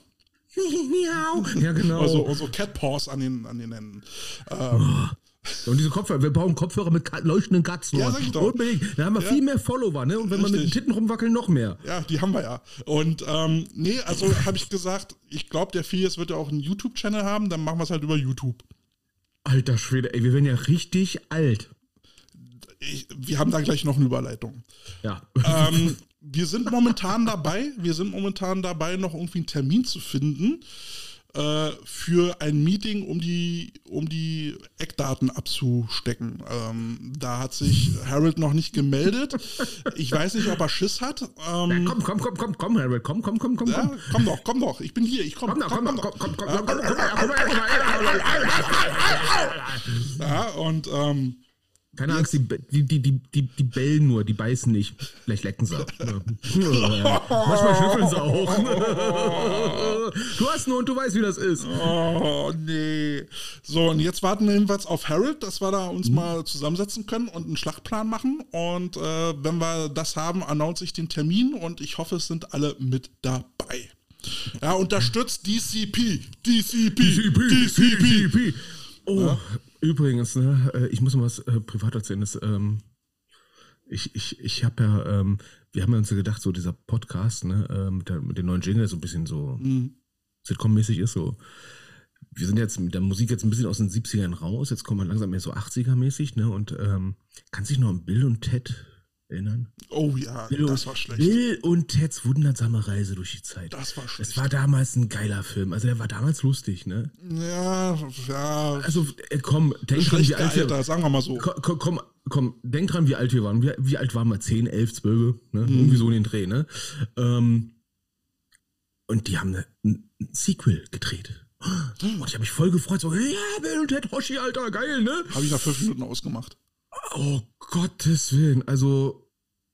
Ja, genau. Also so Cat Paws an den, an den Händen. Ähm, Und diese Kopfhörer, wir brauchen Kopfhörer mit Ka- leuchtenden Katzen. Ja, sag ich doch. Unbedingt. Dann haben wir Ja. viel mehr Follower, ne? Und wenn wir mit den Richtig. Titten rumwackeln, noch mehr. Ja, die haben wir ja. Und ähm, nee, also habe ich gesagt, ich glaube, der Phileas wird ja auch einen YouTube-Channel haben, dann machen wir es halt über YouTube. Alter Schwede, ey, wir werden ja richtig alt. Ich, wir haben da gleich noch eine Überleitung. Ja. ähm, wir sind momentan dabei, wir sind momentan dabei, noch irgendwie einen Termin zu finden äh, für ein Meeting, um die, um die Eckdaten abzustecken. Ähm, da hat sich Harold noch nicht gemeldet. Ich weiß nicht, ob er Schiss hat. Ähm, Ja, komm, komm, komm, komm, komm, Harold, komm, komm, komm, komm, ja, komm. komm doch, komm doch, ich bin hier, ich komm. Komm, doch, komm, komm, komm, komm, komm, komm, Ja, komm, komm, komm, komm, komm, komm, Ja, und ähm, Keine Angst, die, die, die, die, die, die bellen nur, die beißen nicht. Vielleicht lecken sie. Ja. Manchmal schnüffeln sie auch. Du hast einen Hund, du weißt, wie das ist. oh, nee. So, und jetzt warten wir jedenfalls auf Harold, dass wir da uns mal zusammensetzen können und einen Schlachtplan machen. Und äh, wenn wir das haben, announce ich den Termin und ich hoffe, es sind alle mit dabei. Ja, unterstützt D C P. D C P. D C P. Oh, ja. Übrigens, ne, ich muss mal was äh, privat erzählen. Das, ähm, ich ich, ich habe ja, ähm, wir haben ja uns ja gedacht, so dieser Podcast, ne, äh, mit, der, mit den neuen Jingle so ein bisschen so Mhm. Sitcom-mäßig ist so. Wir sind jetzt mit der Musik jetzt ein bisschen aus den siebzigern raus, jetzt kommen wir langsam mehr so achtziger-mäßig, ne, und ähm, kannst dich noch an Bill und Ted erinnern? Oh ja, Bill das und, war schlecht. Bill und Teds wundersame Reise durch die Zeit. Das war schlecht. Das war damals ein geiler Film. Also der war damals lustig, ne? Ja, ja. Also äh, komm, denk dran, Schlecht wie alt wir gealtert, sagen wir mal so. komm, komm, komm, komm, denk dran, wie alt wir waren. Wie, wie alt waren wir? zehn, elf, zwölf, ne? Irgendwie so in den Dreh, ne? Ähm, und die haben ein, ein Sequel gedreht. Und ich habe mich voll gefreut, so, ja, Bill und Ted Hoshi, Alter, geil, ne? Habe ich nach fünf Minuten ausgemacht. Oh, Gottes Willen. Also,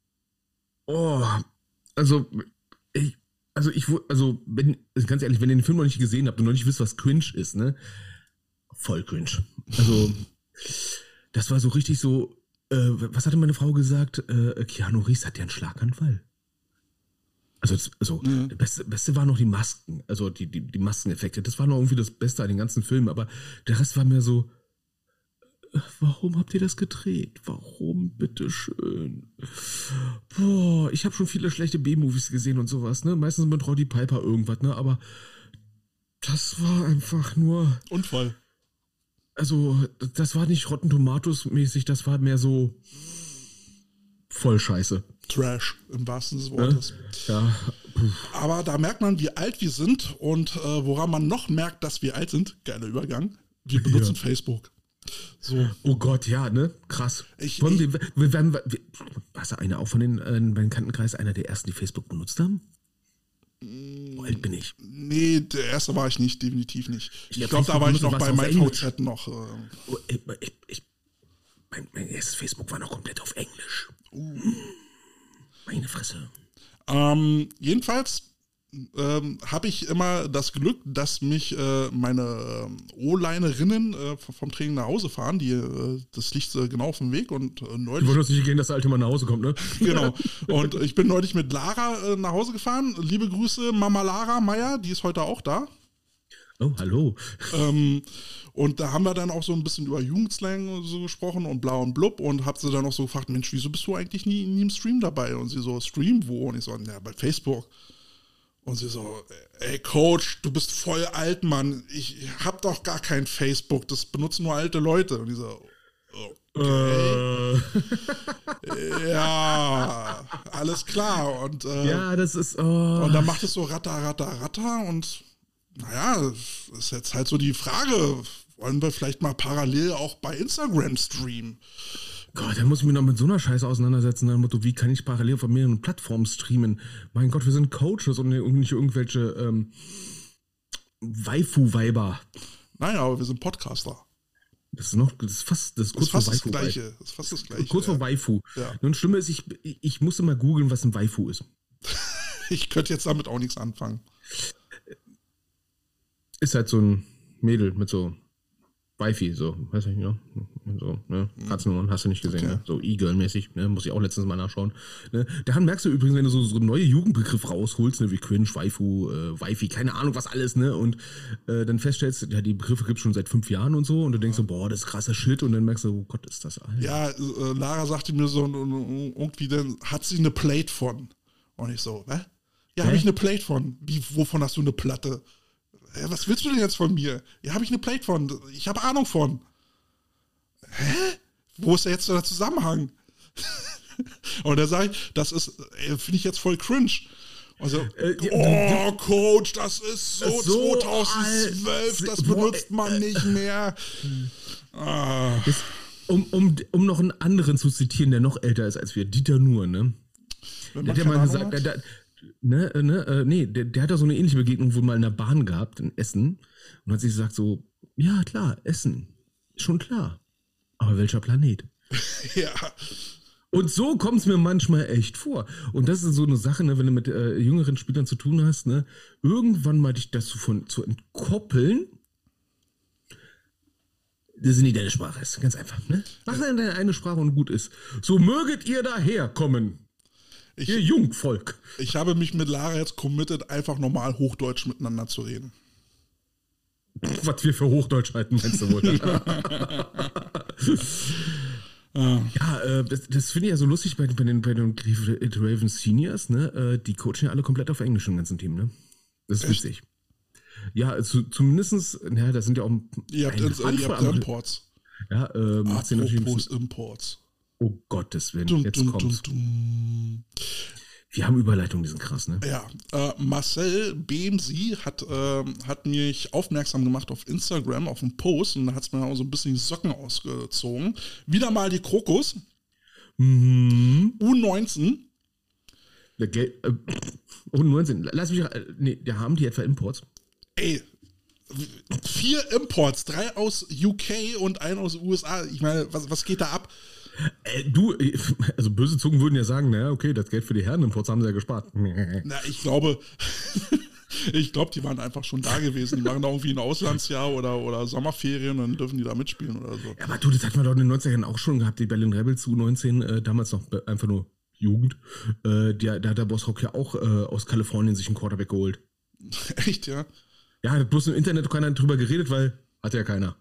oh, also, ich, also ich, wu- also, wenn, also ganz ehrlich, wenn ihr den Film noch nicht gesehen habt und noch nicht wisst, was cringe ist, ne? Voll cringe. Also, das war so richtig so, äh, was hatte meine Frau gesagt? Äh, Keanu Reeves hat ja einen Schlaganfall. Also, das, also Mhm. das Beste, Beste war noch die Masken, also die, die, die Maskeneffekte. Das war noch irgendwie das Beste an den ganzen Filmen, aber der Rest war mir so, warum habt ihr das gedreht? Warum, bitteschön? Boah, ich habe schon viele schlechte B-Movies gesehen und sowas, ne? Meistens mit Roddy Piper irgendwas, ne? Aber das war einfach nur, Unfall. also, das war nicht Rotten Tomatoes mäßig, das war mehr so voll scheiße. Trash, im wahrsten des Ne? Wortes. Ja, puh. Aber da merkt man, wie alt wir sind und äh, woran man noch merkt, dass wir alt sind. Geiler Übergang. Wir benutzen Ja. Facebook. So. Oh Gott, ja, ne? Krass. Ich- Wollen ich- wir, wir, werden, wir, warst du einer auch von den äh, Bekanntenkreis, einer der ersten, die Facebook benutzt haben? Wie alt bin ich? Nee, der erste war ich nicht, definitiv nicht. Ich, Ja, ich glaube, da war ich noch bei MyVZ noch. Äh, Oh, ich, ich, ich, mein, mein erstes Facebook war noch komplett auf Englisch. uh. Meine Fresse. Ähm, jedenfalls ähm, habe ich immer das Glück, dass mich äh, meine äh, O-Linerinnen äh, vom Training nach Hause fahren. Die, äh, das liegt äh, genau auf dem Weg und äh, Du neulich. wolltest nicht gehen, dass der alte Mann nach Hause kommt, ne? Genau. Und ich bin neulich mit Lara äh, nach Hause gefahren. Liebe Grüße, Mama Lara Meier, die ist heute auch da. Oh, hallo. Ähm, und da haben wir dann auch so ein bisschen über Jugendslang und so gesprochen und bla und blub und hab sie dann auch so gefragt, Mensch, wieso bist du eigentlich nie, nie im Stream dabei? Und sie so, Stream wo? Und ich so, ja, bei Facebook. Und sie so, ey Coach, du bist voll alt, Mann. Ich hab doch gar kein Facebook, das benutzen nur alte Leute. Und ich so, okay. Äh. Ja, alles klar. Und, äh, Ja, das ist. Oh. und dann macht es so ratter, ratter, ratter und naja, ist jetzt halt so die Frage, wollen wir vielleicht mal parallel auch bei Instagram streamen? Gott, da muss ich mich noch mit so einer Scheiße auseinandersetzen, nach dem Motto, wie kann ich parallel auf mehreren Plattformen streamen? Mein Gott, wir sind Coaches und nicht irgendwelche ähm, Waifu-Weiber. Naja, aber wir sind Podcaster. Das ist noch, das ist fast, das ist kurz Das ist fast vor das Waifu. Gleiche. Das ist fast das Gleiche. Kurz vor ja. Waifu. Ja. Und das Schlimme ist, ich, ich musste mal googeln, was ein Waifu ist. Ich könnte jetzt damit auch nichts anfangen. Ist halt so ein Mädel mit so Wifi, so, weiß ich nicht, ne? So, ne? Katzenohren, hast du nicht gesehen, Okay. ne? So E-Girl-mäßig, ne? Muss ich auch letztens mal nachschauen. Ne? Daran merkst du übrigens, wenn du so, so neue Jugendbegriff rausholst, ne? Wie Cringe, Waifu, äh, Wifi, keine Ahnung, was alles, ne? Und äh, dann feststellst, ja, die Begriffe gibt's schon seit fünf Jahren und so, und du denkst so, boah, das ist krasser Shit, und dann merkst du, oh Gott, ist das alt. Ja, äh, Lara sagte mir so, irgendwie, dann hat sie eine Plate von. Und ich so, hä? Ja, habe ich eine Plate von. Wie, wovon hast du eine Platte? Hä, was willst du denn jetzt von mir? Ja, habe ich eine Plate von. Ich habe Ahnung von. Hä? Wo ist da jetzt der Zusammenhang? Und da sage ich, das ist, finde ich jetzt voll cringe. Also, Äh, ja, oh, Coach, das ist so, so zweitausendzwölf, alt. das Boah, benutzt man nicht mehr. Ah. Das, um, um, um noch einen anderen zu zitieren, der noch älter ist als wir, Dieter Nuhr, ne? Wenn Der man hat ja keine mal Ahnung gesagt, hat. der, der, ne, äh, ne, äh, nee, der, der hat da so eine ähnliche Begegnung wohl mal in der Bahn gehabt, in Essen, und hat sich gesagt so, ja klar, Essen, schon klar, aber welcher Planet? Ja. Und so kommt es mir manchmal echt vor. Und das ist so eine Sache, ne, wenn du mit äh, jüngeren Spielern zu tun hast, ne, irgendwann mal dich dazu von, zu entkoppeln, das ist nicht deine Sprache, ist ganz einfach, ne? Mach ja. deine eine Sprache und gut ist. So möget ihr daherkommen. Ich, Ihr Jungvolk. ich habe mich mit Lara jetzt committed, einfach normal Hochdeutsch miteinander zu reden. Was wir für Hochdeutsch halten, meinst du wohl? Ja, äh, das, das finde ich ja so lustig bei, bei den, bei den Cleveland Ravens Seniors, ne? Äh, die coachen ja alle komplett auf Englisch im ganzen Team, ne? Das ist Echt? witzig. Ja, zu, zumindestens, ja, das sind ja auch Ihr habt, eine Ins- ihr Handvoll habt andere- Imports. Ja, äh, macht's ja natürlich ein Apropos bisschen, Imports. oh Gottes Willen, Dum, jetzt dum, kommt's. dum, dum. Wir haben Überleitungen, die sind krass, ne? Ja, äh, Marcel Bemsi hat, ähm, hat mich aufmerksam gemacht auf Instagram, auf einen Post, und da hat es mir auch so ein bisschen die Socken ausgezogen. Wieder mal die Krokus. Mhm. U neunzehn. Der Gel äh, oh, neunzehn, lass mich, äh, nee, da haben die etwa Imports. Ey, vier Imports, drei aus U K und ein aus U S A. Ich meine, was, was geht da ab? Äh, du, äh, also böse Zungen würden ja sagen, naja, okay, das Geld für die Herren-Imports haben sie ja gespart. Na, ich glaube, ich glaube, die waren einfach schon da gewesen. Die waren da irgendwie ein Auslandsjahr oder, oder Sommerferien, und dann dürfen die da mitspielen oder so. Ja, aber du, das hatten wir doch in den neunzigern auch schon gehabt, die Berlin Rebels U neunzehn, äh, damals noch be- einfach nur Jugend. Äh, der, da hat der Boss Rock ja auch äh, aus Kalifornien sich einen Quarterback geholt. Echt, ja? Ja, hat bloß im Internet keiner drüber geredet, weil hat ja keiner.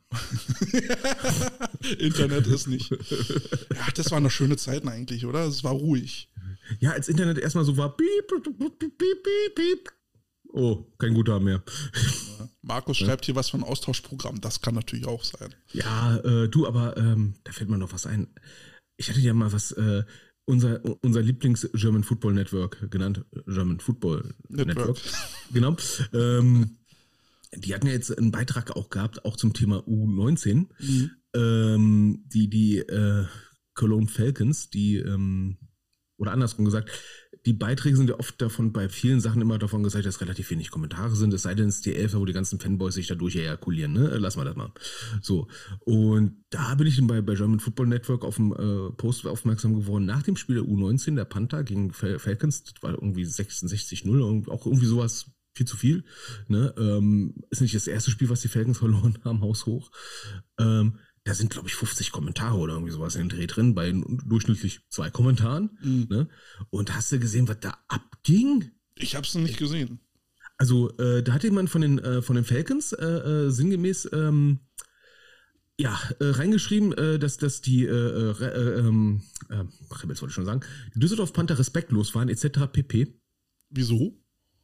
Internet ist nicht. Ja, das waren doch schöne Zeiten eigentlich, oder? Es war ruhig. Ja, als Internet erstmal so war, piep, piep, piep, piep, piep. Oh, kein Guthaben mehr. Markus schreibt hier was von Austauschprogramm. Das kann natürlich auch sein. Ja, äh, du, aber ähm, da fällt mir noch was ein. Ich hatte ja mal was, äh, unser, unser Lieblings-German Football Network genannt, German Football Network, Network. genau. Ähm, die hatten ja jetzt einen Beitrag auch gehabt, auch zum Thema U neunzehn. Mhm. Ähm, die die äh, Cologne Falcons, die ähm, oder andersrum gesagt, die Beiträge sind ja oft davon, bei vielen Sachen immer davon gesagt, dass relativ wenig Kommentare sind, es sei denn, es ist die Elfer, wo die ganzen Fanboys sich dadurch ejakulieren, ne? Lass mal das mal. So. Und da bin ich dann bei, bei German Football Network auf dem äh, Post aufmerksam geworden, nach dem Spiel der U neunzehn, der Panther gegen Fal- Falcons, das war irgendwie sechsundsechzig null, auch irgendwie sowas, viel zu viel, ne? Ähm, ist nicht das erste Spiel, was die Falcons verloren haben, haushoch. Ähm, Da sind, glaube ich, fünfzig Kommentare oder irgendwie sowas in den Dreh drin, bei durchschnittlich zwei Kommentaren. Mhm. Ne? Und hast du gesehen, was da abging? Ich habe es noch nicht gesehen. Also, äh, da hat jemand von den, äh, von den Falcons äh, äh, sinngemäß ähm, ja, äh, reingeschrieben, äh, dass, dass die äh, äh, ähm, äh, Rebels wollte ich schon sagen, die Düsseldorf Panther respektlos waren, et cetera pp. Wieso?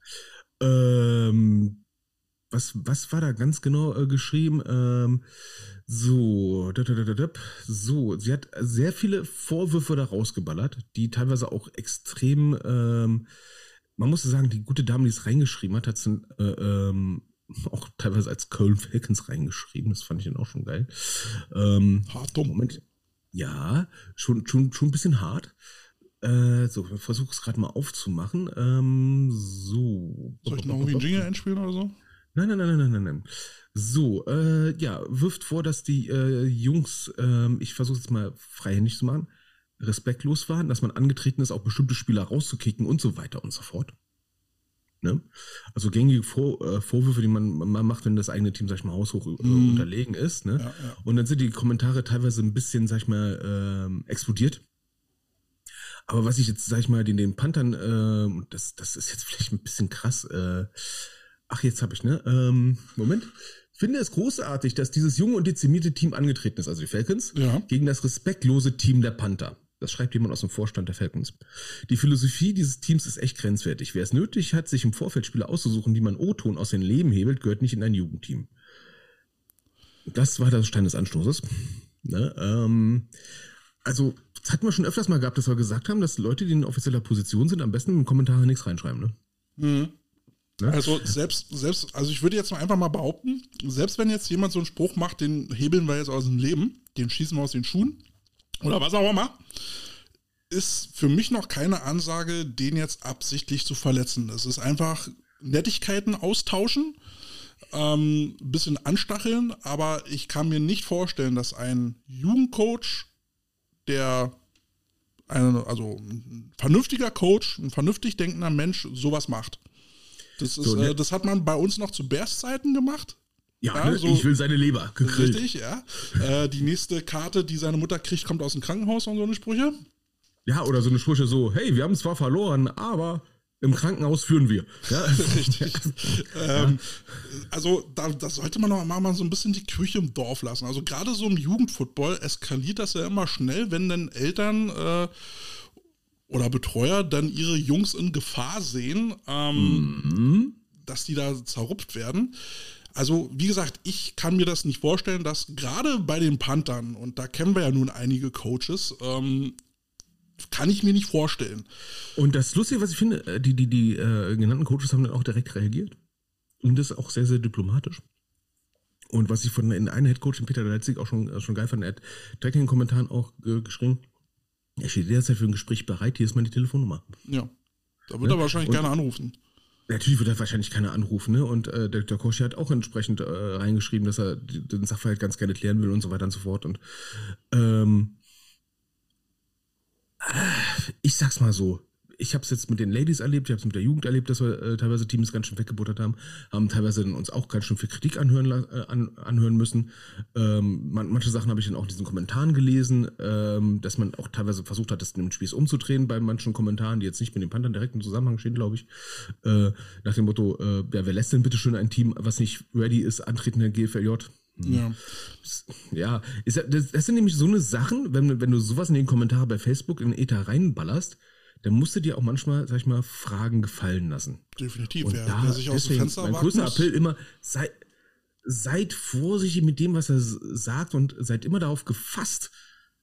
Ähm, was, was war da ganz genau äh, geschrieben? Ähm, so, so, sie hat sehr viele Vorwürfe da rausgeballert, die teilweise auch extrem, ähm, man muss sagen, die gute Dame, die es reingeschrieben hat, hat es äh, ähm, auch teilweise als Köln Falcons reingeschrieben, das fand ich dann auch schon geil. Ähm, hart dumm. Moment, ja, schon, schon, schon ein bisschen hart. Äh, so, ich versuche es gerade mal aufzumachen. Ähm, so. Soll ich noch irgendwie einen Jingle einspielen oder so? Nein, nein, nein, nein, nein, nein. So, äh, ja, wirft vor, dass die äh, Jungs, ähm, ich versuche es jetzt mal freihändig zu machen, respektlos waren, dass man angetreten ist, auch bestimmte Spieler rauszukicken und so weiter und so fort. Ne? Also gängige Vor äh, Vorwürfe, die man, man macht, wenn das eigene Team, sag ich mal, haushoch äh, mm. unterlegen ist. Ne? Ja, ja. Und dann sind die Kommentare teilweise ein bisschen, sag ich mal, ähm, explodiert. Aber was ich jetzt, sag ich mal, den, den Panthern, äh, das, das ist jetzt vielleicht ein bisschen krass, äh, ach, jetzt habe ich, ne? Ähm, Moment. Finde es großartig, dass dieses junge und dezimierte Team angetreten ist, also die Falcons, ja. gegen das respektlose Team der Panther. Das schreibt jemand aus dem Vorstand der Falcons. Die Philosophie dieses Teams ist echt grenzwertig. Wer es nötig hat, sich im Vorfeld Spieler auszusuchen, die man O-Ton aus den Leben hebelt, gehört nicht in ein Jugendteam. Das war der Stein des Anstoßes. Ne? Ähm, also, das hatten wir schon öfters mal gehabt, dass wir gesagt haben, dass Leute, die in offizieller Position sind, am besten in den Kommentaren nichts reinschreiben. Ne? Mhm. Also selbst, selbst, also ich würde jetzt mal einfach mal behaupten, selbst wenn jetzt jemand so einen Spruch macht, den hebeln wir jetzt aus dem Leben, den schießen wir aus den Schuhen oder was auch immer, ist für mich noch keine Ansage, den jetzt absichtlich zu verletzen. Das ist einfach Nettigkeiten austauschen, ähm, ein bisschen anstacheln, aber ich kann mir nicht vorstellen, dass ein Jugendcoach, der eine, also ein vernünftiger Coach, ein vernünftig denkender Mensch sowas macht. Das, ist, so, ne? äh, das hat man bei uns noch zu Bears-Zeiten gemacht. Ja, ja ne? so, ich will seine Leber gegrillt. Richtig, ja. äh, die nächste Karte, die seine Mutter kriegt, kommt aus dem Krankenhaus und so eine Sprüche. Ja, oder so eine Sprüche so, hey, wir haben zwar verloren, aber im Krankenhaus führen wir. Ja, richtig. ähm, also da, da sollte man noch mal so ein bisschen die Kirche im Dorf lassen. Also gerade so im Jugendfootball eskaliert das ja immer schnell, wenn dann Eltern äh, oder Betreuer dann ihre Jungs in Gefahr sehen, ähm, mhm. dass die da zerrupft werden. Also, wie gesagt, ich kann mir das nicht vorstellen, dass gerade bei den Panthern, und da kennen wir ja nun einige Coaches, ähm, kann ich mir nicht vorstellen. Und das Lustige, was ich finde, die, die, die äh, genannten Coaches haben dann auch direkt reagiert. Und das auch sehr, sehr diplomatisch. Und was ich von in einem Headcoach, den Peter Leipzig, auch schon, schon geil fand, er hat direkt in den Kommentaren auch äh, geschrieben, er steht derzeit für ein Gespräch bereit, hier ist meine Telefonnummer. Ja, da wird ja? er wahrscheinlich keiner anrufen. Natürlich wird er wahrscheinlich keiner anrufen, ne? Und äh, der, der Koshi hat auch entsprechend äh, reingeschrieben, dass er den Sachverhalt ganz gerne klären will und so weiter und so fort. Und ähm, ich sag's mal so, ich habe es jetzt mit den Ladies erlebt, ich habe es mit der Jugend erlebt, dass wir äh, teilweise Teams ganz schön weggebuttert haben, haben teilweise uns auch ganz schön viel Kritik anhören, äh, an, anhören müssen. Ähm, man, manche Sachen habe ich dann auch in diesen Kommentaren gelesen, ähm, dass man auch teilweise versucht hat, das in dem Spieß umzudrehen bei manchen Kommentaren, die jetzt nicht mit den Panthern direkt im Zusammenhang stehen, glaube ich. Äh, nach dem Motto, äh, ja, wer lässt denn bitte schön ein Team, was nicht ready ist, antreten in der G F L J? Ja, ja ist, das, das sind nämlich so eine Sachen, wenn, wenn du sowas in den Kommentare bei Facebook in den Ether reinballerst, dann musst du dir auch manchmal, sag ich mal, Fragen gefallen lassen. Definitiv, und wer, da, wer sich aus dem Fenster mein größter Appell immer, sei, seid vorsichtig mit dem, was er sagt und seid immer darauf gefasst.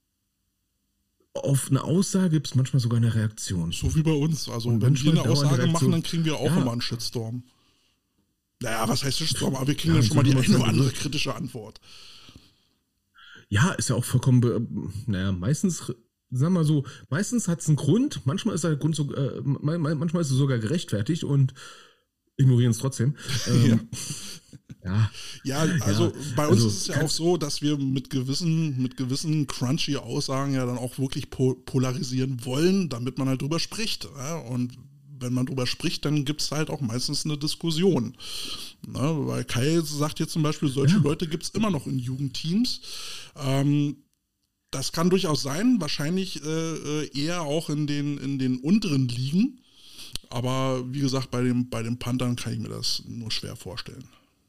Auf eine Aussage gibt es manchmal sogar eine Reaktion. So wie bei uns. Also und wenn wir eine Aussage eine machen, dann kriegen wir auch ja. immer einen Shitstorm. Naja, was heißt Shitstorm? Aber wir kriegen ja, ja schon mal die eine oder andere kritische Antwort. Ja, ist ja auch vollkommen, naja, meistens sag mal so, meistens hat es einen Grund, manchmal ist der Grund so, äh, manchmal ist es sogar gerechtfertigt und ignorieren es trotzdem. Ähm, ja. ja, also ja, bei uns also, ist es ja auch so, dass wir mit gewissen, mit gewissen crunchy Aussagen ja dann auch wirklich po- polarisieren wollen, damit man halt drüber spricht. Ja? Und wenn man drüber spricht, dann gibt es halt auch meistens eine Diskussion. Ne? Weil Kai sagt jetzt zum Beispiel, solche ja. Leute gibt es immer noch in Jugendteams. Ähm, das kann durchaus sein, wahrscheinlich äh, eher auch in den, in den unteren Ligen. Aber wie gesagt, bei, dem, bei den Panthern kann ich mir das nur schwer vorstellen.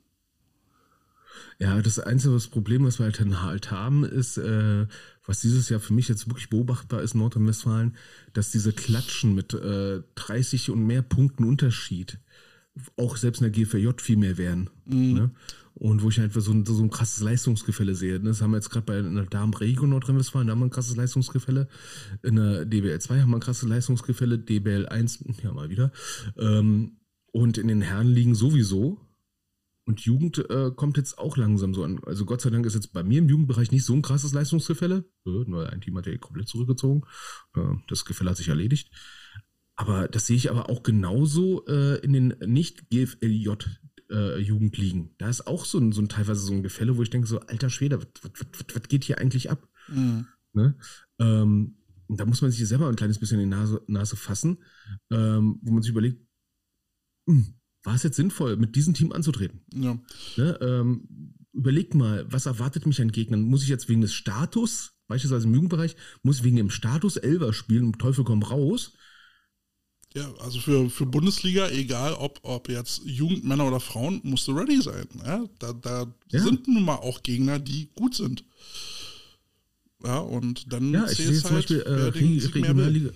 Ja, das einzige das Problem, was wir halt, halt haben, ist, äh, was dieses Jahr für mich jetzt wirklich beobachtbar ist in Nordrhein-Westfalen, dass diese Klatschen mit äh, dreißig und mehr Punkten Unterschied auch selbst in der G V J viel mehr werden. Mhm. Ne? Und wo ich halt so ein, so ein krasses Leistungsgefälle sehe. Das haben wir jetzt gerade bei einer Damen-Regio Nordrhein-Westfalen, da haben wir ein krasses Leistungsgefälle. In der D B L zwei haben wir ein krasses Leistungsgefälle, D B L eins, ja mal wieder. Ähm, und in den Herrenligen sowieso. Und Jugend äh, kommt jetzt auch langsam so an. Also Gott sei Dank ist jetzt bei mir im Jugendbereich nicht so ein krasses Leistungsgefälle. Nur ein Team hat ja komplett zurückgezogen. Äh, das Gefälle hat sich erledigt. Aber das sehe ich aber auch genauso äh, in den nicht-G F L J-Jugendligen. Äh, da ist auch so ein, so ein teilweise so ein Gefälle, wo ich denke so, alter Schwede, was, was, was, was geht hier eigentlich ab? Mhm. Ne? Ähm, da muss man sich selber ein kleines bisschen in die Nase, Nase fassen, ähm, wo man sich überlegt, mh, war es jetzt sinnvoll, mit diesem Team anzutreten? Ja. Ne, ähm, überlegt mal, was erwartet mich an Gegnern? Muss ich jetzt wegen des Status, beispielsweise im Jugendbereich, muss ich wegen dem Status Elfer spielen und Teufel komm raus? Ja, also für, für Bundesliga, egal ob, ob jetzt Jugend, Männer oder Frauen, musst du ready sein. Ja? Da, da ja. sind nun mal auch Gegner, die gut sind. Ja, und dann ja, zählt es halt, Beispiel, wer äh, den Sieg mehr will.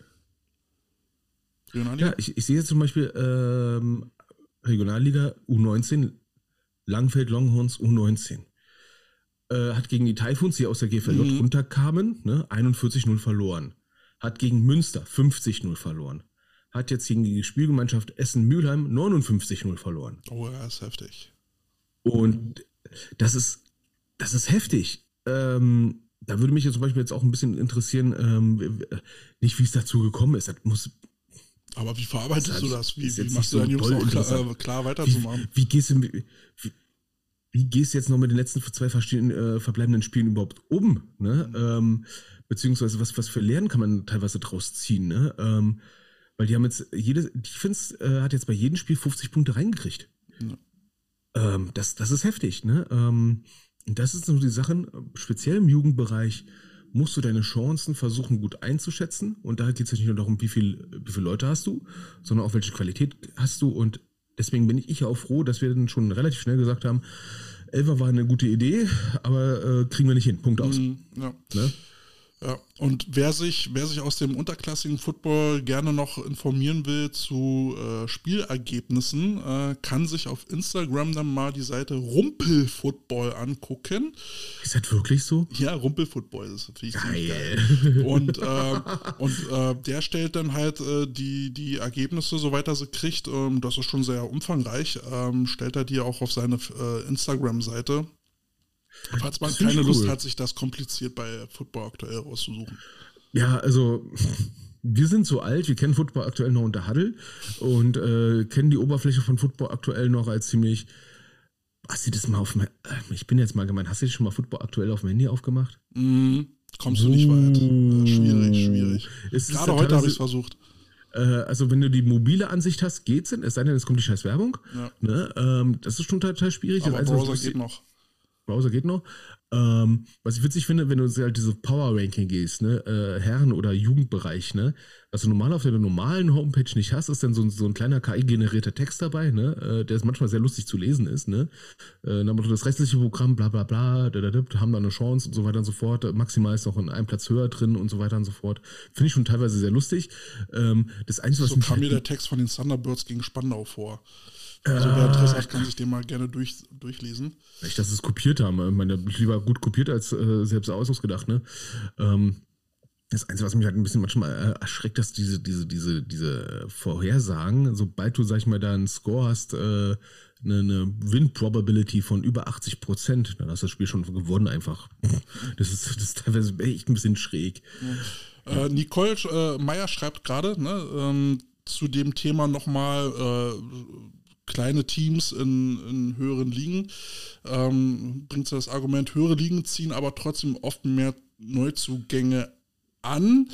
Regionalliga? Ja, ich, ich sehe jetzt zum Beispiel ähm, Regionalliga U neunzehn, Langfeld Longhorns U neunzehn. Äh, hat gegen die Typhoons, die aus der G V J mhm. runterkamen, ne, einundvierzig null verloren. Hat gegen Münster fünfzig null verloren. Hat jetzt gegen die Spielgemeinschaft Essen-Mülheim neunundfünfzig null verloren. Oh ja, ist heftig. Und das ist, das ist heftig. Ähm, da würde mich jetzt zum Beispiel jetzt auch ein bisschen interessieren, ähm, nicht wie es dazu gekommen ist. Das muss Aber wie verarbeitest das du das? Wie, wie machst du deinen Jungs auch klar, äh, klar weiterzumachen? Wie, wie, gehst du, wie, wie gehst du jetzt noch mit den letzten zwei äh, verbleibenden Spielen überhaupt um? Ne? Mhm. Ähm, beziehungsweise was, was für Lehren kann man teilweise draus ziehen? Ne? Ähm, weil die haben jetzt, jede Defense äh, hat jetzt bei jedem Spiel fünfzig Punkte reingekriegt. Mhm. Ähm, das, das ist heftig. Ne? Ähm, das ist so die Sachen, speziell im Jugendbereich, musst du deine Chancen versuchen gut einzuschätzen. Und da geht es nicht nur darum, wie, viel, wie viele Leute hast du, sondern auch welche Qualität hast du. Und deswegen bin ich auch froh, dass wir dann schon relativ schnell gesagt haben, Elfer war eine gute Idee, aber äh, kriegen wir nicht hin. Punkt aus. Mhm, ja. Ne? Ja, und wer sich, wer sich aus dem unterklassigen Football gerne noch informieren will zu äh, Spielergebnissen, äh, kann sich auf Instagram dann mal die Seite Rumpelfootball angucken. Ist das wirklich so? Ja, Rumpelfootball ist natürlich geil. geil. Und, äh, und äh, der stellt dann halt äh, die, die Ergebnisse, soweit er sie kriegt, ähm, das ist schon sehr umfangreich, ähm, stellt er die auch auf seine äh, Instagram-Seite. Falls man keine cool. Lust hat, sich das kompliziert bei Football aktuell rauszusuchen. Ja, also wir sind so alt, wir kennen Football aktuell noch unter Huddle und äh, kennen die Oberfläche von Football aktuell noch als ziemlich. Hast du das mal auf mein, ich bin jetzt mal gemeint, hast du schon mal Football aktuell auf dem Handy aufgemacht? Mm, kommst du nicht weit. Äh, schwierig, schwierig. Ist Gerade heute habe ich es versucht. Also wenn du die mobile Ansicht hast, geht's denn, es sei denn, es kommt die scheiß Werbung. Ja. Ne? Ähm, das ist schon total schwierig. Aber also, Browser geht noch. Browser geht noch. Ähm, was ich witzig finde, wenn du halt diese Power-Ranking gehst, ne, äh, Herren- oder Jugendbereich, ne, was du normal auf der normalen Homepage nicht hast, ist dann so ein, so ein kleiner K I-generierter Text dabei, ne, äh, der ist manchmal sehr lustig zu lesen ist, ne, äh, dann das restliche Programm, bla bla bla, da, da, da, haben da eine Chance und so weiter und so fort, maximal ist noch in einem Platz höher drin und so weiter und so fort. Finde ich schon teilweise sehr lustig. Ähm, das Einzige, was so kam mir der Text von den Thunderbirds gegen Spandau vor. Also wer Interesse hat, kann sich den mal gerne durch, durchlesen. Echt, dass sie es kopiert haben. Ich meine, lieber gut kopiert als äh, selbst ausgedacht, ne? Ähm, Das Einzige, was mich halt ein bisschen manchmal erschreckt, dass diese, diese, diese, diese Vorhersagen, sobald du, sag ich mal, da einen Score hast, äh, eine, eine Win-Probability von über achtzig Prozent, dann hast du das Spiel schon gewonnen einfach. Das ist, das ist teilweise echt ein bisschen schräg. Ja. Äh, Nicole äh, Meyer schreibt gerade, ne, ähm, zu dem Thema nochmal äh, kleine Teams in, in höheren Ligen, ähm, bringt sie das Argument, höhere Ligen ziehen aber trotzdem oft mehr Neuzugänge an.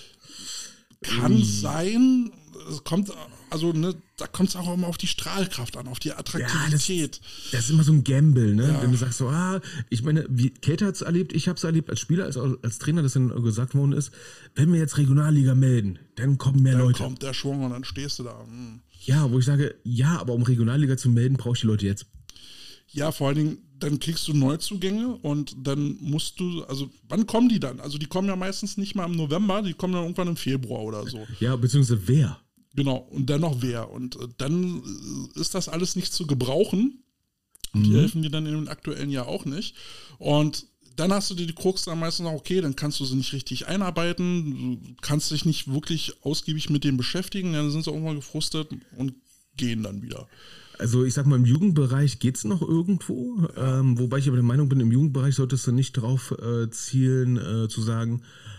Kann sein, es kommt, also ne, da kommt es auch immer auf die Strahlkraft an, auf die Attraktivität. Ja, das, das ist immer so ein Gamble, ne? Ja. Wenn du sagst so, ah, ich meine, wie Kate hat es erlebt, ich habe es erlebt als Spieler, als, als Trainer, das dann gesagt worden ist, wenn wir jetzt Regionalliga melden, dann kommen mehr Dann Leute. kommt der Schwung und dann stehst du da. Hm. Ja, wo ich sage, ja, aber um Regionalliga zu melden, brauche ich die Leute jetzt. Ja, vor allen Dingen, dann kriegst du Neuzugänge und dann musst du, also wann kommen die dann? Also die kommen ja meistens nicht mal im November, die kommen dann irgendwann im Februar oder so. Ja, beziehungsweise wer? Genau, und dann noch wer. Und äh, dann äh, ist das alles nicht zu gebrauchen. Und die Mhm. helfen dir dann im aktuellen Jahr auch nicht. Und dann hast du dir die Krux dann meistens noch, okay, dann kannst du sie nicht richtig einarbeiten, du kannst dich nicht wirklich ausgiebig mit denen beschäftigen, dann sind sie irgendwann gefrustet und gehen dann wieder. Also ich sag mal, im Jugendbereich geht's noch irgendwo, ähm, wobei ich aber der Meinung bin, im Jugendbereich solltest du nicht drauf äh, zielen, äh, zu sagen,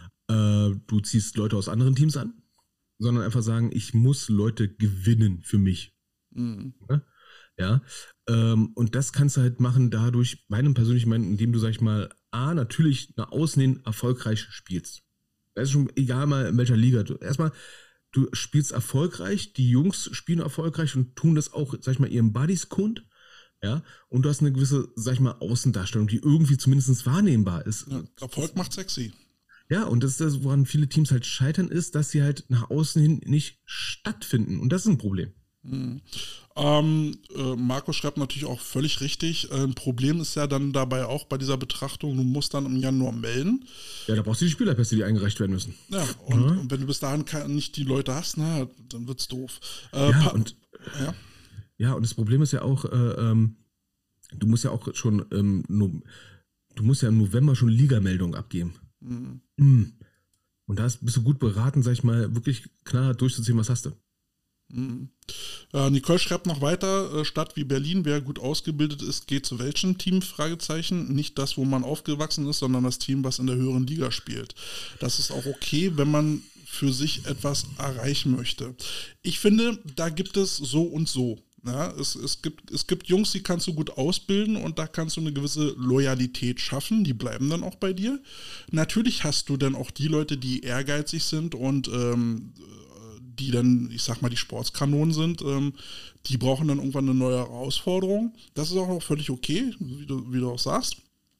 äh, du ziehst Leute aus anderen Teams an, sondern einfach sagen, ich muss Leute gewinnen für mich. Mhm. Ja, ja. Ähm, und das kannst du halt machen dadurch, meinem persönlichen Meinung, indem du, sag ich mal, A, natürlich nach außen hin erfolgreich spielst. Das ist schon egal mal in welcher Liga. Du, erstmal, du spielst erfolgreich, die Jungs spielen erfolgreich und tun das auch, sag ich mal, ihren Buddies kund. Ja, und du hast eine gewisse, sag ich mal, Außendarstellung, die irgendwie zumindest wahrnehmbar ist. Ja, Erfolg macht sexy. Ja, und das ist das, woran viele Teams halt scheitern, ist, dass sie halt nach außen hin nicht stattfinden. Und das ist ein Problem. Mhm. Ähm, äh, Marco schreibt natürlich auch völlig richtig. Äh, ein Problem ist ja dann dabei auch bei dieser Betrachtung, du musst dann im Januar melden. Ja, da brauchst du die Spielerpässe, die eingereicht werden müssen. Ja, und, Ja. und wenn du bis dahin ke- nicht die Leute hast, na, dann wird's doof. Äh, Ja, pa- und, ja. ja, und das Problem ist ja auch, äh, ähm, du musst ja auch schon, ähm, no, du musst ja im November schon Ligameldung abgeben. Mhm. Mhm. Und da bist du gut beraten, sag ich mal, wirklich knallhart durchzuziehen, was hast du. Mhm. Äh, Nicole schreibt noch weiter, äh, Stadt wie Berlin, wer gut ausgebildet ist, geht zu welchem Team? Fragezeichen. Nicht das, wo man aufgewachsen ist, sondern das Team, was in der höheren Liga spielt. Das ist auch okay, wenn man für sich etwas erreichen möchte. Ich finde, da gibt es so und so. Ja, es, es, gibt, es gibt Jungs, die kannst du gut ausbilden und da kannst du eine gewisse Loyalität schaffen, die bleiben dann auch bei dir. Natürlich hast du dann auch die Leute, die ehrgeizig sind und ähm, die dann, ich sag mal, die Sportskanonen sind, ähm, die brauchen dann irgendwann eine neue Herausforderung. Das ist auch noch völlig okay, wie du, wie du auch sagst.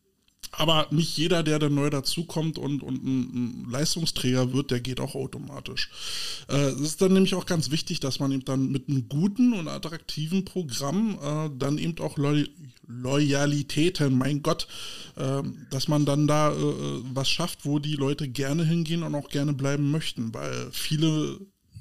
Aber nicht jeder, der dann neu dazukommt und, und ein, ein Leistungsträger wird, der geht auch automatisch. Äh, es ist dann nämlich auch ganz wichtig, dass man eben dann mit einem guten und attraktiven Programm äh, dann eben auch Loy- Loyalitäten, mein Gott, äh, dass man dann da äh, was schafft, wo die Leute gerne hingehen und auch gerne bleiben möchten, weil viele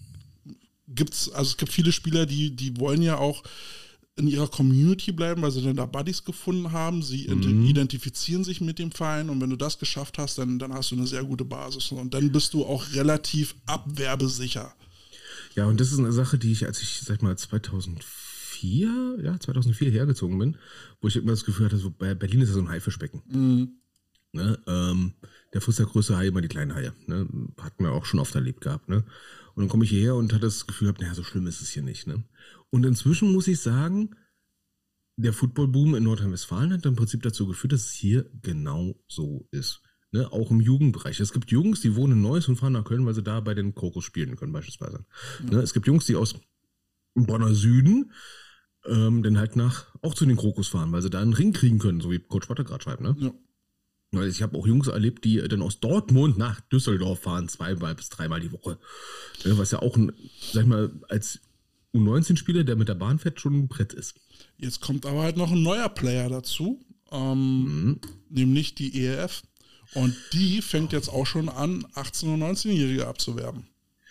gibt's, also es gibt viele Spieler, die, die wollen ja auch in ihrer Community bleiben, weil sie dann da Buddies gefunden haben. Sie Mhm. identifizieren sich mit dem Verein und wenn du das geschafft hast, dann, dann hast du eine sehr gute Basis und dann bist du auch relativ abwerbesicher. Ja, und das ist eine Sache, die ich, als ich, sag ich mal, zweitausendvier, ja, zweitausendvier hergezogen bin, wo ich immer das Gefühl hatte, so bei Berlin ist ja so ein Haifischbecken. Mhm. Ne? Ähm, der frisst der größte Hai immer die kleinen Haie. Ne? Hatten wir auch schon oft erlebt gehabt. Ne? Und dann komme ich hierher und hatte das Gefühl, naja, so schlimm ist es hier nicht. Ne? Und inzwischen muss ich sagen, der Footballboom in Nordrhein-Westfalen hat im Prinzip dazu geführt, dass es hier genau so ist. Ne? Auch im Jugendbereich. Es gibt Jungs, die wohnen in Neuss und fahren nach Köln, weil sie da bei den Krokus spielen können beispielsweise. Mhm. Ne? Es gibt Jungs, die aus dem Bonner Süden ähm, dann halt nach auch zu den Krokus fahren, weil sie da einen Ring kriegen können, so wie Coach Potter gerade schreibt. Ne? Ja. Also ich habe auch Jungs erlebt, die dann aus Dortmund nach Düsseldorf fahren, zweimal bis dreimal die Woche. Ja, was ja auch, ein, sag ich mal, als U neunzehn-Spieler, der mit der Bahn fährt, schon ein Brett ist. Jetzt kommt aber halt noch ein neuer Player dazu, ähm, Mhm. nämlich die E L F. Und die fängt jetzt auch schon an, achtzehn- und neunzehnjährige abzuwerben.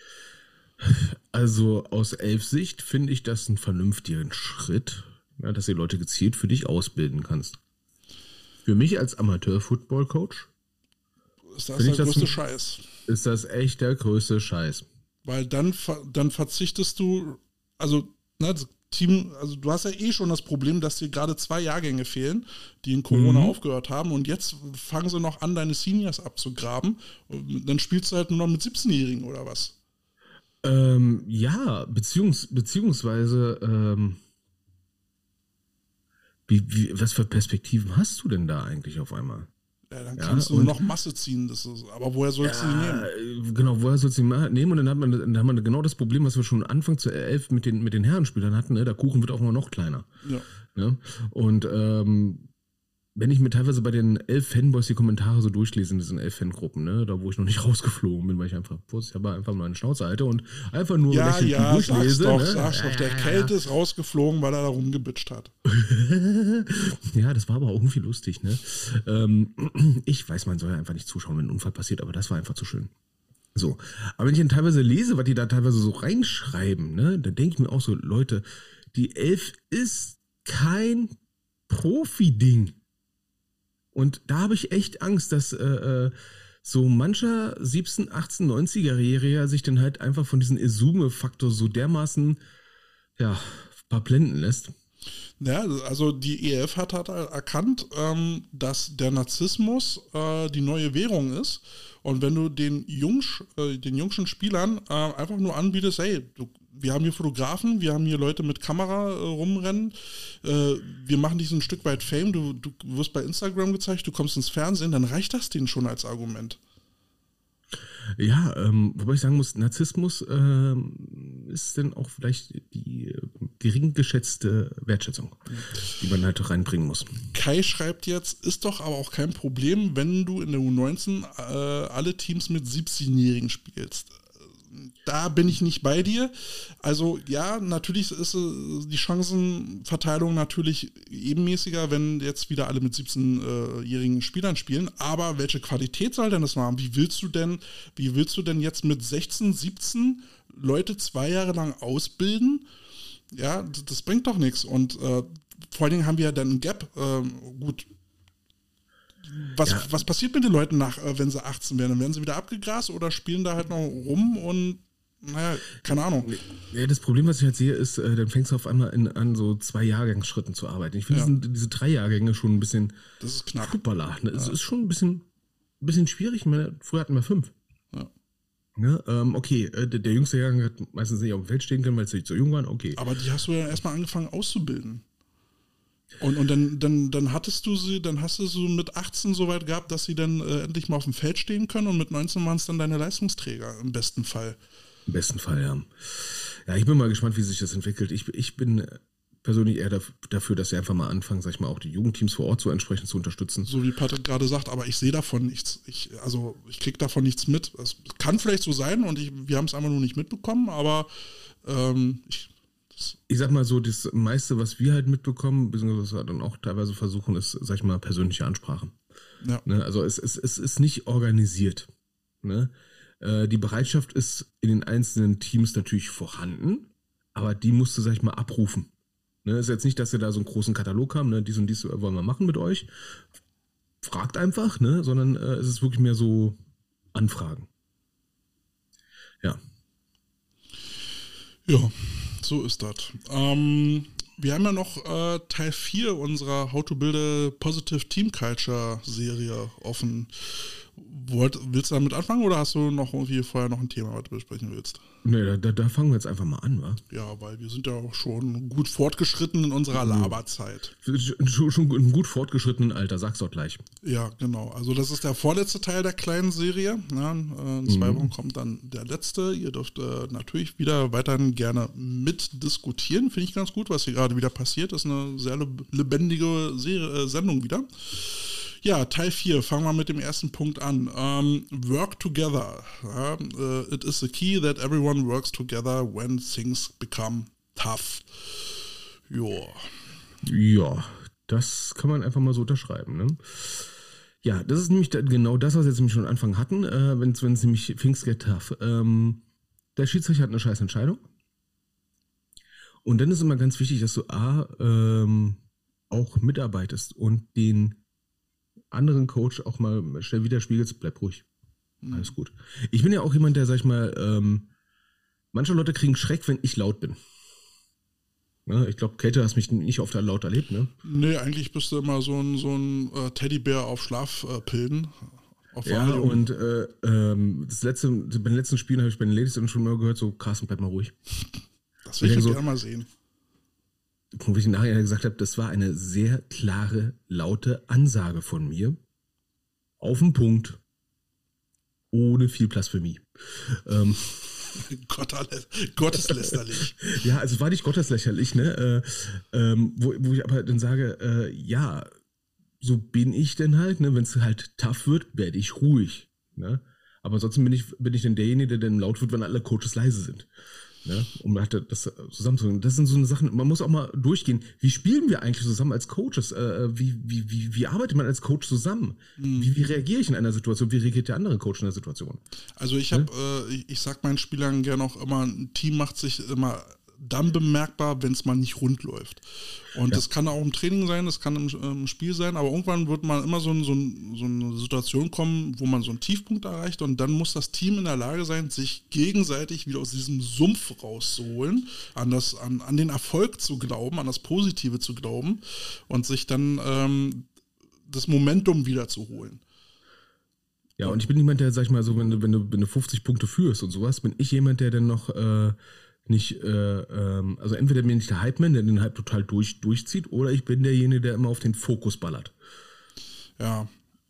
Also aus Elf-Sicht finde ich das einen vernünftigen Schritt, ja, dass du die Leute gezielt für dich ausbilden kannst. Für mich als Amateur-Football-Coach Ist das Finde der ich das größte ein- Scheiß? ist das echt der größte Scheiß. Weil dann, dann verzichtest du, also, ne, das Team, also du hast ja eh schon das Problem, dass dir gerade zwei Jahrgänge fehlen, die in Corona mhm. aufgehört haben und jetzt fangen sie noch an, deine Seniors abzugraben und dann spielst du halt nur noch mit siebzehnjährigen oder was? Ähm, ja, beziehungs, beziehungsweise, ähm, wie, wie, was für Perspektiven hast du denn da eigentlich auf einmal? Ja, dann kannst ja, du nur noch Masse ziehen, das ist, aber woher sollst ja, du die nehmen? Genau, woher sollst du die nehmen? Und dann hat man, dann hat man genau das Problem, was wir schon Anfang zu elf mit den, mit den Herrenspielern hatten, ne? Der Kuchen wird auch immer noch kleiner. Ja. Ne? Und ähm, wenn ich mir teilweise bei den elf Fanboys die Kommentare so durchlese in diesen elf Fangruppen, ne, da wo ich noch nicht rausgeflogen bin, weil ich einfach, ich aber einfach mal eine Schnauze halte und einfach nur ja, ja, durchlese. Sag's doch, ne? sag's doch, der ja, Kälte ja. ist rausgeflogen, weil er da rumgebitscht hat. Ja, das war aber auch irgendwie lustig, ne? Ähm, ich weiß, man soll ja einfach nicht zuschauen, wenn ein Unfall passiert, aber das war einfach zu schön. So, aber wenn ich dann teilweise lese, was die da teilweise so reinschreiben, ne, dann denke ich mir auch so, Leute, die elf ist kein Profi-Ding. Und da habe ich echt Angst, dass äh, so mancher siebzehn, achtzehn, neunziger-Jähriger sich dann halt einfach von diesem Esume-Faktor so dermaßen, ja, verblenden lässt. Ja, also die E F hat halt erkannt, ähm, dass der Narzissmus äh, die neue Währung ist. Und wenn du den, Jungs, äh, den jungschen Spielern äh, einfach nur anbietest, hey, du, wir haben hier Fotografen, wir haben hier Leute mit Kamera äh, rumrennen, äh, wir machen dich so ein Stück weit Fame, du, du wirst bei Instagram gezeigt, du kommst ins Fernsehen, dann reicht das denen schon als Argument. Ja, ähm, wobei ich sagen muss, Narzissmus ähm, ist dann auch vielleicht die äh, gering geschätzte Wertschätzung, die man halt reinbringen muss. Kai schreibt jetzt, ist doch aber auch kein Problem, wenn du in der U neunzehn äh, alle Teams mit siebzehnjährigen spielst. Da bin ich nicht bei dir. Also ja, natürlich ist die Chancenverteilung natürlich ebenmäßiger, wenn jetzt wieder alle mit siebzehnjährigen Spielern spielen. Aber welche Qualität soll denn das haben? Wie willst du denn, wie willst du denn jetzt mit sechzehn, siebzehn Leute zwei Jahre lang ausbilden? Ja, das, das bringt doch nichts. Und äh, vor allen Dingen haben wir ja dann ein Gap. Äh, gut. Was, ja. was passiert mit den Leuten nach, wenn sie achtzehn werden? Dann werden sie wieder abgegrast oder spielen da halt noch rum und, naja, keine Ahnung. Ja, das Problem, was ich halt sehe, ist, äh, dann fängst du auf einmal in, an so zwei Jahrgangsschritten zu arbeiten. Ich finde ja. diese, diese drei Jahrgänge schon ein bisschen das ist knapp. Hoppala, ne? Ja. Es ist schon ein bisschen, ein bisschen schwierig. Ich meine, früher hatten wir fünf. Ja. Ja, ähm, okay, äh, der, der jüngste Jahrgang hat meistens nicht auf dem Feld stehen können, weil sie zu jung waren, okay. Aber die hast du ja erstmal angefangen auszubilden. Und, und dann, dann, dann hattest du sie, dann hast du sie mit achtzehn so weit gehabt, dass sie dann äh, endlich mal auf dem Feld stehen können und mit neunzehn waren es dann deine Leistungsträger im besten Fall. Im besten Fall, ja. Ja, ich bin mal gespannt, wie sich das entwickelt. Ich, ich bin persönlich eher dafür, dass sie einfach mal anfangen, sag ich mal, auch die Jugendteams vor Ort so entsprechend zu unterstützen. So wie Patrick gerade sagt, aber ich sehe davon nichts. Ich, also ich kriege davon nichts mit. Es kann vielleicht so sein und ich, wir haben es einfach nur nicht mitbekommen, aber ähm, ich Ich sag mal so, das meiste, was wir halt mitbekommen, beziehungsweise was wir dann auch teilweise versuchen, ist, sag ich mal, persönliche Ansprache. Ja. Ne? Also es, es, es ist nicht organisiert. Ne? Äh, die Bereitschaft ist in den einzelnen Teams natürlich vorhanden, aber die musst du, sag ich mal, abrufen. Ne? Ist jetzt nicht, dass wir da so einen großen Katalog haben, ne? dies und dies wollen wir machen mit euch. Fragt einfach, ne? Sondern äh, es ist wirklich mehr so Anfragen. Ja. Ja. So ist das. Ähm, wir haben ja noch äh, Teil vier unserer How to Build a Positive Team Culture Serie offen. Wollt, willst du damit anfangen oder hast du noch irgendwie vorher noch ein Thema, was du besprechen willst? Nee, da, da fangen wir jetzt einfach mal an, wa? Ja, weil wir sind ja auch schon gut fortgeschritten in unserer Laberzeit. Schon, schon in gut fortgeschrittenen Alter, sag's doch gleich. Ja, genau. Also das ist der vorletzte Teil der kleinen Serie. Ja, in zwei mhm. Wochen kommt dann der letzte. Ihr dürft äh, natürlich wieder weiterhin gerne mitdiskutieren. Finde ich ganz gut, was hier gerade wieder passiert. Das ist eine sehr lebendige Serie, äh, Sendung wieder. Ja, Teil vier, fangen wir mit dem ersten Punkt an. Um, work together. Ja, uh, it is the key that everyone works together when things become tough. Joa. Ja, das kann man einfach mal so unterschreiben. Ne? Ja, das ist nämlich genau das, was wir jetzt nämlich schon am Anfang hatten, äh, wenn es nämlich things get tough. Ähm, der Schiedsrichter hat eine scheiß Entscheidung. Und dann ist immer ganz wichtig, dass du A, ähm, auch mitarbeitest und den anderen Coach auch mal schnell widerspiegelst, bleib ruhig. alles gut. Ich bin ja auch jemand, der, sag ich mal, ähm, manche Leute kriegen Schreck, wenn ich laut bin. Ne? Ich glaube, Käthe, hast mich nicht oft laut erlebt, ne? Nee, eigentlich bist du immer so ein, so ein äh, Teddybär auf Schlafpillen. Äh, auf ja, Valium. und äh, ähm, das letzte, bei den letzten Spielen habe ich bei den Ladies schon mal gehört, so, Carsten, bleib mal ruhig. Das will ich, ich so, gerne mal sehen. Wo ich nachher gesagt habe, das war eine sehr klare, laute Ansage von mir. Auf den Punkt. Ohne viel Blasphemie. Ähm, Gott, gotteslästerlich. Ja, also war nicht gotteslächerlich, ne? Äh, ähm, wo, wo ich aber dann sage, äh, ja, so bin ich denn halt, ne? Wenn es halt tough wird, werde ich ruhig. Ne? Aber ansonsten bin ich, bin ich dann derjenige, der dann laut wird, wenn alle Coaches leise sind. Ne? Um halt das zusammenzubringen. Das sind so eine Sachen, man muss auch mal durchgehen. Wie spielen wir eigentlich zusammen als Coaches? Äh, wie, wie, wie, wie arbeitet man als Coach zusammen? Mhm. Wie, wie reagiere ich in einer Situation? Wie reagiert der andere Coach in einer Situation? Also ich habe, ne? äh, ich, ich sag meinen Spielern gerne auch immer, ein Team macht sich immer dann bemerkbar, wenn es mal nicht rund läuft. Und ja. das kann auch im Training sein, das kann im, im Spiel sein, aber irgendwann wird man immer so, ein, so, ein, so eine Situation kommen, wo man so einen Tiefpunkt erreicht und dann muss das Team in der Lage sein, sich gegenseitig wieder aus diesem Sumpf rauszuholen, an, das, an, an den Erfolg zu glauben, an das Positive zu glauben und sich dann ähm, das Momentum wieder zu holen. Ja, und ich bin jemand, der, sag ich mal, so, wenn du, wenn du, wenn du fünfzig Punkte führst und sowas, bin ich jemand, der dann noch äh, nicht, äh, ähm, also entweder bin ich der Hype-Man, der den Hype total durch, durchzieht, oder ich bin derjenige, der immer auf den Fokus ballert. Ja,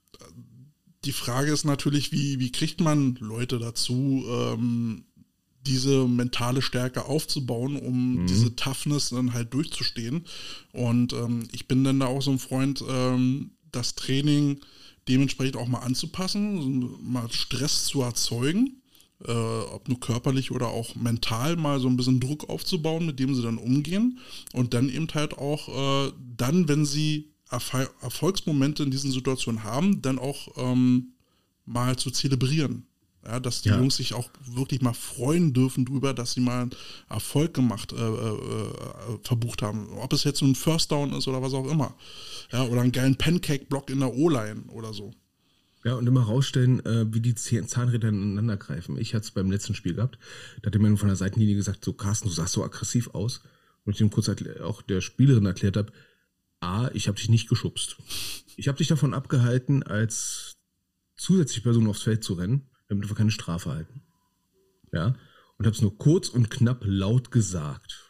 die Frage ist natürlich, wie, wie kriegt man Leute dazu, ähm, diese mentale Stärke aufzubauen, um mhm. diese Toughness dann halt durchzustehen. Und ähm, ich bin dann da auch so ein Freund, ähm, das Training dementsprechend auch mal anzupassen, mal Stress zu erzeugen. Äh, ob nur körperlich oder auch mental mal so ein bisschen Druck aufzubauen, mit dem sie dann umgehen und dann eben halt auch äh, dann, wenn sie Erfol- Erfolgsmomente in diesen Situationen haben, dann auch ähm, mal zu zelebrieren. Ja, dass die ja. Jungs sich auch wirklich mal freuen dürfen drüber, dass sie mal einen Erfolg gemacht, äh, äh, verbucht haben. Ob es jetzt so ein First Down ist oder was auch immer. Ja, oder einen geilen Pancake-Block in der O-Line oder so. Ja, und immer rausstellen, äh, wie die Zahnräder ineinander greifen. Ich hatte es beim letzten Spiel gehabt, da hat der Mann von der Seitenlinie gesagt, so Carsten, du sahst so aggressiv aus. Und ich ihm kurz auch der Spielerin erklärt habe, A, ich habe dich nicht geschubst. Ich habe dich davon abgehalten, als zusätzliche Person aufs Feld zu rennen, damit wir keine Strafe halten. Ja, und habe es nur kurz und knapp laut gesagt.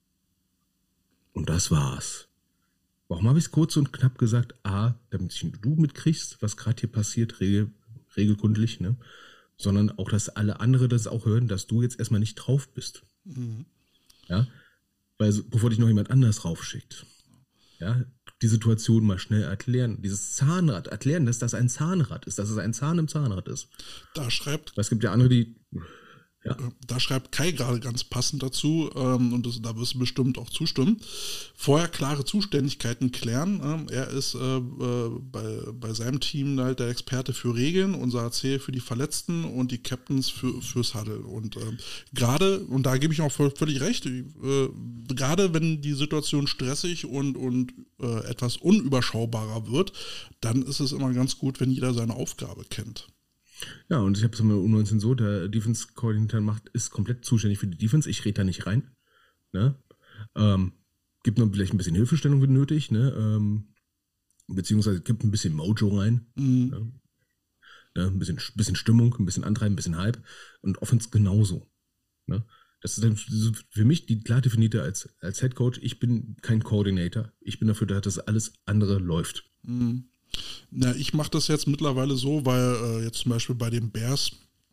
Und das war's. Warum habe ich es kurz und knapp gesagt? A, damit du mitkriegst, was gerade hier passiert, regel, regelkundlich, ne? Sondern auch, dass alle anderen das auch hören, dass du jetzt erstmal nicht drauf bist. Mhm. Ja, weil bevor dich noch jemand anders raufschickt. Ja, die Situation mal schnell erklären. Dieses Zahnrad, erklären, dass das ein Zahnrad ist, dass es ein Zahn im Zahnrad ist. Da schreibt... Es gibt ja andere, die... Ja. Da schreibt Kai gerade ganz passend dazu, ähm, und das, da wirst du bestimmt auch zustimmen. Vorher klare Zuständigkeiten klären. Ähm, er ist äh, äh, bei, bei seinem Team halt der Experte für Regeln, unser A C für die Verletzten und die Captains für, fürs Huddle. Und äh, gerade, und da gebe ich auch völlig recht, äh, gerade wenn die Situation stressig und, und äh, etwas unüberschaubarer wird, dann ist es immer ganz gut, wenn jeder seine Aufgabe kennt. Ja, und ich habe es in der U neunzehn so, der Defense-Koordinator macht, ist komplett zuständig für die Defense. Ich rede da nicht rein. Ne? Ähm, gibt noch vielleicht ein bisschen Hilfestellung, wenn nötig. Ne? Ähm, beziehungsweise gibt ein bisschen Mojo rein. Mhm. Ne? Ne? Ein bisschen, bisschen Stimmung, ein bisschen Antreiben, ein bisschen Hype. Und Offense genauso. Ne? Das ist dann für mich die klar definierte als, als Head Coach. Ich bin kein Coordinator. Ich bin dafür da, dass alles andere läuft. Mhm. Na, ich mache das jetzt mittlerweile so, weil äh, jetzt zum Beispiel bei den Bears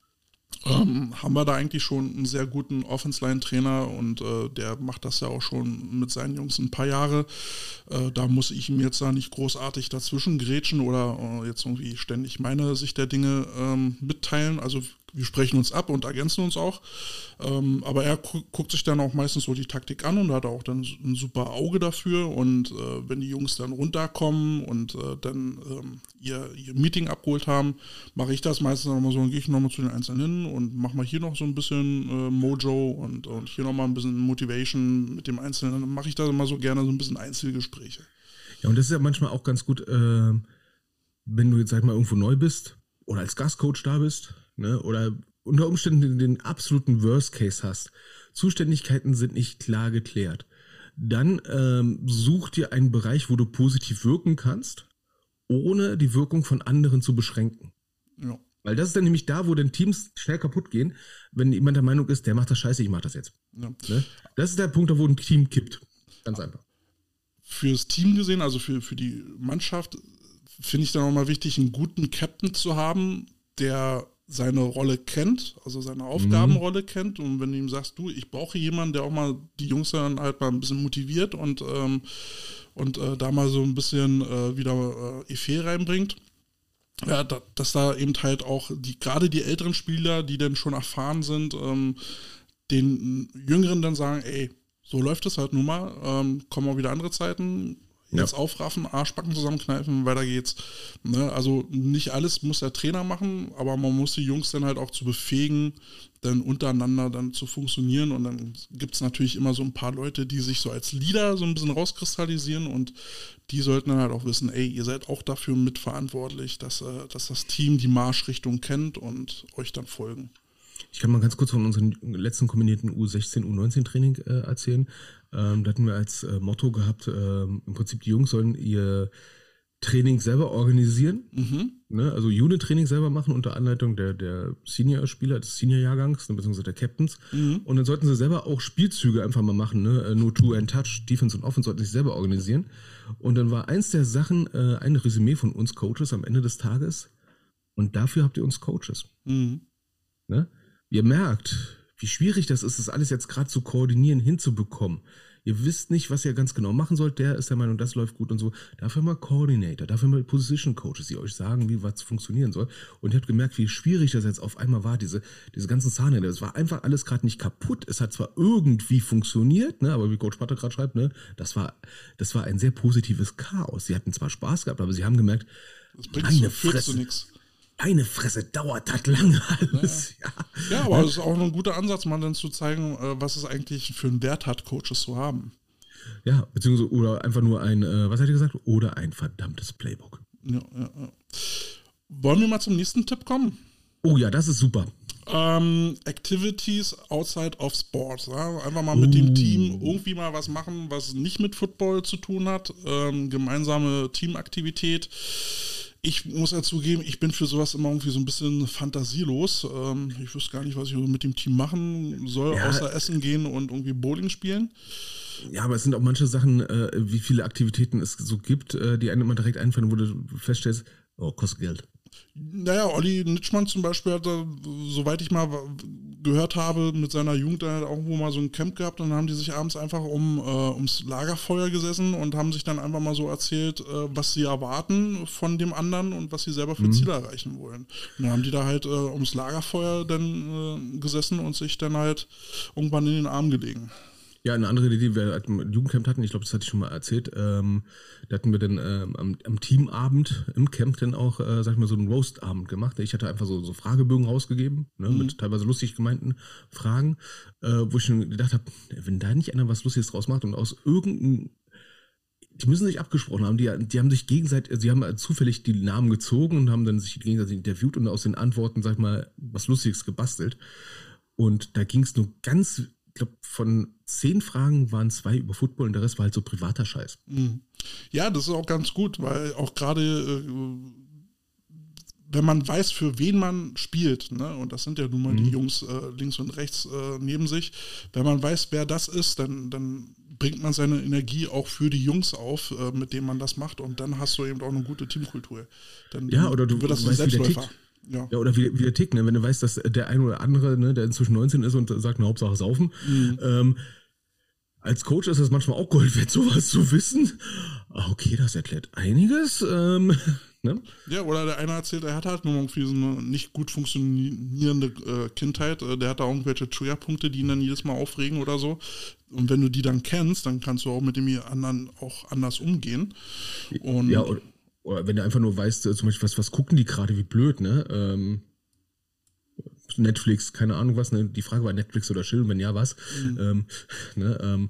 ähm, haben wir da eigentlich schon einen sehr guten Offense-Line-Trainer und äh, der macht das ja auch schon mit seinen Jungs ein paar Jahre. Äh, da muss ich ihm jetzt da nicht großartig dazwischen grätschen oder äh, jetzt irgendwie ständig meine Sicht der Dinge ähm, mitteilen. Also wir sprechen uns ab und ergänzen uns auch. Ähm, aber er gu- guckt sich dann auch meistens so die Taktik an und hat auch dann ein super Auge dafür. Und äh, wenn die Jungs dann runterkommen und äh, dann ähm, ihr, ihr Meeting abgeholt haben, mache ich das meistens nochmal so, dann gehe ich nochmal zu den Einzelnen hin und mache mal hier noch so ein bisschen äh, Mojo und, und hier nochmal ein bisschen Motivation mit dem Einzelnen. Dann mache ich da immer so gerne so ein bisschen Einzelgespräche. Ja, und das ist ja manchmal auch ganz gut, äh, wenn du jetzt, sag ich mal, irgendwo neu bist, oder als Gastcoach da bist, ne, oder unter Umständen den, den absoluten Worst Case hast, Zuständigkeiten sind nicht klar geklärt, dann ähm, such dir einen Bereich, wo du positiv wirken kannst, ohne die Wirkung von anderen zu beschränken. Ja. Weil das ist dann nämlich da, wo dann Teams schnell kaputt gehen, wenn jemand der Meinung ist, der macht das scheiße, ich mach das jetzt. Ja. Ne? Das ist der Punkt, wo ein Team kippt. Ganz einfach. Fürs Team gesehen, also für, für die Mannschaft, finde ich dann auch mal wichtig, einen guten Captain zu haben, der seine Rolle kennt, also seine Aufgabenrolle mhm. kennt. Und wenn du ihm sagst, du, ich brauche jemanden, der auch mal die Jungs dann halt mal ein bisschen motiviert und, ähm, und äh, da mal so ein bisschen äh, wieder äh, Effet reinbringt. Ja, da, dass da eben halt auch die, gerade die älteren Spieler, die dann schon erfahren sind, ähm, den Jüngeren dann sagen, ey, so läuft es halt nun mal, ähm, kommen auch wieder andere Zeiten, jetzt ja. aufraffen, Arschbacken zusammenkneifen, weiter geht's. Ne? Also nicht alles muss der Trainer machen, aber man muss die Jungs dann halt auch zu befähigen, dann untereinander dann zu funktionieren. Und dann gibt es natürlich immer so ein paar Leute, die sich so als Leader so ein bisschen rauskristallisieren und die sollten dann halt auch wissen, ey, ihr seid auch dafür mitverantwortlich, dass, äh, dass das Team die Marschrichtung kennt und euch dann folgen. Ich kann mal ganz kurz von unserem letzten kombinierten U sechzehn, U neunzehn Training äh, erzählen. Ähm, da hatten wir als äh, Motto gehabt, äh, im Prinzip die Jungs sollen ihr Training selber organisieren, mhm. ne? Also Unit-Training selber machen unter Anleitung der, der Senior-Spieler, des Senior-Jahrgangs, ne, beziehungsweise der Captains. Mhm. Und dann sollten sie selber auch Spielzüge einfach mal machen, ne? Nur Two and Touch, Defense und Offense sollten sich selber organisieren. Und dann war eins der Sachen, äh, ein Resümee von uns Coaches am Ende des Tages. Und dafür habt ihr uns Coaches. Mhm. Ne? Ihr merkt, wie schwierig das ist, das alles jetzt gerade zu koordinieren, hinzubekommen. Ihr wisst nicht, was ihr ganz genau machen sollt. Der ist der Meinung, das läuft gut und so. Dafür mal Coordinator, dafür mal Position Coaches, die euch sagen, wie was funktionieren soll. Und ihr habt gemerkt, wie schwierig das jetzt auf einmal war, diese, diese ganzen Zahnräder. Es war einfach alles gerade nicht kaputt. Es hat zwar irgendwie funktioniert, ne, aber wie Coach Patte gerade schreibt, ne, das war, das war ein sehr positives Chaos. Sie hatten zwar Spaß gehabt, aber sie haben gemerkt, das bringt meine Fresse nichts. Meine Fresse, dauert das lange alles. Ja, ja. ja aber es ist auch ein guter Ansatz, mal dann zu zeigen, was es eigentlich für einen Wert hat, Coaches zu haben. Ja, beziehungsweise oder einfach nur ein, was hat ihr gesagt? Oder ein verdammtes Playbook. Ja, ja, ja. Wollen wir mal zum nächsten Tipp kommen? Oh ja, das ist super. Ähm, Activities outside of sports. Ja? Einfach mal mit uh. dem Team irgendwie mal was machen, was nicht mit Football zu tun hat. Ähm, gemeinsame Teamaktivität. Ich muss ja zugeben, ich bin für sowas immer irgendwie so ein bisschen fantasielos. Ähm, ich wüsste gar nicht, was ich mit dem Team machen soll, ja. außer essen gehen und irgendwie Bowling spielen. Ja, aber es sind auch manche Sachen, äh, wie viele Aktivitäten es so gibt, äh, die einem immer direkt einfallen, wo du feststellst, oh, kostet Geld. Naja, Olli Nitschmann zum Beispiel hat, da, soweit ich mal gehört habe, mit seiner Jugend dann halt irgendwo mal so ein Camp gehabt und dann haben die sich abends einfach um, äh, ums Lagerfeuer gesessen und haben sich dann einfach mal so erzählt, äh, was sie erwarten von dem anderen und was sie selber für mhm. Ziele erreichen wollen. Und dann haben die da halt äh, ums Lagerfeuer dann äh, gesessen und sich dann halt irgendwann in den Arm gelegen. Ja, eine andere Idee, die wir im Jugendcamp hatten, ich glaube, das hatte ich schon mal erzählt, ähm, da hatten wir dann ähm, am, am Teamabend im Camp dann auch, äh, sag ich mal, so einen Roast-Abend gemacht. Ich hatte einfach so, so Fragebögen rausgegeben, ne, mhm. mit teilweise lustig gemeinten Fragen, äh, wo ich schon gedacht habe, wenn da nicht einer was Lustiges draus macht und aus irgendeinem, die müssen sich abgesprochen haben, die, die haben sich gegenseitig, sie haben zufällig die Namen gezogen und haben dann sich gegenseitig interviewt und aus den Antworten, sag ich mal, was Lustiges gebastelt. Und da ging es nur ganz, ich glaube, von zehn Fragen waren zwei über Football und der Rest war halt so privater Scheiß. Ja, das ist auch ganz gut, weil auch gerade, wenn man weiß, für wen man spielt, ne, und das sind ja nun mal mhm. die Jungs äh, links und rechts äh, neben sich, wenn man weiß, wer das ist, dann, dann bringt man seine Energie auch für die Jungs auf, äh, mit denen man das macht und dann hast du eben auch eine gute Teamkultur. Dann ja, oder du wird das weißt, ein Selbstläufer. Ja. ja, oder wie, wie der tickt, ne? Wenn du weißt, dass der ein oder andere, ne, der inzwischen neunzehn ist und sagt, eine Hauptsache saufen, mhm. ähm, als Coach ist es manchmal auch Gold wert, sowas zu wissen. Ah, okay, das erklärt einiges. Ähm, ne? Ja, oder der eine erzählt, er hat halt nur irgendwie so eine nicht gut funktionierende äh, Kindheit. Der hat da irgendwelche Triggerpunkte, die ihn dann jedes Mal aufregen oder so. Und wenn du die dann kennst, dann kannst du auch mit dem anderen auch anders umgehen. Und ja, oder Oder wenn du einfach nur weißt, zum Beispiel, was, was gucken die gerade, wie blöd, ne? Ähm, Netflix, keine Ahnung was, ne? Die Frage war Netflix oder Chill, wenn ja, was. Mhm. Ähm, ne? ähm,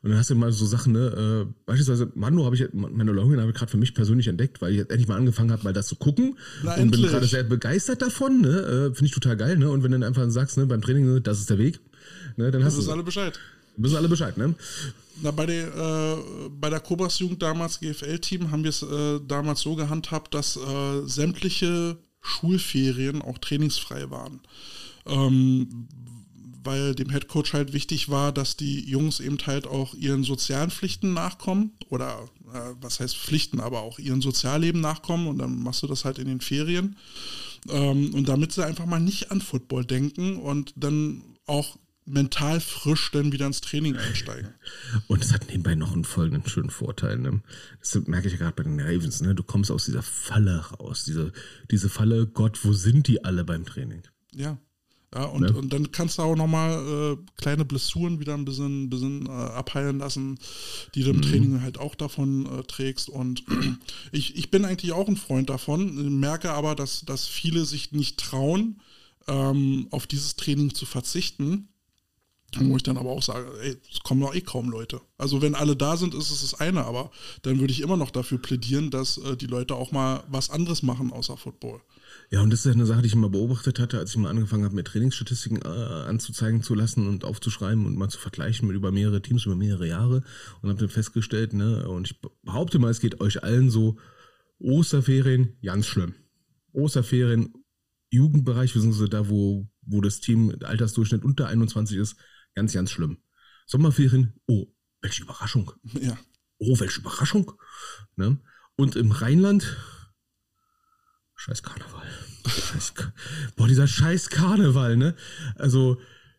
Und dann hast du mal so Sachen, ne, äh, beispielsweise Mando habe ich, Mandalorian habe ich gerade für mich persönlich entdeckt, weil ich jetzt endlich mal angefangen habe, mal das zu gucken. Na, und endlich. bin gerade sehr begeistert davon, ne, äh, finde ich total geil, ne, und wenn du dann einfach sagst, ne, beim Training, ne, das ist der Weg, ne, dann hast du. wissen alle Bescheid. Wissen alle Bescheid, ne? Na, bei der, äh, bei der Cobras Jugend damals, G F L-Team, haben wir es äh, damals so gehandhabt, dass äh, sämtliche Schulferien auch trainingsfrei waren. Ähm, weil dem Headcoach halt wichtig war, dass die Jungs eben halt auch ihren sozialen Pflichten nachkommen. Oder äh, was heißt Pflichten, aber auch ihren Sozialleben nachkommen. Und dann machst du das halt in den Ferien. Ähm, und damit sie einfach mal nicht an Football denken und dann auch mental frisch dann wieder ins Training einsteigen. Und es hat nebenbei noch einen folgenden schönen Vorteil. Ne? Das merke ich ja gerade bei den Ravens. Ne? Du kommst aus dieser Falle raus. Diese, diese Falle, Gott, wo sind die alle beim Training? Ja. Ja, und, Ja. und dann kannst du auch nochmal äh, kleine Blessuren wieder ein bisschen, bisschen äh, abheilen lassen, die du im Mhm. Training halt auch davon äh, trägst. Und ich, ich bin eigentlich auch ein Freund davon, merke aber, dass, dass viele sich nicht trauen, ähm, auf dieses Training zu verzichten. Wo ich dann aber auch sage, ey, es kommen doch eh kaum Leute. Also wenn alle da sind, ist es das eine, aber dann würde ich immer noch dafür plädieren, dass äh, die Leute auch mal was anderes machen außer Football. Ja, und das ist ja eine Sache, die ich immer beobachtet hatte, als ich mal angefangen habe, mir Trainingsstatistiken äh, anzuzeigen zu lassen und aufzuschreiben und mal zu vergleichen mit über mehrere Teams, über mehrere Jahre und habe dann festgestellt, ne, und ich behaupte mal, es geht euch allen so, Osterferien, ganz schlimm. Osterferien, Jugendbereich, wir sind so da, wo, wo das Team Altersdurchschnitt unter einundzwanzig ist, ganz, ganz schlimm. Sommerferien, oh, welche Überraschung. Ja. Oh, welche Überraschung. Ne? Und im Rheinland, scheiß Karneval. Scheiß, boah, dieser scheiß Karneval, ne? Also,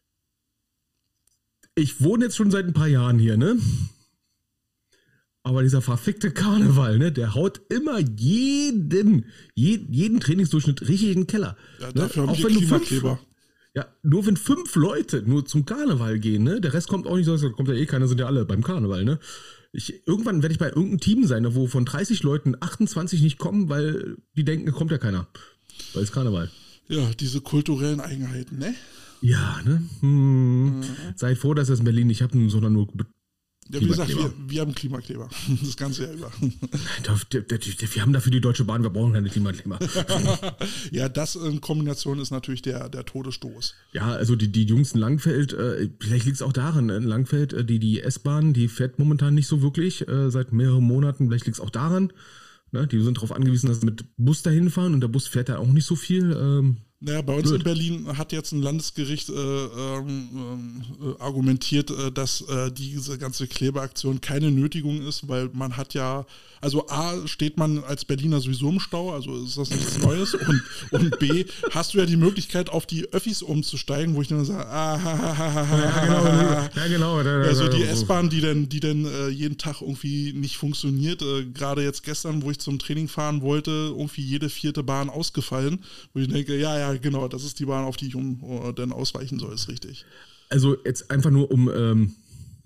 ich wohne jetzt schon seit ein paar Jahren hier, ne? Aber dieser verfickte Karneval, ne? Der haut immer jeden, jeden, jeden Trainingsdurchschnitt richtig in den Keller. Ja, Ne? dafür haben Auch wir wenn du fünf, Klimakleber. ja, nur wenn fünf Leute nur zum Karneval gehen, ne? Der Rest kommt auch nicht, so kommt ja eh keiner, sind ja alle beim Karneval, ne? Ich, irgendwann werde ich bei irgendeinem Team sein, wo von dreißig Leuten achtundzwanzig nicht kommen, weil die denken, kommt ja keiner. Weil es Karneval. Ja, diese kulturellen Eigenheiten, ne? Ja, ne? Hm. Mhm. Seid froh, dass das in Berlin nicht habt, sondern nur Ja, wie gesagt, wir, Klimakleber. wir haben Klimakleber. Das ganze Jahr über. Wir haben dafür die Deutsche Bahn, wir brauchen keine Klimakleber. Ja, das in Kombination ist natürlich der, der Todesstoß. Ja, also die, die Jungs in Langfeld, äh, vielleicht liegt es auch daran, in Langfeld, äh, die, die S-Bahn, die fährt momentan nicht so wirklich, äh, seit mehreren Monaten, vielleicht liegt es auch daran. Ne? Die sind darauf angewiesen, dass sie mit Bus dahin fahren und der Bus fährt da auch nicht so viel. Ähm, Naja, bei uns Blöd. in Berlin hat jetzt ein Landesgericht äh, ähm, äh, argumentiert, äh, dass äh, diese ganze Klebeaktion keine Nötigung ist, weil man hat ja, also A, steht man als Berliner sowieso im Stau, also ist das nichts Neues und, und B, hast du ja die Möglichkeit, auf die Öffis umzusteigen, wo ich dann sage, ah, ha, ha, ha, ha, ha. ja, genau. Da, da, Also die da, S-Bahn, die dann, die dann äh, jeden Tag irgendwie nicht funktioniert. Äh, Gerade jetzt gestern, wo ich zum Training fahren wollte, irgendwie jede vierte Bahn ausgefallen. Wo ich denke, ja, ja, genau, das ist die Bahn, auf die ich um, uh, dann ausweichen soll, ist richtig. Also jetzt einfach nur um ähm,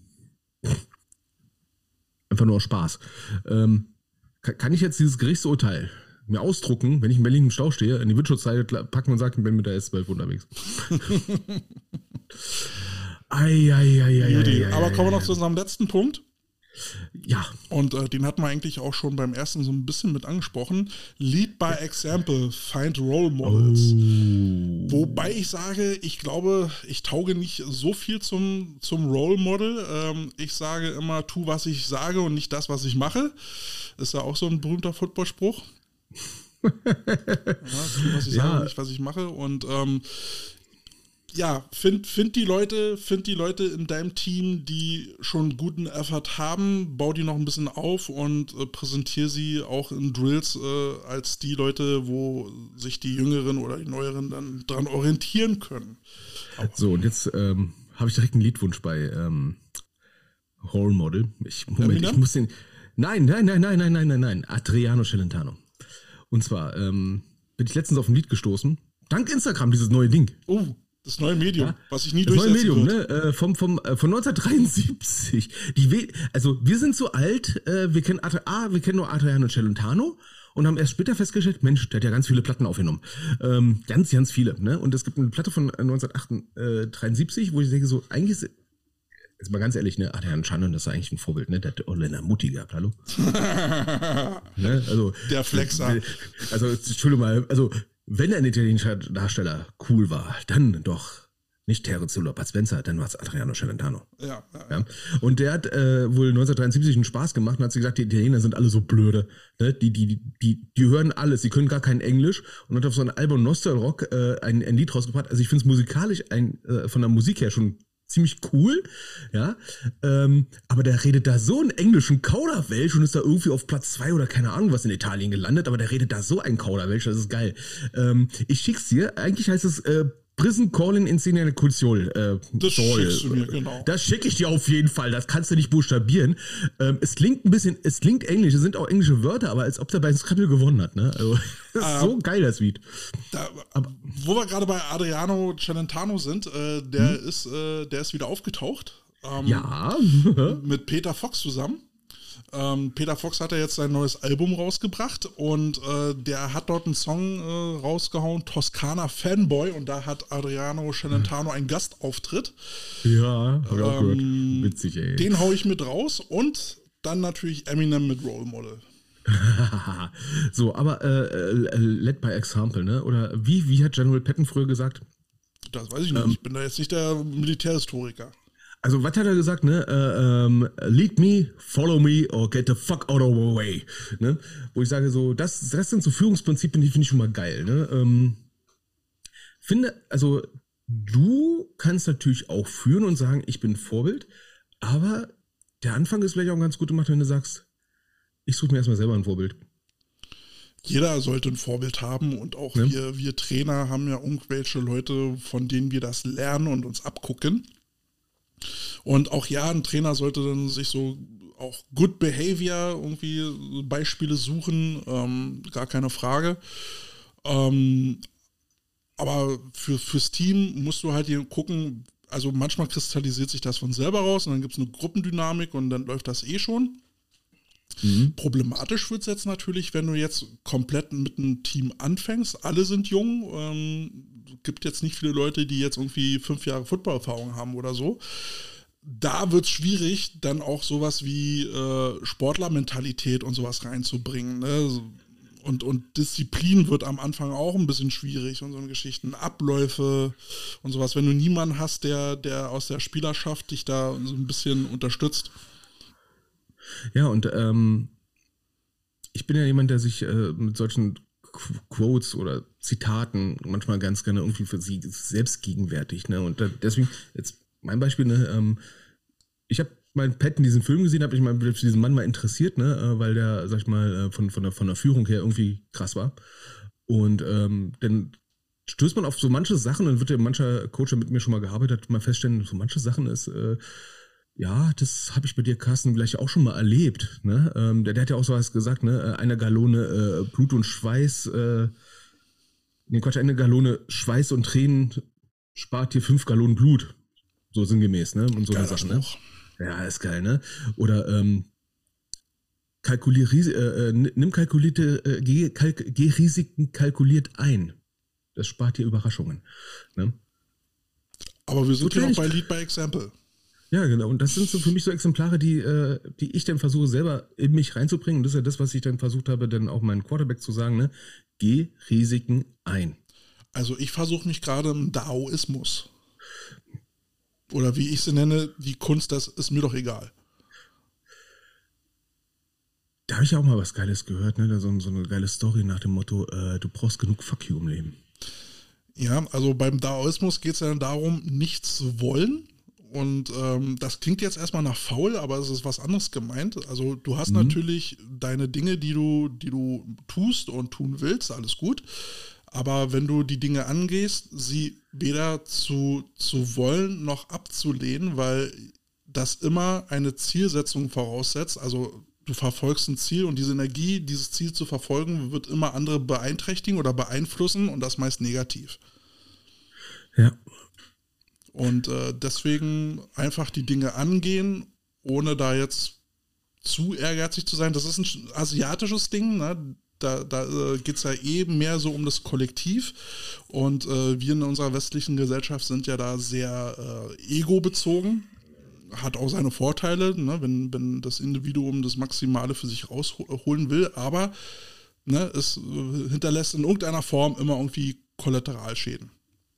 einfach nur aus Spaß. Ähm, kann, kann ich jetzt dieses Gerichtsurteil mir ausdrucken, wenn ich in Berlin im Stau stehe, in die Windschutzseite packen und sagen, ich bin mit der S zwölf unterwegs? Ei, ei, ei, ei, Judy, ei, ei, aber kommen wir ei, noch zu unserem letzten Punkt. Ja. Und äh, den hatten wir eigentlich auch schon beim ersten so ein bisschen mit angesprochen. Lead by example, find role models. Oh. Wobei ich sage, ich glaube, ich tauge nicht so viel zum, zum Role Model. Ähm, ich sage immer, tu, was ich sage und nicht das, was ich mache. Ist ja auch so ein berühmter Footballspruch. Ja, tu, was ich Ja. sage und nicht, was ich mache. Und ähm, ja, find, find die Leute, find die Leute in deinem Team, die schon guten Effort haben, bau die noch ein bisschen auf und äh, präsentiere sie auch in Drills äh, als die Leute, wo sich die Jüngeren oder die Neueren dann dran orientieren können. So, und jetzt ähm, habe ich direkt einen Liedwunsch bei ähm, Role Model. Ich, Moment, Eminem? ich muss den. Nein, nein, nein, nein, nein, nein, nein, nein. Adriano Celentano. Und zwar ähm, bin ich letztens auf ein Lied gestoßen. Dank Instagram, dieses neue Ding. Oh, das neue Medium, Ja, was ich nie Das neue durchsetzen Medium, wird. ne? Äh, vom, vom, äh, von neunzehnhundertdreiundsiebzig. Die We also wir sind so alt, äh, wir kennen Adri ah, wir kennen nur Adriano Celentano und haben erst später festgestellt, Mensch, der hat ja ganz viele Platten aufgenommen. Ähm, ganz, ganz viele. Ne? Und es gibt eine Platte von neunzehnhundertdreiundsiebzig, wo ich denke, so, eigentlich ist, Jetzt mal ganz ehrlich, ne, Adrian Shannon, das ist eigentlich ein Vorbild, ne? Der hat Orlando Mutti gehabt, hallo? ne? Also, der Flexer. Also, Entschuldigung mal, also, wenn ein italienischer Darsteller cool war, dann doch nicht Terence Hill oder Bud Spencer, dann war es Adriano Celentano. Ja, ja, ja. Und der hat äh, wohl neunzehnhundertdreiundsiebzig einen Spaß gemacht und hat sich gesagt, die Italiener sind alle so blöde. Ne? Die, die, die, die hören alles, die können gar kein Englisch und hat auf so ein Album Nostalrock äh, ein, ein Lied rausgebracht. Also ich finde es musikalisch ein, äh, von der Musik her schon ziemlich cool, ja, ähm, aber der redet da so einen englischen Kauderwelsch und ist da irgendwie auf Platz zwei oder keine Ahnung was in Italien gelandet, aber der redet da so ein Kauderwelsch, das ist geil. Ähm, ich schick's dir, eigentlich heißt es äh, Prison Calling in Senior Culture. Äh, das soll. schickst du mir, genau. Das schicke ich dir auf jeden Fall, das kannst du nicht buchstabieren. Ähm, es klingt ein bisschen, es klingt englisch, es sind auch englische Wörter, aber als ob der bei Scrabble gewonnen hat, ne? Also, das ist ähm, so geil, das Lied. Da, wo wir gerade bei Adriano Celentano sind, äh, der, hm? ist, äh, der ist wieder aufgetaucht. Ähm, ja. mit Peter Fox zusammen. Ähm, Peter Fox hat ja jetzt sein neues Album rausgebracht und äh, der hat dort einen Song äh, rausgehauen, Toskana Fanboy, und da hat Adriano Celentano einen Gastauftritt. Ja, hab ich auch ähm, gehört. Witzig, ey. Den hau ich mit raus und dann natürlich Eminem mit Role Model. So, aber äh, led by example, ne? Oder wie, wie hat General Patton früher gesagt? Das weiß ich nicht, ähm, ich bin da jetzt nicht der Militärhistoriker. Also, was hat er gesagt, ne? Äh, ähm, lead me, follow me or get the fuck out of my way. Ne? Wo ich sage, so, das, das sind so Führungsprinzipien, die finde ich schon mal geil. Ne? Ähm, finde, also, du kannst natürlich auch führen und sagen, ich bin Vorbild, aber der Anfang ist vielleicht auch ganz gut gemacht, wenn du sagst, ich suche mir erstmal selber ein Vorbild. Jeder sollte ein Vorbild haben und auch ja. wir, wir Trainer haben ja irgendwelche Leute, von denen wir das lernen und uns abgucken. Und auch ja, ein Trainer sollte dann sich so auch Good Behavior irgendwie Beispiele suchen, ähm, gar keine Frage. Ähm, aber für, fürs Team musst du halt hier gucken, also manchmal kristallisiert sich das von selber raus und dann gibt es eine Gruppendynamik und dann läuft das eh schon. Mhm. Problematisch wird es jetzt natürlich, wenn du jetzt komplett mit einem Team anfängst. Alle sind jung. Ähm, gibt jetzt nicht viele Leute, die jetzt irgendwie fünf Jahre Footballerfahrung haben oder so. Da wird es schwierig, dann auch sowas wie äh, Sportlermentalität und sowas reinzubringen. Ne? Und, und Disziplin wird am Anfang auch ein bisschen schwierig und so eine Geschichten, Abläufe und sowas. Wenn du niemanden hast, der, der aus der Spielerschaft dich da so ein bisschen unterstützt. Ja, und ähm, ich bin ja jemand, der sich äh, mit solchen Quotes oder Zitaten manchmal ganz gerne irgendwie für sie selbst gegenwärtigt. Ne? Und da, deswegen, jetzt mein Beispiel, ne, ähm, ich habe meinen Pat in diesem Film gesehen, habe ich mal für diesen Mann mal interessiert, ne, weil der, sag ich mal, von, von, der, von der Führung her irgendwie krass war. Und ähm, dann stößt man auf so manche Sachen, dann wird ja mancher Coach, der mit mir schon mal gearbeitet hat, mal feststellen, so manche Sachen ist, äh, ja, das habe ich bei dir, Carsten, vielleicht auch schon mal erlebt. Ne? Ähm, der, der hat ja auch so was gesagt, ne? Eine Gallone äh, Blut und Schweiß, äh, nee, Quatsch, eine Gallone Schweiß und Tränen spart dir fünf Gallonen Blut. So sinngemäß, ne? Und so eine Sachen, ne? Ja, ist geil, ne? Oder ähm, kalkulier, äh, nimm kalkulierte, äh, geh, kalk, geh Risiken kalkuliert ein. Das spart dir Überraschungen. Ne? Aber wir sind ja noch bei Lead by Example. Ja, genau. Und das sind so für mich so Exemplare, die, äh, die ich dann versuche selber in mich reinzubringen. Und das ist ja das, was ich dann versucht habe, dann auch meinem Quarterback zu sagen, ne? Geh Risiken ein. Also ich versuche mich gerade im Daoismus. Oder wie ich sie nenne, die Kunst, das ist mir doch egal. Da habe ich auch mal was Geiles gehört, ne? So, so eine geile Story nach dem Motto, äh, du brauchst genug Fuck you im Leben. Ja, also beim Daoismus geht es ja darum, nichts zu wollen. Und ähm, das klingt jetzt erstmal nach faul, aber es ist was anderes gemeint. Also du hast mhm. natürlich deine Dinge, die du, die du tust und tun willst, alles gut. Aber wenn du die Dinge angehst, sie weder zu, zu wollen noch abzulehnen, weil das immer eine Zielsetzung voraussetzt. Also du verfolgst ein Ziel und diese Energie, dieses Ziel zu verfolgen, wird immer andere beeinträchtigen oder beeinflussen und das meist negativ. Ja. Und äh, deswegen einfach die Dinge angehen, ohne da jetzt zu ehrgeizig zu sein. Das ist ein asiatisches Ding, ne? Da, da äh, geht es ja eh mehr so um das Kollektiv. Und äh, wir in unserer westlichen Gesellschaft sind ja da sehr äh, ego-bezogen. hat auch seine Vorteile, ne, wenn, wenn das Individuum das Maximale für sich rausholen will, aber ne, es hinterlässt in irgendeiner Form immer irgendwie Kollateralschäden.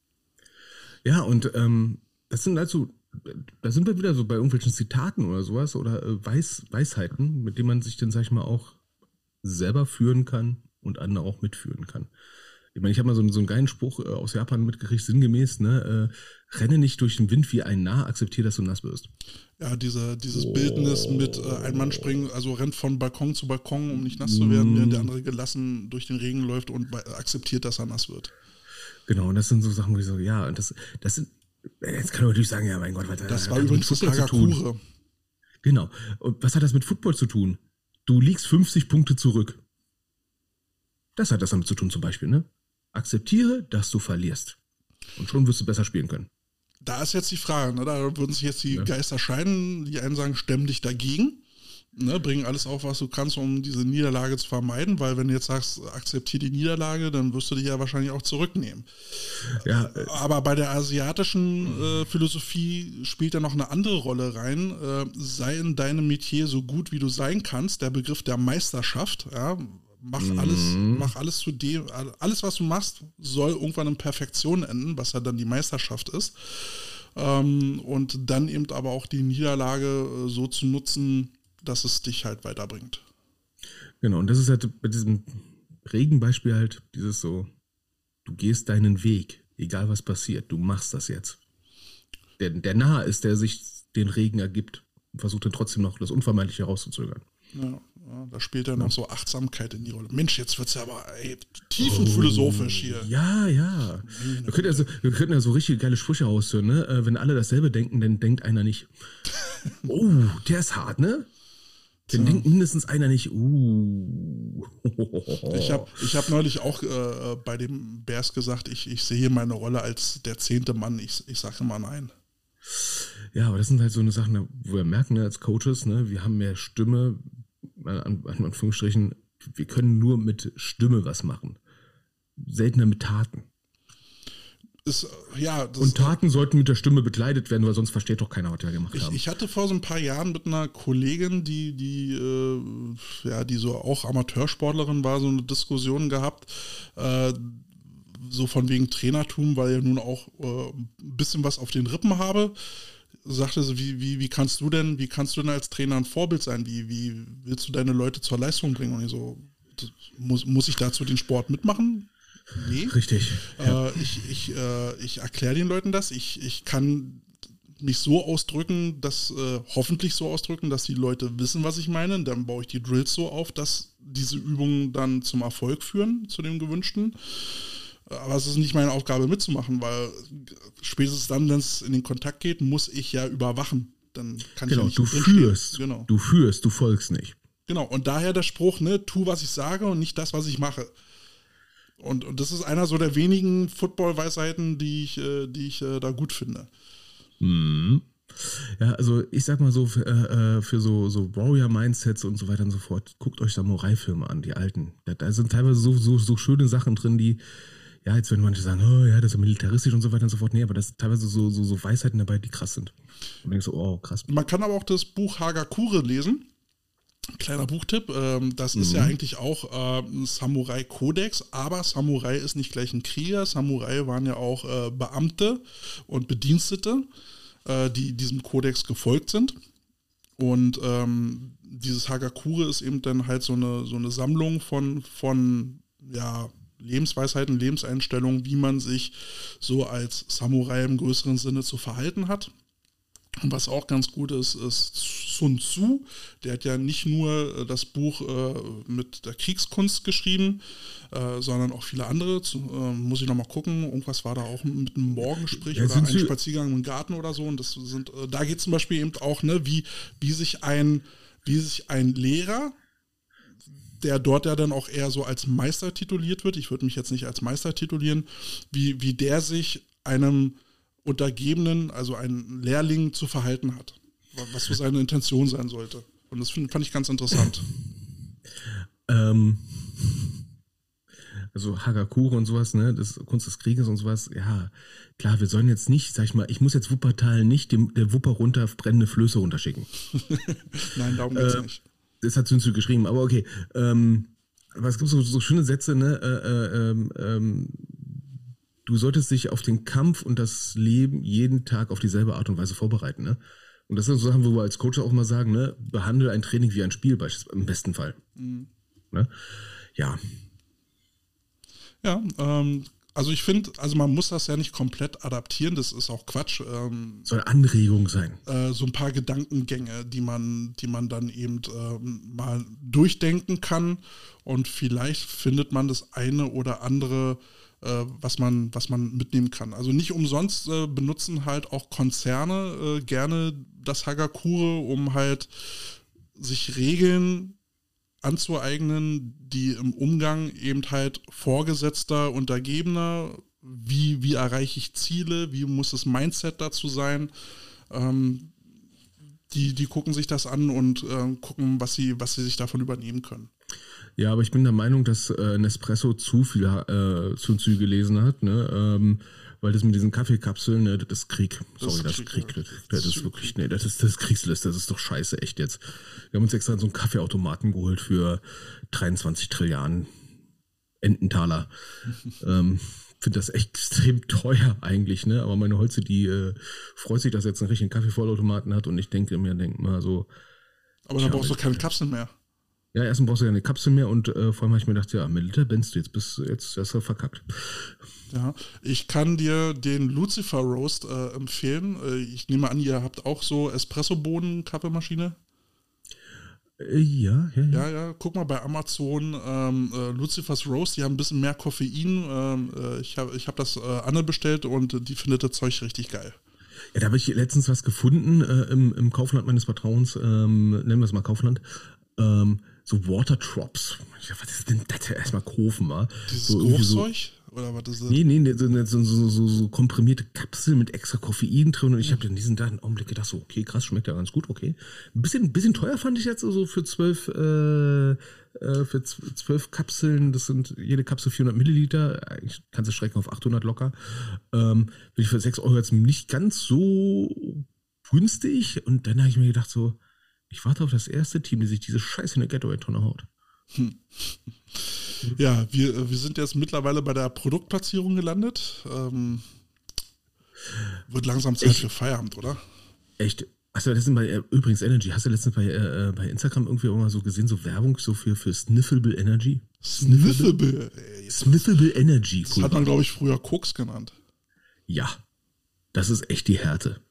Ja, und ähm, das sind also, da sind wir wieder so bei irgendwelchen Zitaten oder sowas oder äh, Weis, Weisheiten, mit denen man sich dann, sag ich mal, auch selber führen kann und andere auch mitführen kann. Ich meine, ich habe mal so, so einen geilen Spruch äh, aus Japan mitgekriegt, sinngemäß, ne, äh, renne nicht durch den Wind wie ein Narr, akzeptiere, dass du nass wirst. Ja, diese, dieses oh. Bildnis mit äh, ein Mann springen, also rennt von Balkon zu Balkon, um nicht nass zu werden, mm. während der andere gelassen durch den Regen läuft und bei, akzeptiert, dass er nass wird. Genau, und das sind so Sachen, wo ich so, ja, und das, das sind, jetzt kann man natürlich sagen, ja, mein Gott, was das hat war das übrigens das Hagakure. Genau. Und was hat das mit Football zu tun? Du liegst fünfzig Punkte zurück. Das hat das damit zu tun zum Beispiel, ne? Akzeptiere, dass du verlierst. Und schon wirst du besser spielen können. Da ist jetzt die Frage, ne? Da würden sich jetzt die ja. Geister scheiden. Die einen sagen, stemm dich dagegen. Ne? Bring alles auf, was du kannst, um diese Niederlage zu vermeiden. Weil wenn du jetzt sagst, akzeptiere die Niederlage, dann wirst du dich ja wahrscheinlich auch zurücknehmen. Ja, äh, Aber bei der asiatischen äh, Philosophie spielt ja noch eine andere Rolle rein. Äh, sei in deinem Metier so gut, wie du sein kannst. Der Begriff der Meisterschaft, ja. Mach alles, Mhm. mach alles zu dem, alles, was du machst, soll irgendwann in Perfektion enden, was ja dann die Meisterschaft ist. Ähm, und dann eben aber auch die Niederlage so zu nutzen, dass es dich halt weiterbringt. Genau, und das ist halt bei diesem Regenbeispiel halt dieses so, du gehst deinen Weg, egal was passiert, du machst das jetzt. Der, der Narr ist, der sich den Regen ergibt und versucht dann trotzdem noch das Unvermeidliche rauszuzögern. Ja, ja, da spielt ja noch so Achtsamkeit in die Rolle. Mensch, jetzt wird es ja aber ey, tiefenphilosophisch hier. Ja, ja. Wir könnten ja so, wir könnten ja so richtig geile Sprüche raushören, ne? Äh, Wenn alle dasselbe denken, dann denkt einer nicht. Oh, der ist hart, ne? Dann So. denkt mindestens einer nicht. Uh. Ich habe ich hab neulich auch äh, bei dem Bears gesagt, ich, ich sehe meine Rolle als der zehnte Mann. Ich, ich sage immer nein. Ja, aber das sind halt so eine Sachen, wo wir merken, ne, als Coaches, ne, wir haben mehr Stimme, an, an Anführungsstrichen, wir können nur mit Stimme was machen. Seltener mit Taten. Ist, ja, das, Und Taten sollten mit der Stimme bekleidet werden, weil sonst versteht doch keiner, was wir gemacht ich, haben. ich hatte vor so ein paar Jahren mit einer Kollegin, die, die, äh, ja, die so auch Amateursportlerin war, so eine Diskussion gehabt, äh, so von wegen Trainertum, weil ja nun auch äh, ein bisschen was auf den Rippen habe. Sagte sie, wie, wie, wie kannst du denn, wie kannst du denn als Trainer ein Vorbild sein? Wie, wie willst du deine Leute zur Leistung bringen? Und ich so, das, muss, muss ich dazu den Sport mitmachen? Nee. Richtig. Ja. Äh, ich ich, äh, ich erkläre den Leuten das. Ich, ich kann mich so ausdrücken, dass äh, hoffentlich so ausdrücken, dass die Leute wissen, was ich meine. Dann baue ich die Drills so auf, dass diese Übungen dann zum Erfolg führen, zu dem gewünschten. Aber es ist nicht meine Aufgabe mitzumachen, weil spätestens dann, wenn es in den Kontakt geht, muss ich ja überwachen. Dann kann Genau, ich ja du nicht drinstehen. führst. Genau. Du führst, du folgst nicht. Genau, und daher der Spruch, ne, tu, was ich sage und nicht das, was ich mache. Und, und das ist einer so der wenigen Football-Weisheiten, die ich, äh, die ich äh, da gut finde. Mhm. Ja, also ich sag mal so, für, äh, für so, so Warrior-Mindsets und so weiter und so fort, guckt euch Samurai-Filme an, die alten. Da, da sind teilweise so, so, so schöne Sachen drin, die, ja, jetzt werden manche sagen, oh ja, das ist ja militaristisch und so weiter und so fort. Nee, aber das sind teilweise so, so, so Weisheiten dabei, die krass sind. Und denkst so, oh, krass. Man kann aber auch das Buch Hagakure lesen. Kleiner Buchtipp, ähm, das ist Mhm. ja eigentlich auch äh, ein Samurai-Kodex, aber Samurai ist nicht gleich ein Krieger. Samurai waren ja auch äh, Beamte und Bedienstete, äh, die diesem Kodex gefolgt sind. Und ähm, dieses Hagakure ist eben dann halt so eine, so eine Sammlung von, von ja, Lebensweisheiten, Lebenseinstellungen, wie man sich so als Samurai im größeren Sinne zu verhalten hat. Und was auch ganz gut ist, ist Sun Tzu. Der hat ja nicht nur das Buch äh, mit der Kriegskunst geschrieben, äh, sondern auch viele andere. Zu, äh, muss ich nochmal gucken. Irgendwas war da auch mit einem Morgensprich Ja, oder sind einem Sie- Spaziergang im Garten oder so. Und das sind, äh, da geht zum Beispiel eben auch, ne, wie, wie sich ein, wie sich ein Lehrer, der dort ja dann auch eher so als Meister tituliert wird, ich würde mich jetzt nicht als Meister titulieren, wie, wie der sich einem Untergebenen, also einen Lehrling zu verhalten hat. Was so seine Intention sein sollte. Und das find, fand ich ganz interessant. Ähm, also Hagakure und sowas, ne, das Kunst des Krieges und sowas, ja, klar, wir sollen jetzt nicht, sag ich mal, ich muss jetzt Wuppertal nicht dem, der Wupper runter brennende Flöße runterschicken. Nein, darum geht's äh, nicht. Das hat Sünzü geschrieben, aber okay. Ähm, aber es gibt so, so schöne Sätze, ne, äh, äh, ähm, du solltest dich auf den Kampf und das Leben jeden Tag auf dieselbe Art und Weise vorbereiten, ne? Und das sind so Sachen, wo wir als Coach auch mal sagen, ne, behandle ein Training wie ein Spiel, beispielsweise, im besten Fall. Mhm. Ne? Ja. Ja, ähm, also ich finde, also man muss das ja nicht komplett adaptieren, das ist auch Quatsch. Ähm, Soll Anregung sein. Äh, so ein paar Gedankengänge, die man, die man dann eben ähm, mal durchdenken kann und vielleicht findet man das eine oder andere, äh, was man, was man mitnehmen kann. Also nicht umsonst äh, benutzen halt auch Konzerne äh, gerne das Hagakure, um halt sich Regeln anzueignen, die im Umgang eben halt Vorgesetzter, Untergebener, wie, wie erreiche ich Ziele, wie muss das Mindset dazu sein, ähm, die, die gucken sich das an und äh, gucken, was sie, was sie sich davon übernehmen können. Ja, aber ich bin der Meinung, dass äh, Nespresso zu viel äh, Sun Tzu gelesen hat, ne? Ähm, weil das mit diesen Kaffeekapseln, ne, das ist Krieg. Sorry, das ist Krieg. Das, das ist wirklich, nee, das ist das ist Kriegslist, das ist doch scheiße, echt jetzt. Wir haben uns extra so einen Kaffeeautomaten geholt für dreiundzwanzig Trilliarden Ententaler. ähm, finde das echt extrem teuer eigentlich, ne? Aber meine Holze, die äh, freut sich, dass er jetzt einen richtigen Kaffeevollautomaten hat und ich denke mir, denke mal so. Aber da brauchst du keine Kapseln mehr. Ja, erstens brauchst du ja eine Kapsel mehr und äh, vor allem habe ich mir gedacht, ja, mit Liter bist du jetzt, bist du jetzt hast du verkackt. Ja, ich kann dir den Lucifer Roast äh, empfehlen. Äh, ich nehme an, ihr habt auch so Espresso-Bohnen-Kaffeemaschine. Äh, ja, ja, ja. Ja, ja, guck mal bei Amazon, ähm, äh, Lucifers Roast, die haben ein bisschen mehr Koffein. Ähm, äh, ich habe ich hab das äh, Anne bestellt und äh, die findet das Zeug richtig geil. Ja, da habe ich letztens was gefunden äh, im, im Kaufland meines Vertrauens, ähm, nennen wir es mal Kaufland. Ähm, so Water Drops. Was ist denn das? Erstmal kaufen, mal. Dieses so Geruchszeug? So, oder was ist das? Nee, nee, so, so, so, so, so komprimierte Kapseln mit extra Koffein drin. Und ich habe in diesen da einen Augenblick gedacht, so, okay, krass, schmeckt ja ganz gut, okay. Ein bisschen, ein bisschen teuer fand ich jetzt so für zwölf, äh, für zwölf Kapseln. Das sind jede Kapsel vierhundert Milliliter. Eigentlich kannst du strecken auf achthundert locker. Ähm, bin ich für sechs Euro jetzt nicht ganz so günstig. Und dann habe ich mir gedacht, so, ich warte auf das erste Team, die sich diese Scheiße in der Getaway-Tonne haut. Hm. Ja, wir, wir sind jetzt mittlerweile bei der Produktplatzierung gelandet. Ähm, wird langsam Zeit Echt? für Feierabend, oder? Echt? Hast du letztens bei, äh, übrigens Energy, hast du letztens bei, äh, bei Instagram irgendwie auch mal so gesehen, so Werbung so für, für Sniffable Energy? Sniffable? Sniffable Energy. Das hat man, glaube ich, früher Koks genannt. Ja, das ist echt die Härte.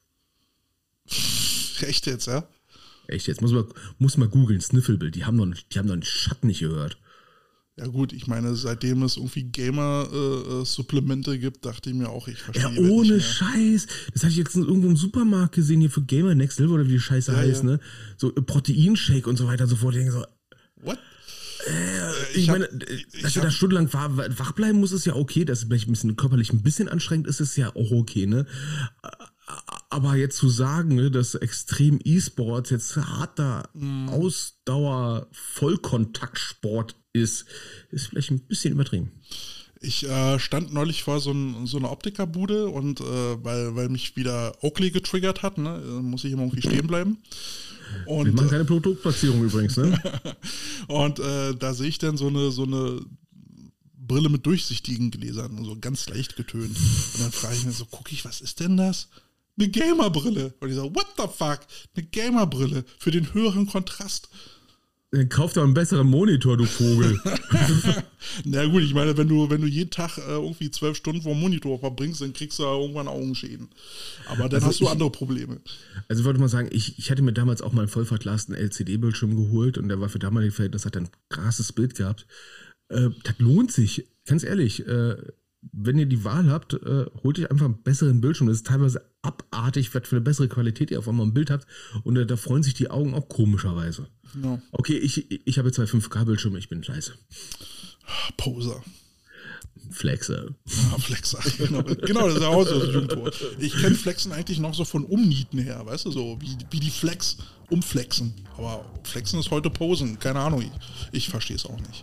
Echt jetzt, ja? Echt jetzt, muss man, muss man googeln, Sniffable, die haben noch, die haben noch einen Schatten nicht gehört. Ja gut, ich meine, seitdem es irgendwie Gamer-Supplemente äh, gibt, dachte ich mir auch, ich verstehe Ja, die Welt ohne nicht mehr. Scheiß. Das hatte ich jetzt irgendwo im Supermarkt gesehen, hier für Gamer Next Level oder wie die Scheiße Ja, heißt, ja. ne? So äh, Proteinshake und so weiter und so fort. Ich denke so, What? äh, ich, ich hab- meine, äh, ich dass du hab- da stundenlang wach, wach bleiben musst, ist ja okay. Dass es vielleicht ein bisschen körperlich ein bisschen anstrengend ist, ist ja auch okay, ne? Aber jetzt zu sagen, ne, dass extrem E-Sports jetzt harter Ausdauer Vollkontaktsport ist, ist vielleicht ein bisschen übertrieben. Ich äh, stand neulich vor so, ein, so einer Optikerbude und äh, weil, weil mich wieder Oakley getriggert hat, ne, äh, muss ich immer irgendwie stehen bleiben. Wir Und, machen äh, keine Produktplatzierung übrigens, ne? und äh, da sehe ich dann so eine, so eine Brille mit durchsichtigen Gläsern, so ganz leicht getönt. Und dann frage ich mir so, gucke ich, was ist denn das? Eine Gamerbrille. Und ich so, what the fuck? Eine Gamerbrille für den höheren Kontrast. Dann kauf doch einen besseren Monitor, du Vogel. Na gut, ich meine, wenn du, wenn du jeden Tag äh, irgendwie zwölf Stunden vor dem Monitor verbringst, dann kriegst du ja irgendwann Augenschäden. Aber dann Also hast du ich- andere Probleme. Also ich wollte mal sagen, ich, ich hatte mir damals auch mal einen voll verglasten L C D-Bildschirm geholt und der war für damalige Verhältnisse, hat ein krasses Bild gehabt. Äh, das lohnt sich, ganz ehrlich. Äh, wenn ihr die Wahl habt, äh, holt euch einfach einen besseren Bildschirm. Das ist teilweise abartig, was für eine bessere Qualität ihr auf einmal im Bild habt. Und äh, da freuen sich die Augen auch komischerweise. Ja. Okay, ich, ich habe zwei fünf K-Bildschirme, ich bin leise. Poser. Flexer. Ah, Flexer. Genau, genau, das ist ja auch so das Jugendwort. Ich kenne Flexen eigentlich noch so von Umnieten her, weißt du, so wie, wie die Flex umflexen. Aber Flexen ist heute Posen, keine Ahnung, ich, ich verstehe es auch nicht.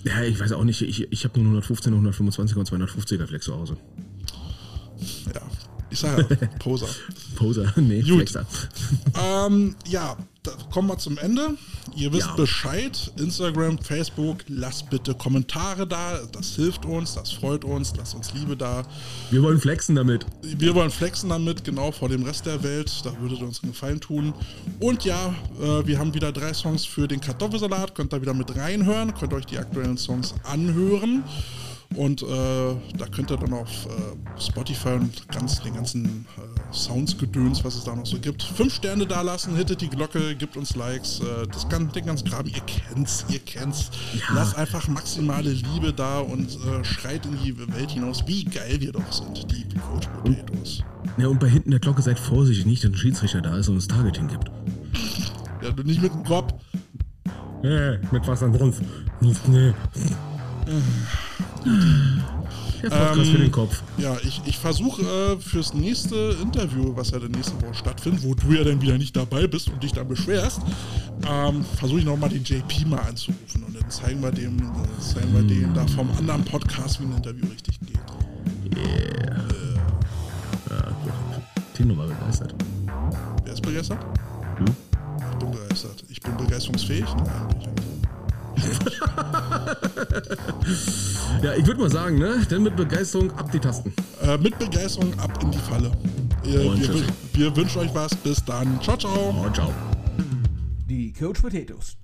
Ja, ich weiß auch nicht. Ich, ich habe nur hundertfünfzehn, hundertfünfundzwanzig und zweihundertfünfziger Flex zu Hause. Ja, ich sage ja, Poser. Poser, nee, Gut. Flexer. Ähm, ja, da kommen wir zum Ende. Ihr wisst Ja. Bescheid. Instagram, Facebook, lasst bitte Kommentare da. Das hilft uns, das freut uns. Lasst uns Liebe da. Wir wollen flexen damit. Wir wollen flexen damit, genau vor dem Rest der Welt. Da würdet ihr uns einen Gefallen tun. Und ja, äh, wir haben wieder drei Songs für den Kartoffelsalat. Könnt da wieder mit reinhören. Könnt euch die aktuellen Songs anhören. Und äh, da könnt ihr dann auf äh, Spotify und ganz, den ganzen äh, Sounds-Gedöns, was es da noch so gibt, fünf Sterne da lassen, hittet die Glocke, gibt uns Likes, äh, das kann, den ganzen Kram, ihr kennt's, ihr kennt's. Ja. Lasst einfach maximale Liebe da und äh, schreit in die Welt hinaus, wie geil wir doch sind, die Coach Potatoes. Ja, und bei hinten der Glocke seid vorsichtig, nicht, dass ein Schiedsrichter da ist und es Targeting gibt. Ja, du nicht mit dem Kopf. Nee, mit was anderes. Nee. Der Podcast Ähm, für den Kopf. Ja, ich, ich versuche äh, fürs nächste Interview, was ja der nächste Woche stattfindet, wo du ja dann wieder nicht dabei bist und dich dann beschwerst, ähm, versuche ich nochmal den J P mal anzurufen und dann zeigen wir dem, äh, zeigen wir dem da vom anderen Podcast, wie ein Interview richtig geht. Yeah. Ja, gut. Tino war begeistert. Wer ist begeistert? Du? Ich bin begeistert. Ich bin begeisterungsfähig. Nein, bin ich nicht. Ja, ich würde mal sagen, ne? Denn mit Begeisterung ab die Tasten. Äh, mit Begeisterung ab in die Falle. Äh, Und wir, tschüss. wir wünschen euch was. Bis dann. Ciao, ciao. Oh, ciao. Die Coach Potatoes.